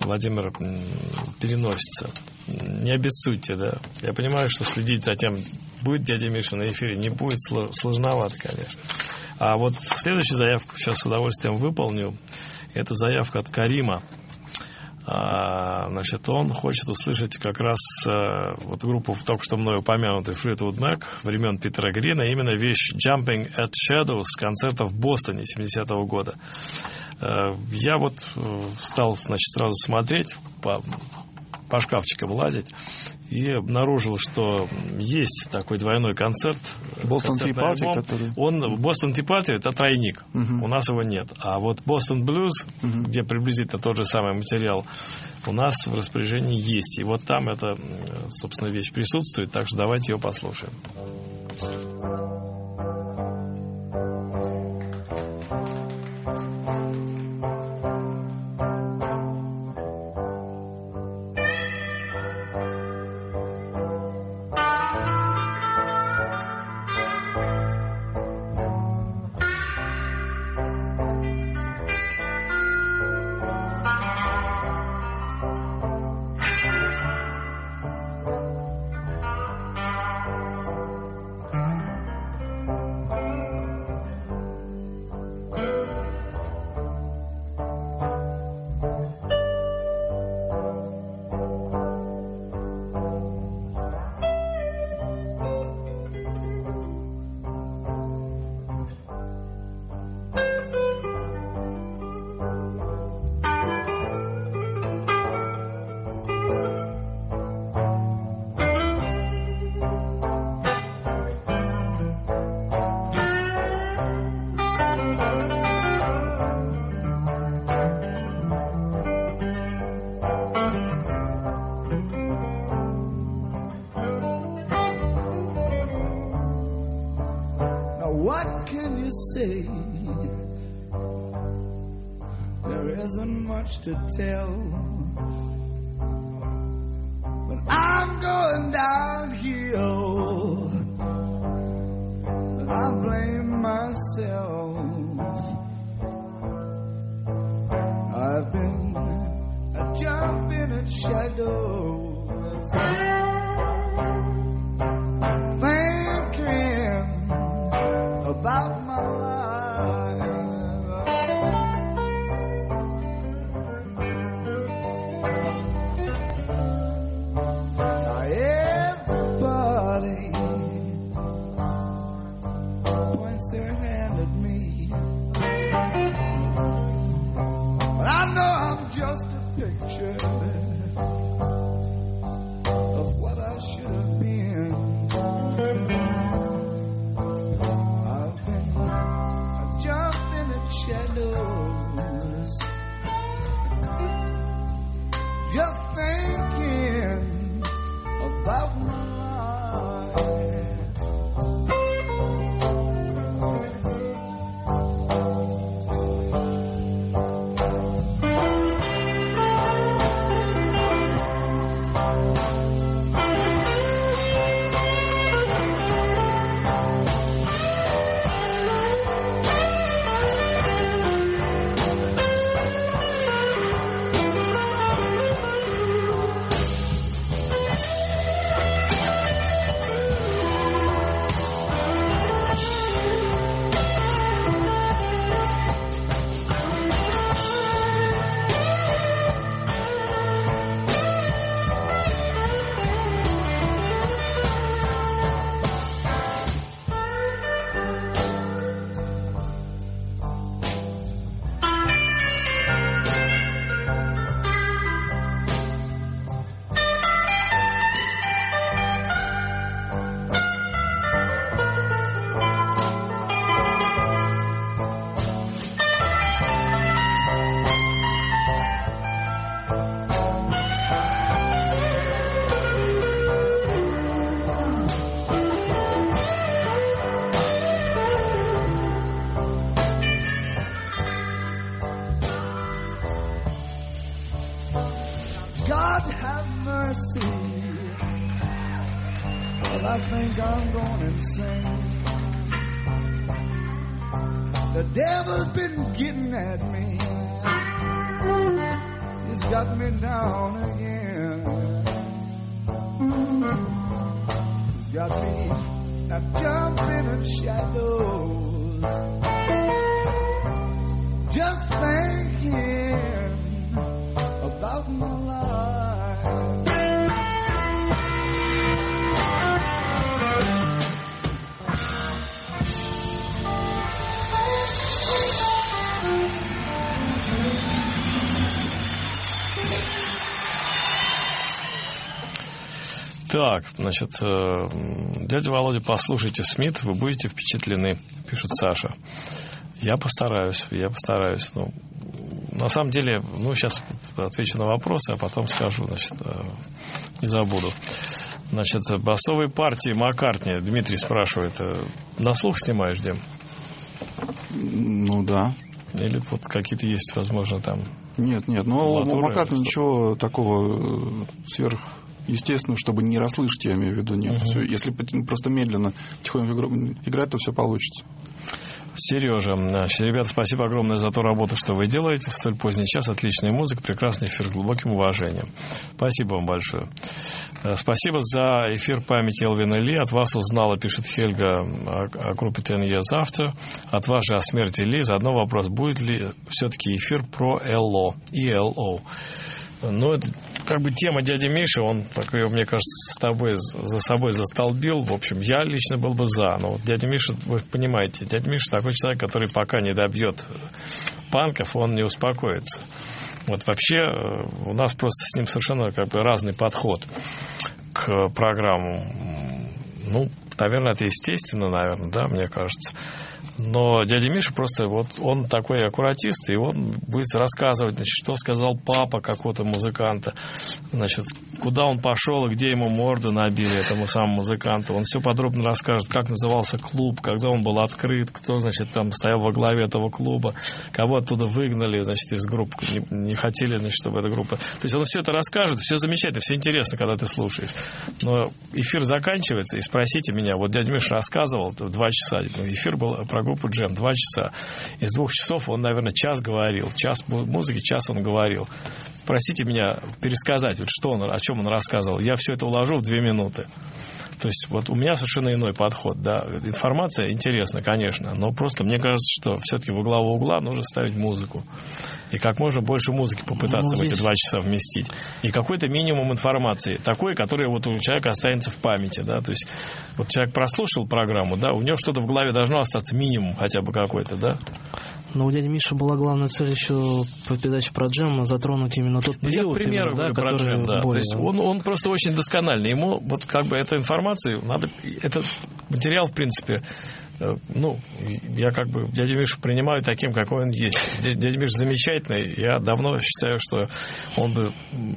Владимира переносится. Не обессудьте, да. Я понимаю, что следить за тем, Будет дядя Миша на эфире, не будет, сложновато, конечно. А вот следующую заявку сейчас с удовольствием выполню. Это заявка от Карима. А, значит, он хочет услышать как раз а, вот группу, только что мной упомянутый Fleetwood Mac времен Питера Грина, именно вещь Jumping at Shadows с концерта в Бостоне семидесятого года. А, я вот стал, значит, сразу смотреть, по, по шкафчикам лазить, и обнаружил, что есть такой двойной концерт. Бостон Ти Парти, который... Он, Бостон Ти Парти, это тройник. Uh-huh. У нас его нет. А вот Бостон Блюз, uh-huh. где приблизительно тот же самый материал, у нас в распоряжении есть. И вот там эта, собственно, вещь присутствует. Так что давайте ее послушаем. What can you say? There isn't much to tell. But I'm going downhill. But I blame myself. I've been a jumping at shadows, thinking about my life. Now everybody points their hand at me, but I know I'm just a picture of what I should have been. Shadows, just thinking about my God have mercy, well, I think I'm going insane. The devil's been getting at me. He's got me down again. He's got me now jumping in shadows, just thinking about my life. Так, значит, дядя Володя, послушайте Смит, вы будете впечатлены, пишет Саша. Я постараюсь, я постараюсь. Ну, на самом деле, ну, сейчас отвечу на вопросы, а потом скажу, значит, не забуду. Значит, басовые партии Маккартни, Дмитрий спрашивает, на слух снимаешь, Дим? Ну, да. Или вот какие-то есть, возможно, там... Нет, нет, но у Маккартни ничего такого сверх... Естественно, чтобы не расслышать, я имею в виду, нет. Uh-huh. Все, если просто медленно, тихонько играть, то все получится. Сережа, значит, ребята, спасибо огромное за ту работу, что вы делаете в столь поздний час. Отличная музыка, прекрасный эфир, с глубоким уважением. Спасибо вам большое. Спасибо за эфир памяти Элвина Ли. От вас узнала, пишет Хельга, о, о группе Ten Years After. От вас же о смерти Ли. Заодно вопрос, будет ли все-таки эфир про эл о и эл о. Ну, это как бы тема дяди Миши, он, так, мне кажется, с тобой, за собой застолбил. В общем, я лично был бы за. Но вот дядя Миша, вы понимаете, дядя Миша такой человек, который пока не добьет панков, он не успокоится. Вот вообще у нас просто с ним совершенно как бы разный подход к программам. Ну, наверное, это естественно, наверное, да, мне кажется. Но дядя Миша просто, вот он такой аккуратист, и он будет рассказывать, значит, что сказал папа какого-то музыканта, значит, куда он пошел и где ему морду набили, этому самому музыканту. Он все подробно расскажет, как назывался клуб, когда он был открыт, кто, значит, там стоял во главе этого клуба, кого оттуда выгнали, значит, из группы, не, не хотели, значит, чтобы эта группа... То есть он все это расскажет, все замечательно, все интересно, когда ты слушаешь. Но эфир заканчивается, и спросите меня, вот дядя Миша рассказывал два часа, эфир был про группу Джем, два часа. Из двух часов он, наверное, час говорил. Час музыки, час он говорил. Просите меня пересказать, вот что он, о чем он рассказывал. Я все это уложу в две минуты. То есть вот у меня совершенно иной подход. Да. Информация интересна, конечно, но просто мне кажется, что все-таки во главу угла нужно ставить музыку. И как можно больше музыки попытаться ну, в эти два часа вместить. И какой-то минимум информации. Такой, который вот у человека останется в памяти. Да. То есть вот человек прослушал программу, да, у него что-то в голове должно остаться, минимум хотя бы какой-то, да. Но у дяди Миши была главная цель еще по передаче про джем затронуть именно тот период. Я, к примеру, именно, да, про джем, да. Более... То есть он, он просто очень доскональный. Ему вот как бы эту информацию надо... Этот материал, в принципе, ну, я как бы дядю Мишу принимаю таким, какой он есть. Дядя Миша замечательный. Я давно считаю, что он бы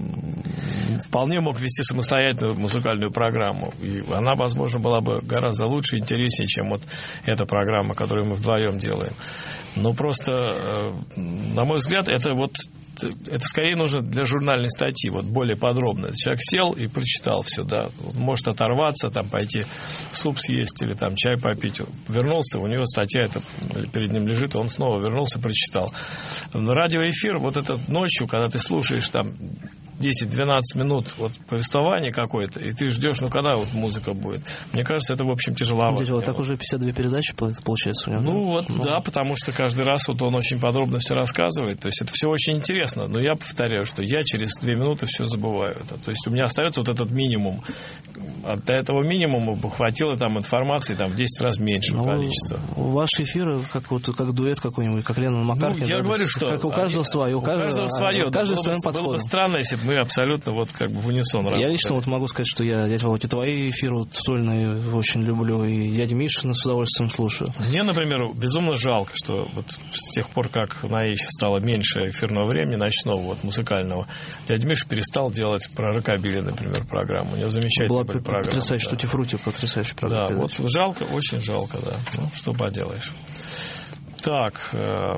вполне мог вести самостоятельную музыкальную программу. И она, возможно, была бы гораздо лучше и интереснее, чем вот эта программа, которую мы вдвоем делаем. Но просто, на мой взгляд, это вот это скорее нужно для журнальной статьи, вот более подробно. Человек сел и прочитал все, да. Он может оторваться, там пойти суп съесть или там чай попить. Вернулся, у него статья эта перед ним лежит, и он снова вернулся и прочитал. Но радиоэфир, вот этот ночью, когда ты слушаешь там десять-двенадцать минут вот повествования какое-то, и ты ждешь, ну когда вот музыка будет. Мне кажется, это, в общем, тяжеловато. Вот так уже пятьдесят две передачи получается у него. Ну вот, ну. Да, потому что каждый раз вот он очень подробно все рассказывает. То есть это все очень интересно. Но я повторяю, что я через две минуты все забываю это. То есть у меня остается вот этот минимум. От этого минимума бы хватило там информации там в десять раз меньше ну, количества. Ваши эфиры, как, вот, как дуэт какой-нибудь, как Леннон Маккартни. Ну, я да, говорю, что... Как у каждого свое. У каждого, каждого свое. У каждого да, своим было, подходом. Было бы странно, если бы мы абсолютно вот как бы в унисон работали. Я лично вот могу сказать, что я, дядя Володя, твои эфиры вот, сольные очень люблю, и дядя Мишина с удовольствием слушаю. Мне, например, безумно жалко, что вот с тех пор, как на Эйфе стало меньше эфирного времени, ночного, вот, музыкального, дядя Миша перестал делать про рокобили, например, программу. У него замечательная была программа. Потрясающая, да. Тути-фрути, потрясающая программа. Да, вот жалко, очень жалко, да. Ну, что поделаешь. Так... Э-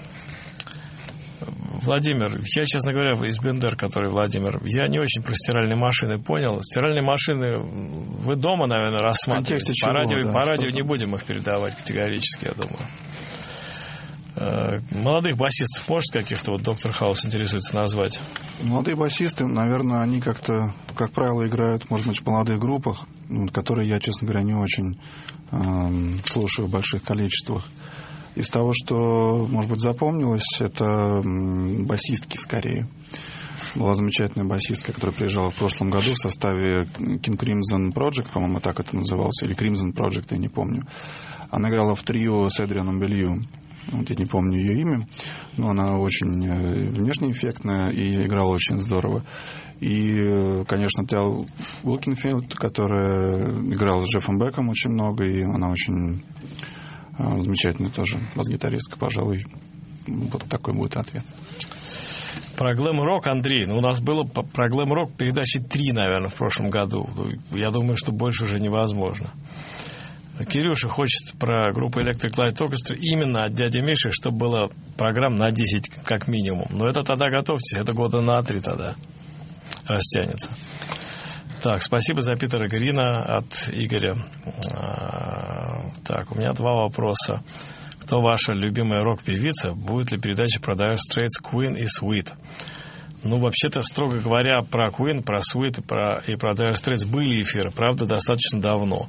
Владимир, я, честно говоря, из Бендер, который Владимир, я не очень про стиральные машины понял. Стиральные машины вы дома, наверное, рассматриваете. По радио, да, по радио не будем их передавать категорически, я думаю. Молодых басистов может каких-то, вот доктор Хаус интересуется, назвать? Молодые басисты, наверное, они как-то, как правило, играют, может быть, в молодых группах, которые я, честно говоря, не очень э, слушаю в больших количествах. Из того, что, может быть, запомнилось, это басистки скорее. Была замечательная басистка, которая приезжала в прошлом году в составе King Crimson Project, по-моему, так это называлось, или Crimson Project, я не помню. Она играла в трио с Эдрианом Белью. Вот я не помню ее имя, но она очень внешне эффектная и играла очень здорово. И, конечно, Тел Уилкинфилд, которая играла с Джеффом Беком очень много, и она очень замечательная тоже бас-гитаристка, пожалуй. Вот такой будет ответ. Про глэм-рок, Андрей, ну, у нас было про глэм-рок передачи три, наверное, в прошлом году. Я думаю, что больше уже невозможно. Кирюша хочет про группу Electric Light Orchestra именно от дяди Миши, чтобы было программ на десять как минимум. Но это тогда готовьтесь, это года на три тогда растянется. Так, спасибо за Питера Грина от Игоря. Так, у меня два вопроса. Кто ваша любимая рок-певица? Будет ли передача про Dire Straits, Queen и Sweet? Ну, вообще-то, строго говоря, про Queen, про Sweet и про, и про Dire Straits были эфиры, правда, достаточно давно.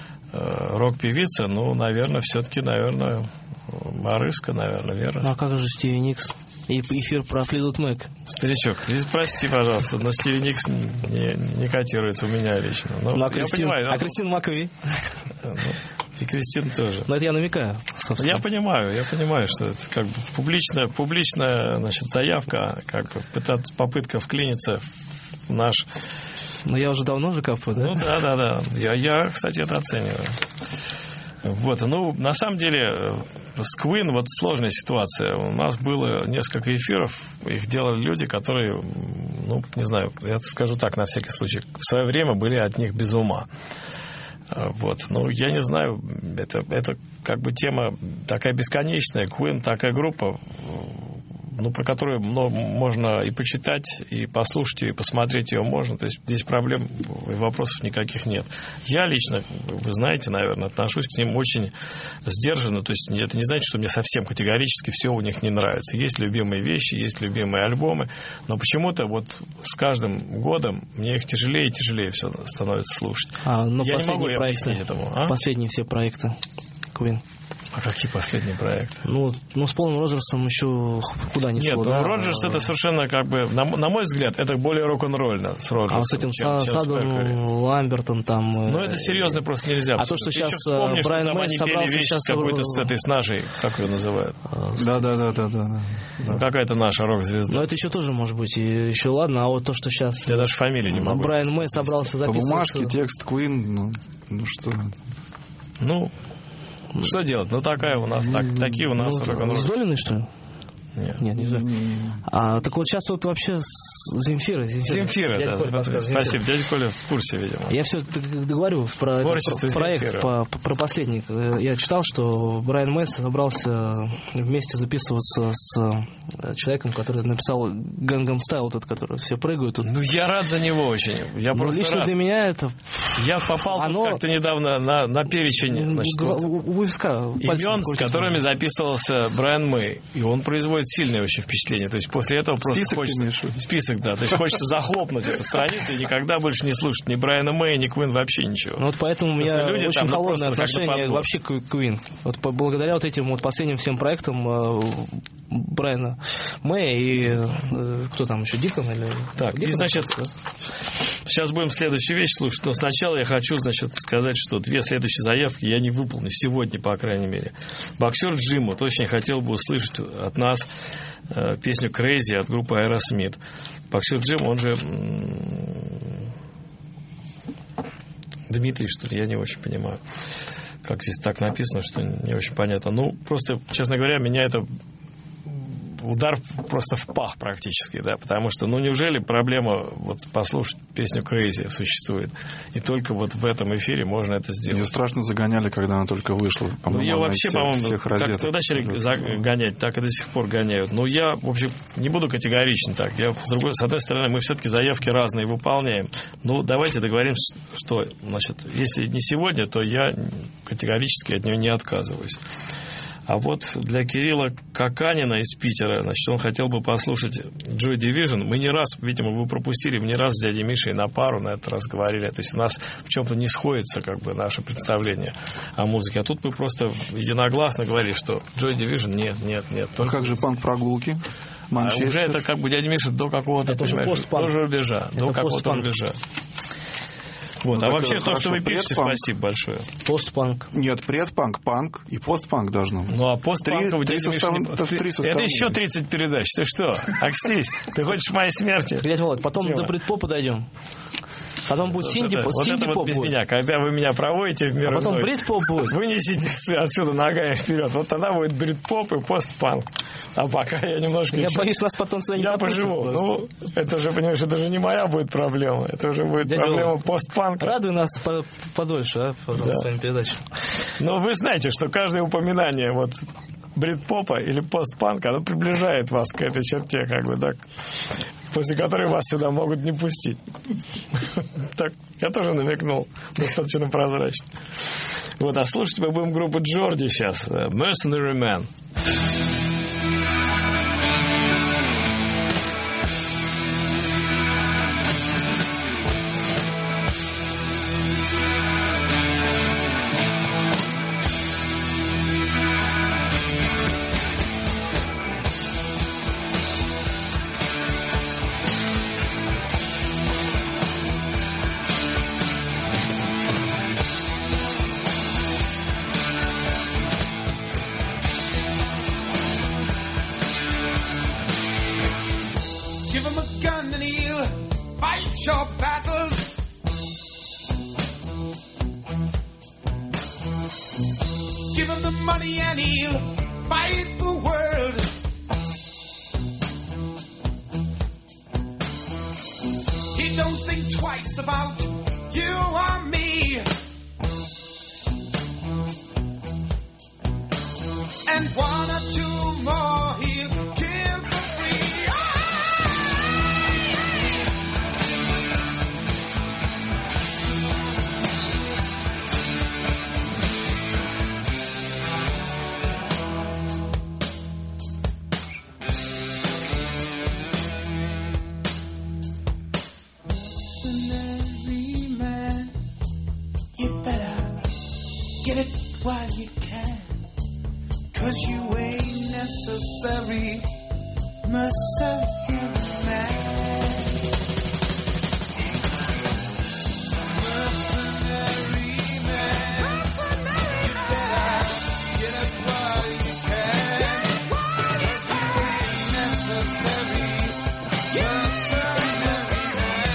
Рок-певица, ну, наверное, все-таки, наверное, Марыска, наверное, верно? Ну, а как же Стиви Никс? И эфир про Флитвуд Мэк. Старичок, здесь прости, пожалуйста, но Стиви Никс не, не котируется у меня лично. Но, ну, а, я Кристин, понимаю, а Кристин Маквей? Ну, и Кристин тоже. Ну, это я намекаю, собственно. Я понимаю, я понимаю, что это как бы публичная, публичная, значит, заявка, как пытаться, попытка вклиниться в наш... Ну, я уже давно же капаю, да? Ну, да, да, да. Я, я, кстати, это оцениваю. Вот, ну, на самом деле, с Queen вот сложная ситуация. У нас было несколько эфиров, их делали люди, которые, ну, не знаю, я скажу так, на всякий случай, в свое время были от них без ума. Вот, ну, я не знаю, это, это как бы тема такая бесконечная. Queen такая группа, ну, про которую ну, можно и почитать, и послушать ее, и посмотреть ее можно. То есть здесь проблем и вопросов никаких нет. Я лично, вы знаете, наверное, отношусь к ним очень сдержанно. То есть это не значит, что мне совсем категорически все у них не нравится. Есть любимые вещи, есть любимые альбомы, но почему-то вот с каждым годом мне их тяжелее и тяжелее все становится слушать. А, но я не могу проекты, объяснить этому. А? Последние все проекты Queen. А какие последние проекты? Ну, ну с Полом Роджерсом еще куда ни шло. Нет, да? ну Роджерс это совершенно как бы, на, на мой взгляд, это более рок-н-ролльно с Роджерсом. А с этим чем, Садом Ламбертом там... Ну, это серьезно просто нельзя. А то, что Ты сейчас вспомнишь, Брайан Мэй собрался сейчас... какой-то с этой, с нашей, как ее называют? Да-да-да-да. Ну, какая-то наша рок-звезда. Ну, это еще тоже может быть, и еще ладно, а вот то, что сейчас... Я даже фамилию не могу. Брайан Мэй собрался записывать... По бумажке, текст Queen, ну, ну что... Ну... Что делать? Ну, такая у нас, так, такие у нас ну, рок-н-ролл. Сдоленный, что ли? Нет. Нет, не знаю. А, так вот сейчас вот вообще Земфира. Земфира, да. Коля, спасибо. Дядя Коля в курсе, видимо. Я все говорю про этот проект, по, про последний. Я читал, что Брайан Мэй собрался вместе записываться с человеком, который написал Gangnam Style, тот, который все прыгают. Тут. Ну, я рад за него очень. Я ну, просто лично рад. Для меня это... Я попал Оно... как-то недавно на, на перечень значит, вот, у виска, имен, с которыми записывался Брайан Мэй. И он производит сильное очень впечатление. То есть после этого просто список хочется... Список, да. То есть хочется захлопнуть эту страницу и никогда больше не слушать ни Брайана Мэя, ни Queen, вообще ничего. Ну вот поэтому у меня люди очень холодное отношение вообще к Queen. Вот благодаря вот этим вот последним всем проектам Брайана Мэя и кто там еще, Дикон или... Так, Дикон, и значит, да? Сейчас будем следующую вещь слушать, но сначала я хочу, значит, сказать, что две следующие заявки я не выполню сегодня, по крайней мере. Боксер Джим вот очень хотел бы услышать от нас э, песню Crazy от группы Aerosmith. Боксер Джим, он же м- Дмитрий, что ли, я не очень понимаю, как здесь так написано, что не очень понятно. Ну, просто, честно говоря, меня это удар просто в пах практически, да, потому что, ну, неужели проблема вот послушать песню Crazy существует, и только вот в этом эфире можно это сделать. Мне страшно загоняли, когда она только вышла. Ну, ее вообще, по-моему, как начали гонять, так и до сих пор гоняют. Ну, я, в общем, не буду категоричен так. Я, с другой, с одной стороны, мы все-таки заявки разные выполняем. Ну, давайте договоримся, что, значит, если не сегодня, то я категорически от нее не отказываюсь. А вот для Кирилла Каканина из Питера, значит, он хотел бы послушать Joy Division. Мы не раз, видимо, вы пропустили, мы не раз с дядей Мишей на пару на этот раз говорили. То есть у нас в чем-то не сходится как бы наше представление о музыке. А тут мы просто единогласно говорили, что Joy Division нет, нет, нет. А как же панк-прогулки? А уже это как бы дядя Миша до какого-то, это понимаешь, тоже рубежа. Это до какого-то рубежа. Вот. Ну, а вообще то, хорошо, что вы пишете, предпанк. спасибо большое. Постпанк. Нет, предпанк, панк и постпанк должно быть. Ну, а постпанков Три- три дядя Миша состав- не- это в три Это составные. еще тридцать передач. Ты что, окстись? Ты хочешь моей смерти? Дядя Володь, потом Тема. до брит-попа дойдем. Потом будет Вот синди, это- вот это синди-поп вот без будет. меня. Когда вы меня проводите в мир А потом иной, брит-поп будет. вынесите отсюда ногами вперед. Вот тогда будет брит-поп и постпанк. А пока я немножко Я еще- боюсь, нас потом сюда не Я допустят поживу. просто. Ну, это же, понимаешь, это же не моя будет проблема. Это уже будет Дядя проблема Володь, постпанка. Радуй нас по- подольше, а, пожалуйста, Да. своими передачами. Но вы знаете, что каждое упоминание вот брит-попа или постпанка, оно приближает вас к этой черте, как бы, так, после которой вас сюда могут не пустить. Так, я тоже намекнул достаточно прозрачно. Вот, а слушать мы будем группу Джорди сейчас. Mercenary Man. Give him a gun and he'll fight your battles. Give him the money and he'll fight the world. He don't think twice about you or me. And one or two more he'll kill for free. Mercenary man, you better get it while you can, 'cause you ain't necessary, mercenary man. Mercenary man, you better get it while you can, 'cause you ain't necessary, mercenary man.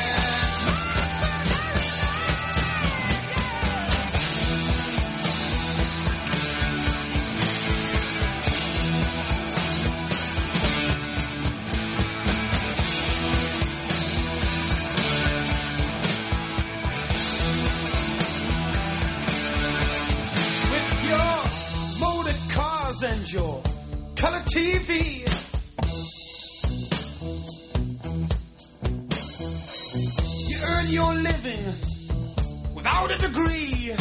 With your motor cars and your color T V. You earn your living without a degree.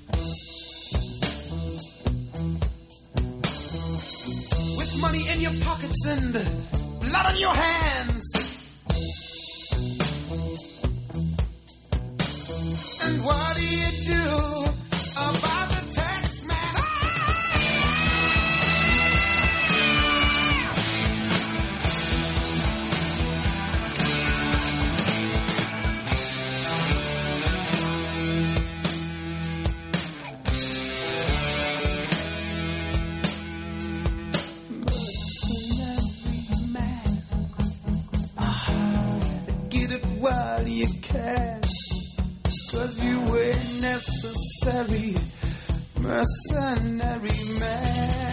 With money in your pockets and blood on your hands. And what do you do about the tax man? Mercenary man. Ah, get it while you can, 'cause you ain't necessary, mercenary man.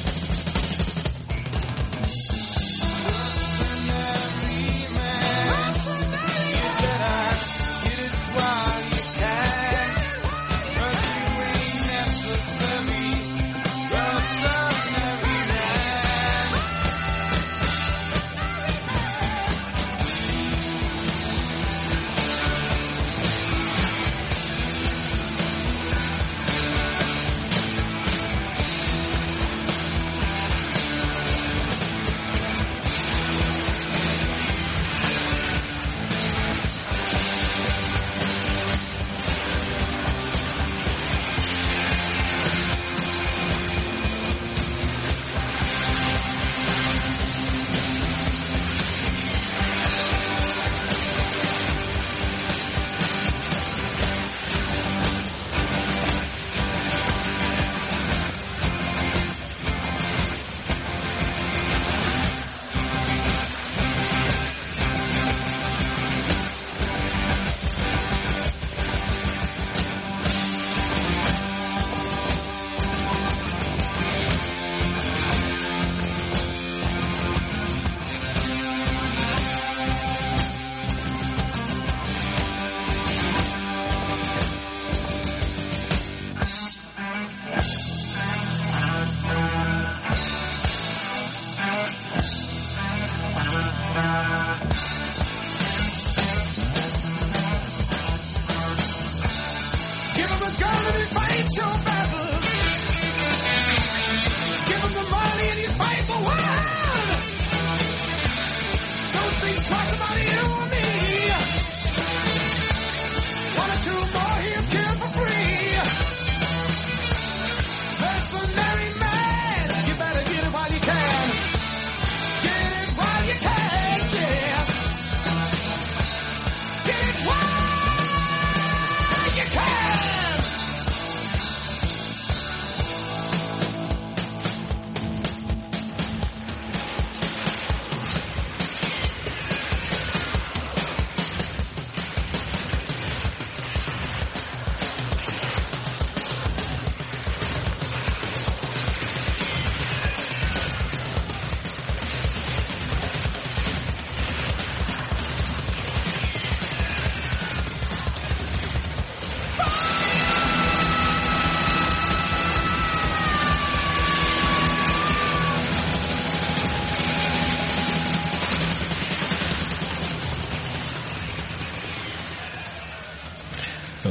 Mercenary man, you better get it while you can, 'cause you ain't necessary, mercenary man.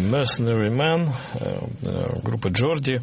Mercenary Man, группа Джорди.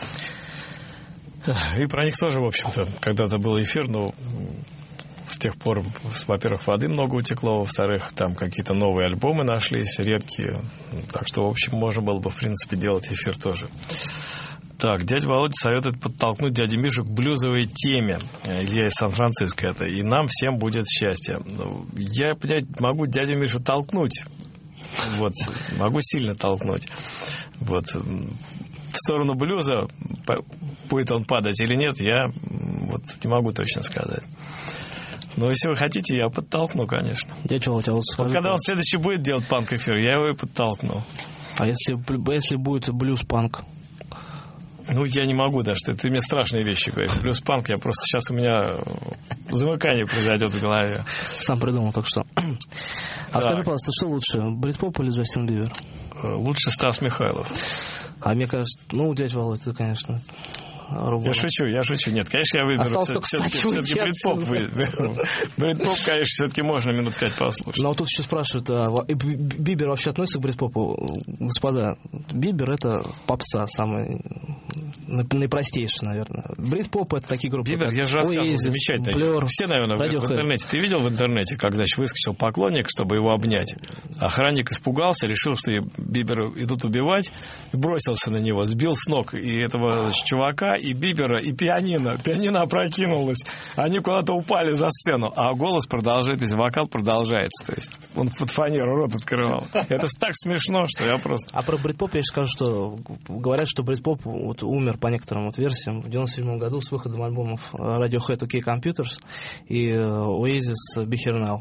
И про них тоже, в общем-то, когда-то был эфир, но с тех пор, во-первых, воды много утекло, во-вторых, там какие-то новые альбомы нашлись, редкие. Так что, в общем, можно было бы, в принципе, делать эфир тоже. Так, дядя Володя советует подтолкнуть дядю Мишу к блюзовой теме. Илья из Сан-Франциско это. И нам всем будет счастье. Я, понимаете, могу дядю Мишу толкнуть. Вот, могу сильно толкнуть. Вот. В сторону блюза будет он падать или нет, я вот не могу точно сказать. Но если вы хотите, я подтолкну, конечно. Дядя Володя, вот скажи, вот когда он следующий будет делать панк-эфир, я его и подтолкну. А если, если будет блюз-панк? Ну, я не могу даже. Ты, ты мне страшные вещи говоришь. Блюз-панк, я просто сейчас у меня замыкание произойдет в голове. Сам придумал только что. А так. Скажи, пожалуйста, что лучше, Брит-поп или Джастин Бибер? Лучше Стас Михайлов. А мне кажется, ну, дядя Володя, ты, конечно... Рубана. Я шучу, я шучу. Нет, конечно, я выберу все, все-таки, все-таки Брит-поп. Брит-поп, конечно, все-таки можно минут пять послушать. Но вот тут еще спрашивают, а Бибер вообще относится к Брит-попу? Господа, Бибер — это попса самая наипростейшая, наверное. Брит-поп — это такие группы. Бибер, я же рассказывал, замечательно. Blur, все, наверное, в интернете. Ты видел в интернете, как, значит, выскочил поклонник, чтобы его обнять? Охранник испугался, решил, что Бибера идут убивать, бросился на него, сбил с ног и этого значит, чувака, и Бибера, и пианино. Пианино опрокинулось. Они куда-то упали за сцену. А голос продолжает, то есть вокал продолжается. То есть он под фанеру рот открывал. Это так смешно, что я просто... А про Брит-поп я скажу, что говорят, что Брит-поп вот умер по некоторым вот версиям в девяносто седьмом году с выходом альбомов Radiohead OK Computers и Oasis Be Here Now.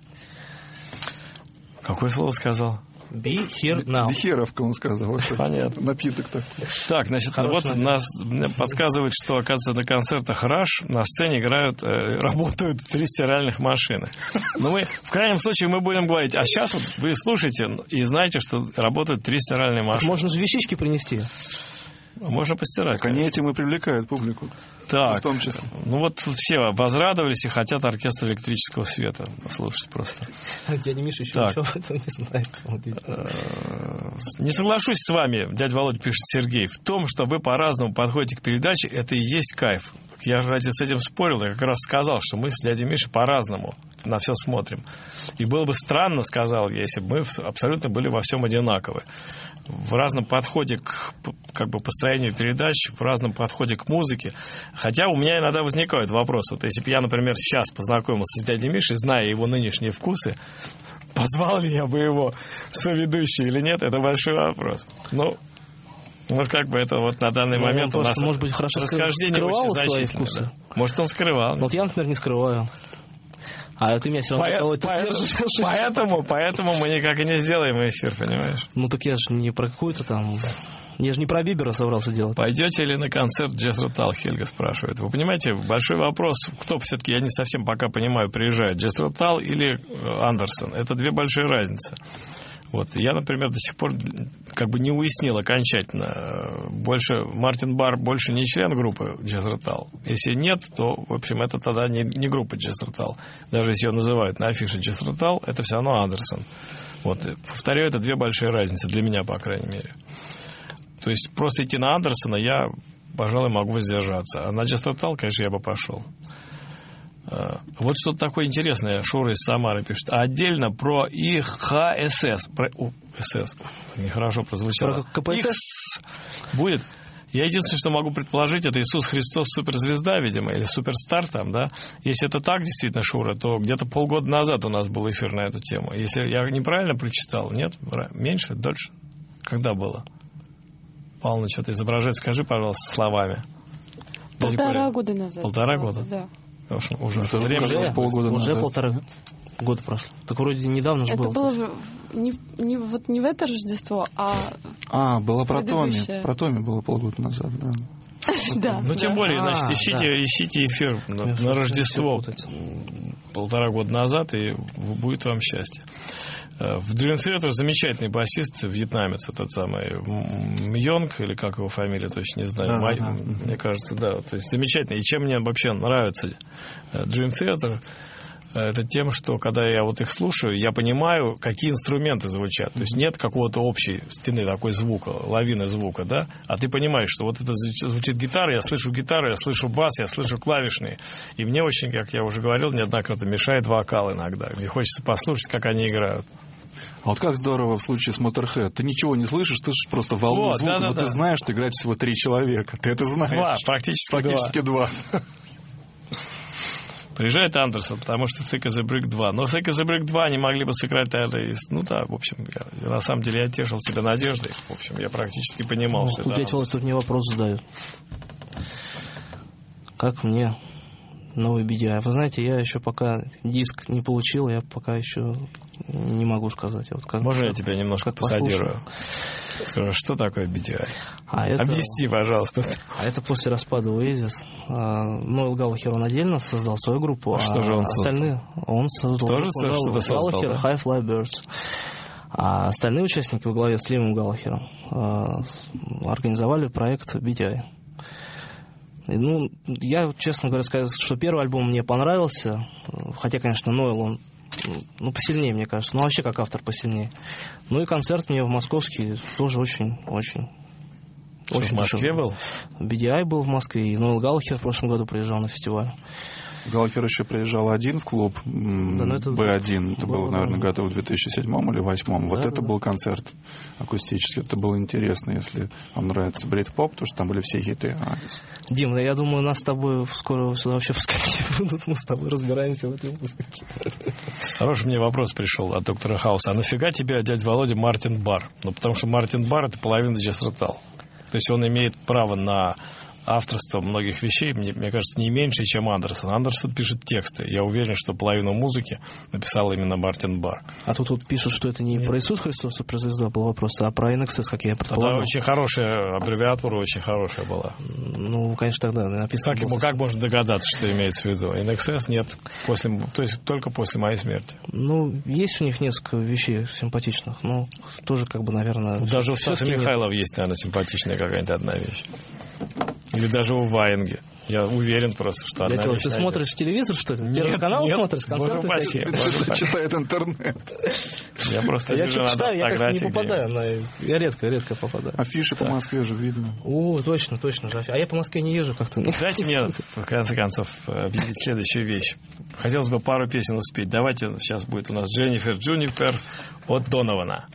Какое слово сказал? Be here now. Бихеровка, он сказал. Понятно. Напиток-то. Так, значит, вот нас подсказывает, что, оказывается, на концертах Rush на сцене играют, э, работают три стиральных машины. Но мы, в крайнем случае, мы будем говорить, а сейчас вот вы слушаете и знаете, что работают три стиральные машины. Можно же вещички принести. Можно постирать. Так они этим и привлекают публику. Так, в том числе. Ну вот все возрадовались и хотят оркестр электрического света слушать просто. Дядя Миша еще так. ничего об этом не знает. Не соглашусь с вами, дядя Володя, пишет Сергей, в том, что вы по-разному подходите к передаче, это и есть кайф. Я же ради с этим спорил, я как раз сказал, что мы с дядей Мишей по-разному на все смотрим. И было бы странно, сказал я, если бы мы абсолютно были во всем одинаковы. В разном подходе к как бы, построению передач, в разном подходе к музыке. Хотя у меня иногда возникают вопросы. Вот если бы я, например, сейчас познакомился с дядей Мишей, зная его нынешние вкусы, позвал ли я бы его соведущий или нет, это большой вопрос. Ну, может, как бы это вот на данный ну, момент у нас может быть, хорошо скрывал свои вкусы. Да. Может, он скрывал. Вот я, например, не скрываю. А ты меня все равно По- поэтому, поэтому, поэтому мы никак и не сделаем эфир, понимаешь? Ну так я же не про какую-то там... Я же не про Бибера собрался делать. Пойдете ли на концерт Джезро Тал, Хельга спрашивает. Вы понимаете, большой вопрос, кто все-таки, я не совсем пока понимаю, приезжает, Джезро Тал или Андерсон. Это две большие разницы. Вот. Я, например, до сих пор как бы не уяснил окончательно. Больше Мартин Барр больше не член группы Джезро Тал. Если нет, то, в общем, это тогда не, не группа Джезро Тал. Даже если ее называют на афише Джезро Тал, это все равно Андерсон. Вот. Повторяю, это две большие разницы для меня, по крайней мере. То есть просто идти на Андерсона я, пожалуй, могу воздержаться. А на Джезро Тал, конечно, я бы пошел. Вот что-то такое интересное Шура из Самары пишет. А отдельно про И Х С С. Про О, СС. Нехорошо прозвучало. Про КПСС будет. Я единственное, что могу предположить, это Иисус Христос суперзвезда, видимо, или суперстар там, да. Если это так, действительно, Шура, то где-то полгода назад у нас был эфир на эту тему. Если я неправильно прочитал, нет? Меньше? Дольше? Когда было? Павловна что-то изображает. Скажи, пожалуйста, словами. Полтора года назад. Полтора года? Да. Уже, уже, время полгода уже назад. полтора года прошло. Так вроде недавно же было. Это было же не, не, вот не в это Рождество, а... А, было про Томи. Про Томи было полгода назад, да. Да. Ну, тем более, значит, ищите, ищите эфир на, на Рождество полтора года назад, и будет вам счастье. В Dream Theater замечательный басист, вьетнамец, этот самый Мьонг, или как его фамилия, точно не знаю. Да, Май, да. Мне кажется, да. То есть замечательно. И чем мне вообще нравится Dream Theater, это тем, что когда я вот их слушаю, я понимаю, какие инструменты звучат. То есть нет какого-то общей стены такой звука, лавины звука, да? А ты понимаешь, что вот это звучит гитара, я слышу гитару, я слышу бас, я слышу клавишные. И мне очень, как я уже говорил неоднократно, мешает вокал иногда. Мне хочется послушать, как они играют. А вот как здорово в случае с Motorhead. Ты ничего не слышишь, ты слышишь просто волну вот, звука, да, да, но да. ты знаешь, что играет всего три человека. Ты это знаешь. Два, практически, практически два. два. Приезжает Андерсон, потому что Thick as a Brick два. Но Thick as a Brick два они могли бы сыграть, наверное, из... Ну да, в общем, я, я, на самом деле я тешил себя надеждой. В общем, я практически понимал, ну, что тут это... Дядя Володь тут мне вопрос задают. Как мне новый би ди ай? Вы знаете, я еще пока диск не получил, я пока еще не могу сказать. Вот как, Можно как, я тебя немножко посадирую? Скажу, что такое би ди ай? А это, Объясни, пожалуйста. А это после распада Oasis. Ноэл Галлахер, он отдельно создал свою группу, а, что же он остальные... Он создал Тоже группу что-то создал, Галлахер, да? High Fly Birds. А остальные участники во главе с Лимом Галлахером организовали проект би ди ай. И, ну, я, честно говоря, скажу, что первый альбом мне понравился, хотя, конечно, Ноэл, он ну, посильнее, мне кажется, ну, вообще как автор посильнее. Ну, и концерт мне в московский тоже очень-очень... В Москве был? би ди ай был в Москве, и Ноэл Галлахер в прошлом году приезжал на фестиваль. Галлахер еще приезжал один в клуб, да, это бэ один, это было, было, наверное, году в две тысячи седьмом или две тысячи восьмом. Да, вот да, это да. был концерт акустический, это было интересно, если вам нравится брит-поп, потому что там были все хиты. А, здесь... Дим, я думаю, нас с тобой скоро сюда вообще пускать будут, мы с тобой разбираемся в этой музыке. Хороший мне вопрос пришел от доктора Хауса. А нафига тебе, дядя Володя, Мартин Барр? Ну, потому что Мартин Барр — это половина Jazz Rotal. То есть он имеет право на авторство многих вещей, мне, мне кажется, не меньше, чем Андерсон. Андерсон пишет тексты. Я уверен, что половину музыки написал именно Мартин Барр. А тут вот пишут, что это не про Иисус Христос, суперзвезда был вопрос, а про эн экс эс, как я предполагал. Это очень хорошая аббревиатура, очень хорошая была. Ну, конечно, тогда написано. Как, как можно догадаться, что имеется в виду? эн экс эс нет, после, то есть только после моей смерти. Ну, есть у них несколько вещей симпатичных, но тоже, как бы, наверное... Даже у Стаса Михайлова есть, наверное, симпатичная какая-то одна вещь. Или даже у Ваенги. Я уверен просто, что одна вещь. Ты найдет. Смотришь телевизор, что ли? Первый нет, канал нет, смотришь? Концерты всякие? Читает интернет. Я просто я вижу читаю, я как не попадаю. На... Я редко, редко попадаю. Афиши по Москве же видно. О, точно, точно. А я по Москве не езжу как-то. Дайте мне, в конце концов, объявить следующую вещь. Хотелось бы пару песен успеть. Давайте, сейчас будет у нас Дженнифер Джунипер от Донована.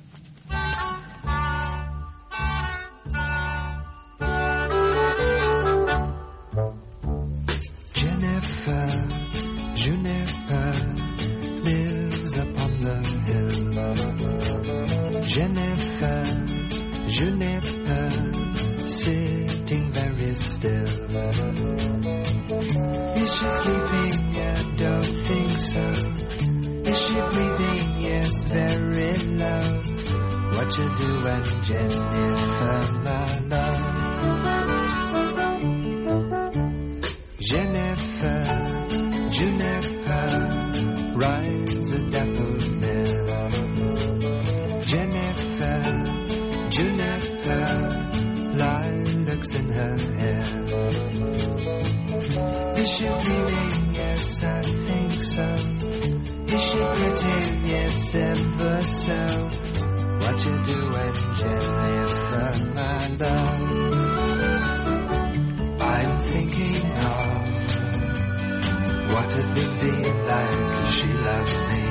Jennifer, Juniper, sitting very still. Is she sleeping? I don't think so. Is she breathing? Yes, very low. What you doing, Jennifer, my love? Jennifer, Juniper, rides a daffodil. Jennifer, Juniper, lilacs in her hair. Is she dreaming? Yes, I think so. Is she pretty? Yes, ever so. What you doing, Jennifer, my love? I'm thinking of what it would be like if she loved me.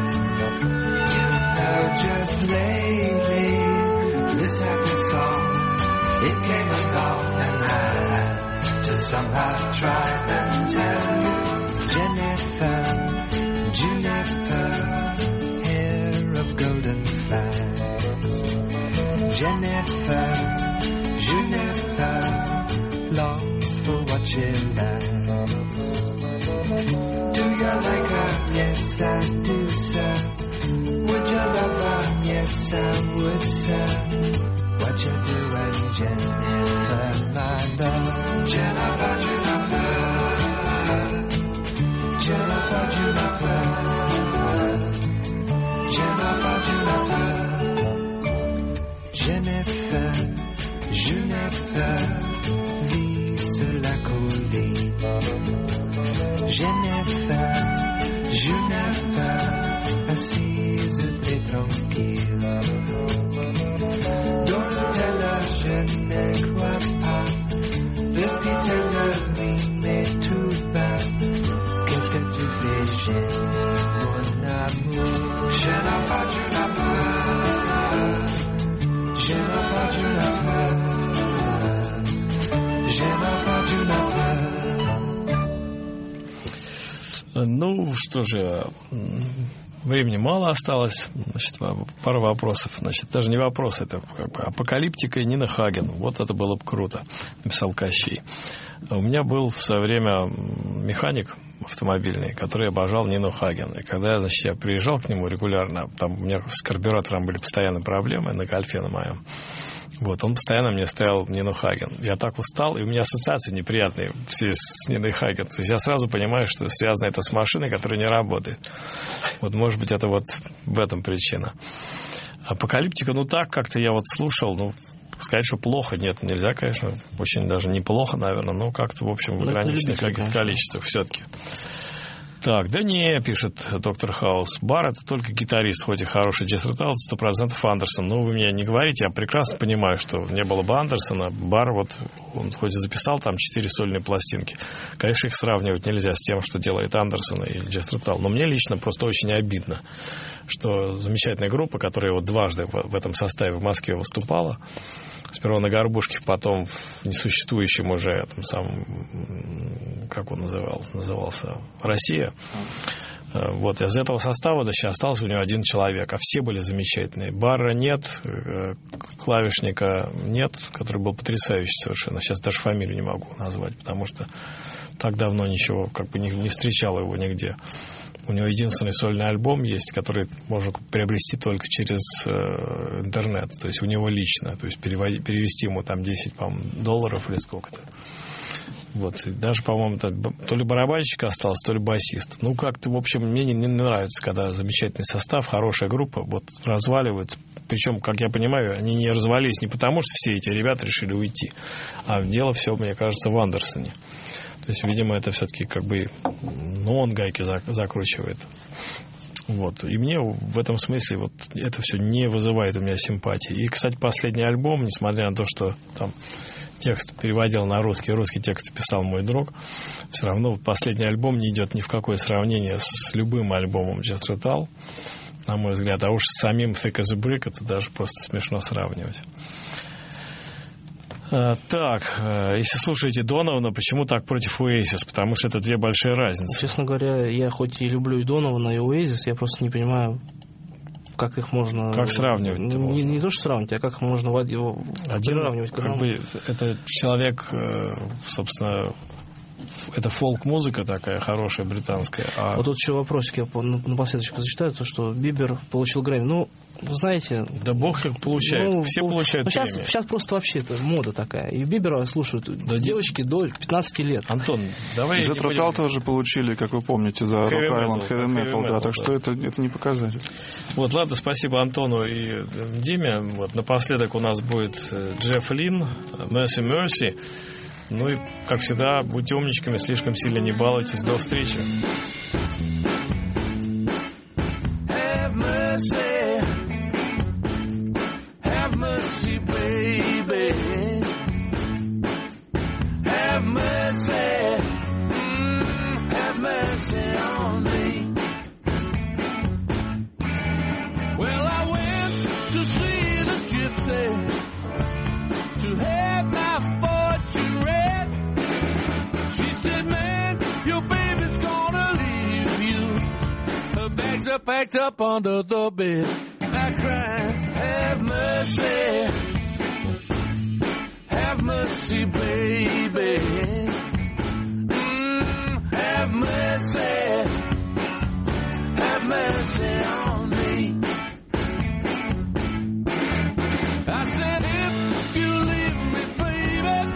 You know, just lately, this happy song, it came along and I had to somehow try and tell you. Jennifer, Juniper, hair of golden flags. Jennifer, Juniper, longs for what she lacks. Do you like her? Yes, I do, sir. Would you love her? Yes, I would, sir. What you doing, Jennifer, my love? Jennifer, Juniper, Jennifer, Juniper, Jennifer, Juniper, Jennifer, Juniper, vit sur la colline. Jennifer, Juniper. Ну, что же, времени мало осталось. Значит, пару вопросов. Значит, даже не вопрос, это как бы апокалиптика и Нина Хаген. Вот это было бы круто, написал Кощей. У меня был в свое время механик автомобильный, который обожал Нину Хаген. И когда, значит, я приезжал к нему регулярно, там у меня с карбюратором были постоянные проблемы на Гольфе на моем. Вот, он постоянно мне ставил Нину Хаген. Я так устал, и у меня ассоциации неприятные все с Ниной Хаген. То есть я сразу понимаю, что связано это с машиной, которая не работает. Вот, может быть, это вот в этом причина. Апокалиптика, ну так, как-то я вот слушал, ну, сказать, что плохо, нет, нельзя, конечно. Очень даже неплохо, наверное, но как-то, в общем, в ограниченных каких-то количествах все-таки. Так, да не, пишет доктор Хаус. Бар — это только гитарист, хоть и хороший джаз-ротал, сто процентов Андерсон. Ну, вы мне не говорите, я прекрасно понимаю, что не было бы Андерсона. Бар, вот, он хоть и записал там четыре сольные пластинки. Конечно, их сравнивать нельзя с тем, что делает Андерсон и джаз-ротал. Но мне лично просто очень обидно, что замечательная группа, которая вот дважды в этом составе в Москве выступала, сперва на Горбушке, потом в несуществующем уже этом самом, как он называл, назывался, «Россия». Вот, из этого состава до сейчас остался у него один человек, а все были замечательные. Барра нет, клавишника нет, который был потрясающий совершенно. Сейчас даже фамилию не могу назвать, потому что так давно ничего, как бы не, не встречал его нигде. У него единственный сольный альбом есть, который можно приобрести только через э, интернет, то есть у него лично, то есть переводи, перевести ему там десять, по-моему, долларов или сколько-то. Вот, и даже, по-моему, то ли барабанщик остался, то ли басист. Ну, как-то, в общем, мне не, не нравится, когда замечательный состав, хорошая группа, вот, разваливается. Причем, как я понимаю, они не развалились не потому, что все эти ребята решили уйти, а дело все, мне кажется, в Андерсоне. То есть, видимо, это все-таки как бы, ну, он гайки закручивает. Вот. И мне в этом смысле вот это все не вызывает у меня симпатии. И, кстати, последний альбом, несмотря на то, что там текст переводил на русский, русский текст писал мой друг, все равно последний альбом не идет ни в какое сравнение с любым альбомом Just Ritual, на мой взгляд. А уж с самим Thick as a Brick это даже просто смешно сравнивать. Так, если слушаете Донована, почему так против Oasis? Потому что это две большие разницы. Честно говоря, я хоть и люблю и Донована, и Oasis, я просто не понимаю, как их можно... Как сравнивать? Не, не то, что сравнивать, а как можно его приравнивать к одному. Как бы, это человек, собственно... Это фолк-музыка такая хорошая, британская. А... Вот тут еще вопросик, я напоследок зачитаю, то, что Бибер получил Грэмми. Ну, вы знаете... Да бог их получает, ну, все получают ну, сейчас, премии. сейчас просто вообще это мода такая. И Бибера слушают да девочки до пятнадцати лет. Антон, давай... Джет Ротал тоже получили, как вы помните, за Rock Island Heavy Metal, да, так да. что это, это не показатель. Вот, ладно, спасибо Антону и Диме. Вот, напоследок у нас будет Джефф Лин, Mercy Mercy. Ну и, как всегда, будьте умничками, слишком сильно не балуйтесь. До встречи. Have mercy, have mercy, baby. Have mercy, mm, have mercy on me. Well, I went to see the gypsy to have my fortune read. She said, man, your baby's gonna leave you. Her bags are packed up under the bed. I cried, have mercy, have mercy, baby. Mm, have mercy, have mercy on me. I said, if you leave me, baby,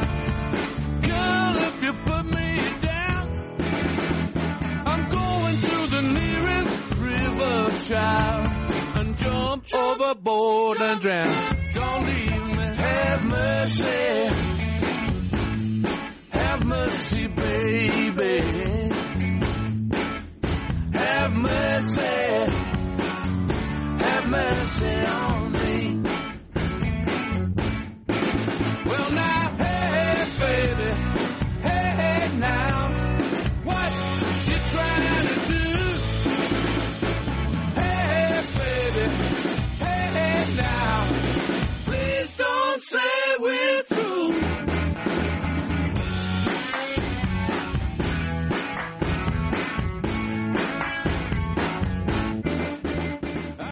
girl, if you put me down, I'm going to the nearest river, child, and jump overboard and drown. Don't leave me. Have mercy, have mercy, baby.